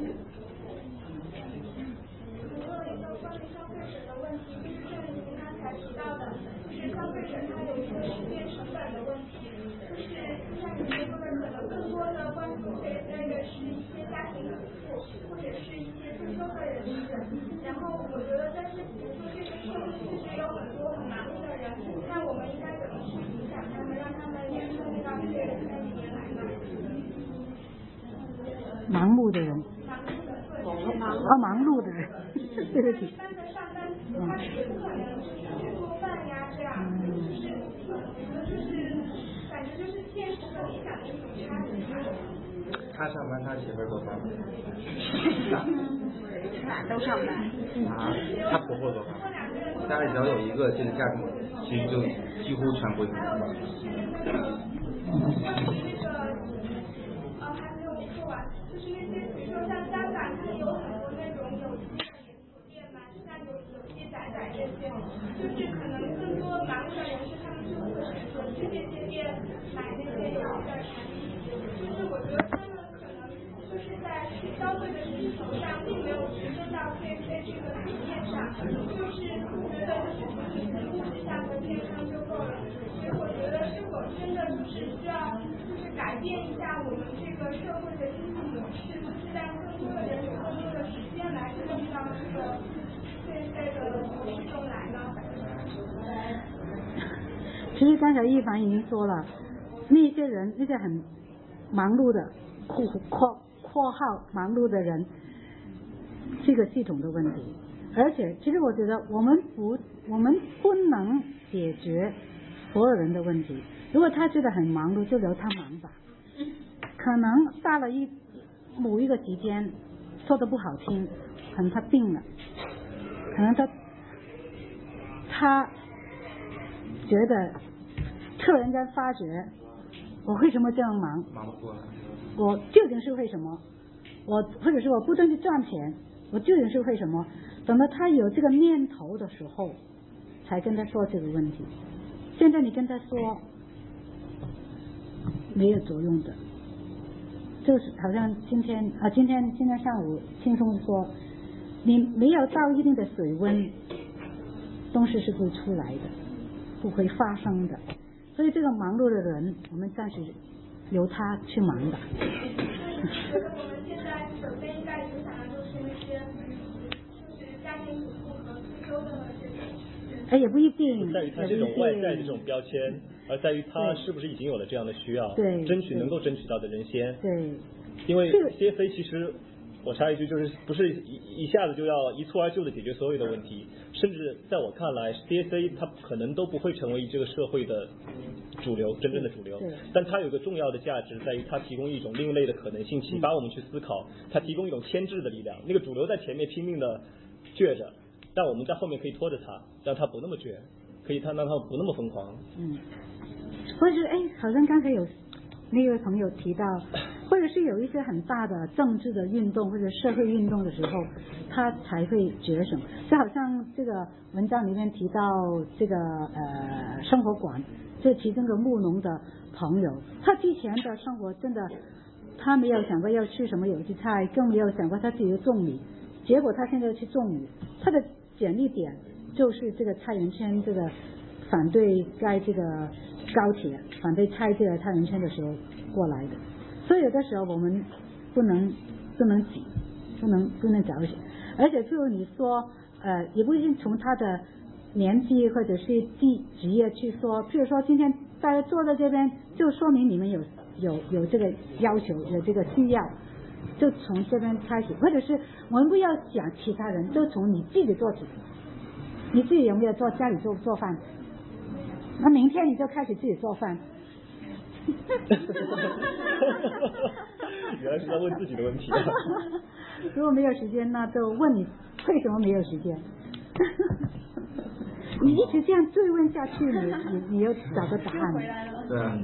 一个关于消费者的问题，就是正如您刚才提到的，就是消费者他有一个时间成本的问题，就是像你说的，可能更多的关注DSA的是一些家庭主妇或者是一些退休的人士。然后我觉得，但是比如说这个社会其实有很多很忙碌的人，那我们应该怎么去影响他们，让他们也参与到这个DSA里面来呢？ 忙碌的人，忙碌的人，对不起。 一般的上班族，他是不可能就是去做饭呀，这样，就是感觉就是现实和理想的一种差距。 他上班，他媳妇儿做饭。 俩都上班。 他婆婆做饭。家里只要有一个这个家庭，其实就几乎全归他。 还没有说完，就是那些比如说像香港，它有很多那种有机的连锁店嘛，像有机仔这些，就是可能更多忙碌的人士，他们就会选择去这些店买那些有机的产品。就是我觉得他们可能就是在消费的需求上，并没有提升到DSA这个层面上，就是觉得就是提供物质上的健康就够了。所以我觉得是否真的就是需要就是改变一下我们这个社会的经济模式，就是让更多的人有更多的时间来参与到这个DSA的模式中来呢？ 其实刚才一凡已经说了，那些人那些很忙碌的括号忙碌的人，这个系统的问题。而且其实我觉得我们不能解决所有人的问题。如果他觉得很忙碌，就留他忙吧。可能到了某一个期间，说的不好听，可能他病了，可能他觉得突然间发觉我为什么这样忙？ 忙不过来。 我究竟是为什么？或者是我不断去赚钱，我究竟是为什么？等到他有这个念头的时候，才跟他说这个问题。现在你跟他说没有作用的，就是好像今天上午轻松说，你没有到一定的水温，东西是不会出来的，不会发生的。所以这个忙碌的人，我们暂时由他去忙吧。 觉得我们现在首先应该影响的就是那些就是家庭主妇和退休的这种。 也不一定。 在于他这种外在的这种标签，而在于他是不是已经有了这样的需要，能够争取到的人先。 对。 因为 DSA 其实我插一句，就是不是一下子就要一蹴而就的解决所有的问题，甚至在我看来 DSA 它可能都不会成为这个社会的主流，真正的主流。但它有个重要的价值在于它提供一种另类的可能性，启发我们去思考，它提供一种牵制的力量。那个主流在前面拼命的倔着， 但我们在后面可以拖着他，让他不那么卷，可以让他不那么疯狂。 或者是好像刚才有那位朋友提到，或者是有一些很大的政治的运动或者社会运动的时候，他才会觉醒。就好像这个文章里面提到这个生活馆，这其中的务农的朋友，他之前的生活真的，他没有想过要吃什么有机菜，更没有想过他自己的种米，结果他现在去种米，他的简历点就是这个菜园圈这个反对盖这个高铁，反对拆这个菜园圈的时候过来的。所以有的时候我们不能挤，不能找死。而且就你说也不一定从他的年纪或者是职业去说，譬如说今天大家坐在这边，就说明你们有这个要求，有这个需要，就从这边开始，或者是我们不要讲其他人，就从你自己做起。你自己有没有家里做饭？那明天你就开始自己做饭。 原来是在问自己的问题。 如果没有时间，那就问你为什么没有时间。你一直这样追问下去，你又找个答案。 对啊。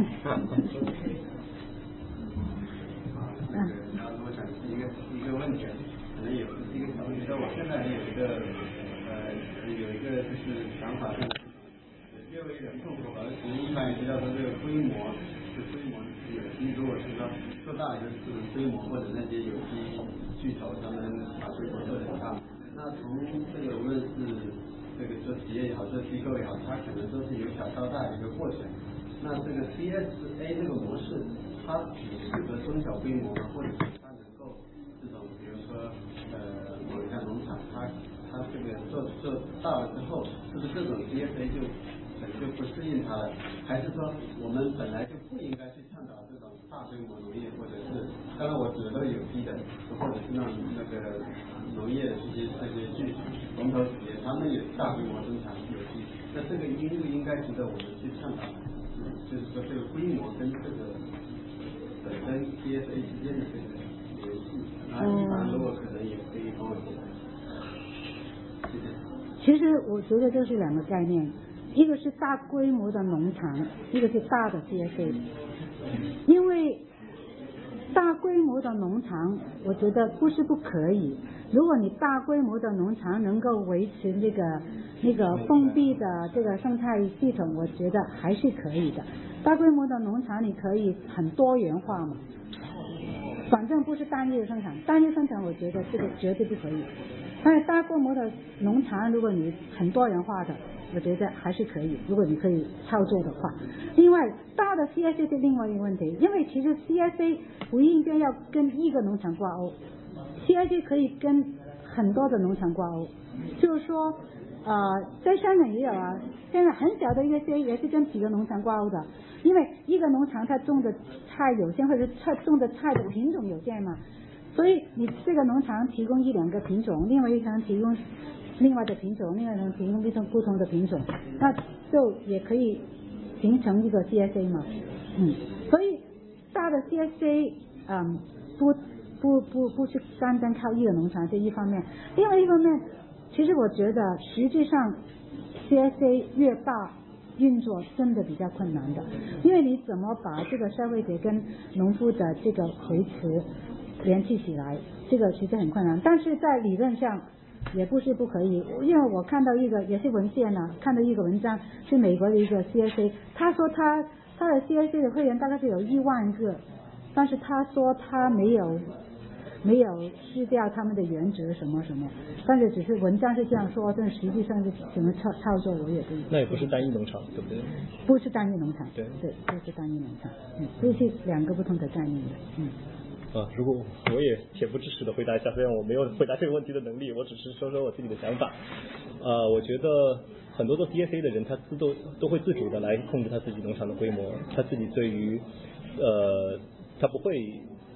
然后我想一个问题，可能有一个我觉得我现在有一个就是想法是，越为人众所而知，一般也知道说这个规模有机，如果是说大就是规模或者那些有机巨头他们把规模做得很大，那从这个无论是这个做企业也好，做机构也好，它可能都是由小到大的一个过程。那这个 CSA 这个模式，它只适合中小规模，或者是它能够这种，比如说某一家农场，它这个做大了之后，是不是这种 CSA 就不适应它了？还是说我们本来就不应该去倡导这种大规模农业，或者是当然我指的都是有机的，或者是那个农业的这些龙头企业，他们也大规模生产有机，那这个应不应该值得我们去倡导？就是说这个规模跟这个本身 CSA 之间的这个联系，然后一般如果可能也可以帮我解释。谢谢。 其实我觉得这是两个概念，一个是大规模的农场，一个是大的 CSA。因为大规模的农场，我觉得不是不可以。如果你大规模的农场能够维持那个封闭的这个生态系统，我觉得还是可以的。大规模的农场你可以很多元化嘛，反正不是单一的生产，单一生产我觉得这个绝对不可以。但是大规模的农场，如果你很多元化的，我觉得还是可以，如果你可以操作的话。另外，大的 CSA 是另外一个问题，因为其实 CSA 不应该要跟一个农场挂钩 ，CSA 可以跟很多的农场挂钩。就是说，在香港也有啊，现在很小的一个 CSA 也是跟几个农场挂钩的，因为一个农场它种的菜有限，或者它种的菜的品种有限嘛。所以你这个农场提供一两个品种，另外一个人提供另外的品种，另外人提供不同的品种，那就也可以形成一个 CSA 嘛。所以大的 CSA 不是单单靠一个农场，这一方面。另外一方面，其实我觉得实际上 CSA 越大运作真的比较困难的，因为你怎么把这个消费者跟农夫的这个维持联系起来，这个其实很困难，但是在理论上也不是不可以。因为我看到一个也是文献呢，看到一个文章是美国的一个 CSA， 他说他的 CSA 的会员大概是有1万个，但是他说他没有失掉他们的原则什么什么，但是只是文章是这样说，但实际上是怎么操作我也不一定。 那也不是单一农场，对不对？ 不是单一农场， 对， 不是单一农场，这是两个不同的概念的。 如果我也恬不知耻的回答一下，虽然我没有回答这个问题的能力，我只是说说我自己的想法。我觉得很多做 CSA 的人，他都会自主的来控制他自己农场的规模，他自己对于他不会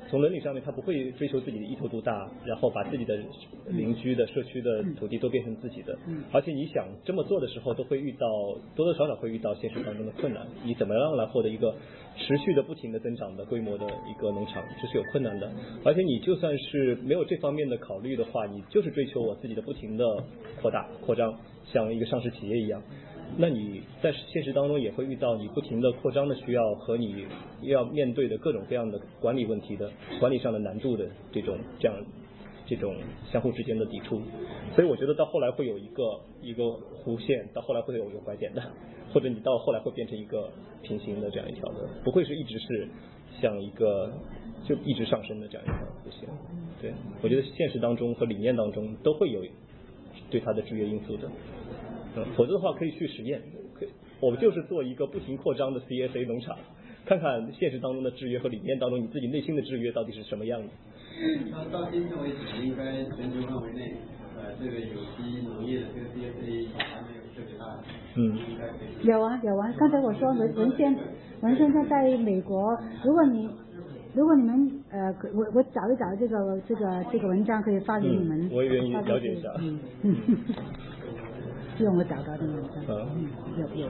从伦理上面，他不会追求自己的一头独大，然后把自己的邻居的社区的土地都变成自己的。而且你想这么做的时候，都会遇到多多少少会遇到现实当中的困难。你怎么样来获得一个持续的、不停的增长的规模的一个农场，这是有困难的。而且你就算是没有这方面的考虑的话，你就是追求我自己的不停的扩大、扩张，像一个上市企业一样。那你在现实当中也会遇到你不停的扩张的需要和你要面对的各种各样的管理问题的管理上的难度的这种相互之间的抵触，所以我觉得到后来会有一个弧线，到后来会有一个拐点的，或者你到后来会变成一个平行的这样一条的，不会是一直是像一个就一直上升的这样一条弧线。对，我觉得现实当中和理念当中都会有对它的制约因素的。否则的话可以去实验，我们就是做一个不停扩张的 CSA 农场，看看现实当中的制约和理念当中你自己内心的制约到底是什么样的。 到今天为止，应该全球范围内，这个有机农业的这个 CSA 还没有特别大的。应该可以。 有啊，刚才我说文先生在美国，如果你们我找一找这个文章可以发给你们。 我也愿意了解一下。 用我找到的文章。有。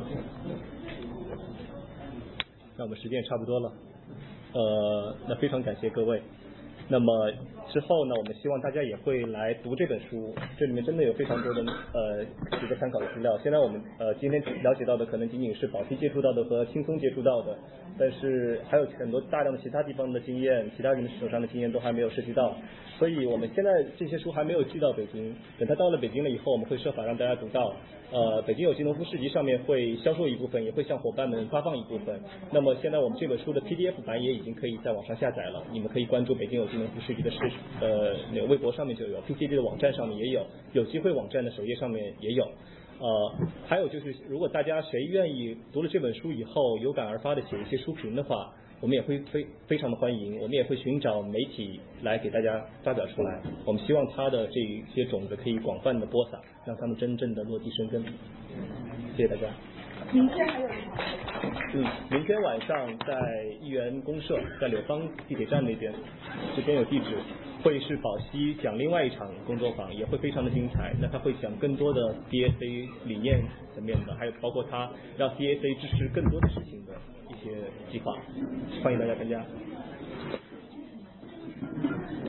那我们时间也差不多了，那非常感谢各位。那么之后呢，我们希望大家也会来读这本书，这里面真的有非常多的值得参考的资料。现在我们今天了解到的可能仅仅是宝鸡接触到的和轻松接触到的，但是还有很多大量的其他地方的经验，其他人手上的经验都还没有涉及到，所以我们现在这些书还没有寄到北京，等它到了北京了以后，我们会设法让大家读到。北京有机农夫市集上面会销售一部分，也会向伙伴们发放一部分。那么现在我们这本书的 PDF 版也已经可以在网上下载了，你们可以关注北京有机农夫市集的那个微博上面就有， PCD 的网站上面也有，有机会网站的首页上面也有。还有就是如果大家谁愿意读了这本书以后有感而发的写一些书评的话，我们也会非常的欢迎，我们也会寻找媒体来给大家发表出来。我们希望它的这一些种子可以广泛的播撒，让他们真正的落地生根。谢谢大家。 明天还有明天晚上在议员公社，在柳芳地铁站那边，这边有地址，会是宝溪讲另外一场工作坊，也会非常的精彩。那他会讲更多的 CSA 理念层面的，还有包括他让 CSA 支持更多的事情的一些计划，欢迎大家参加。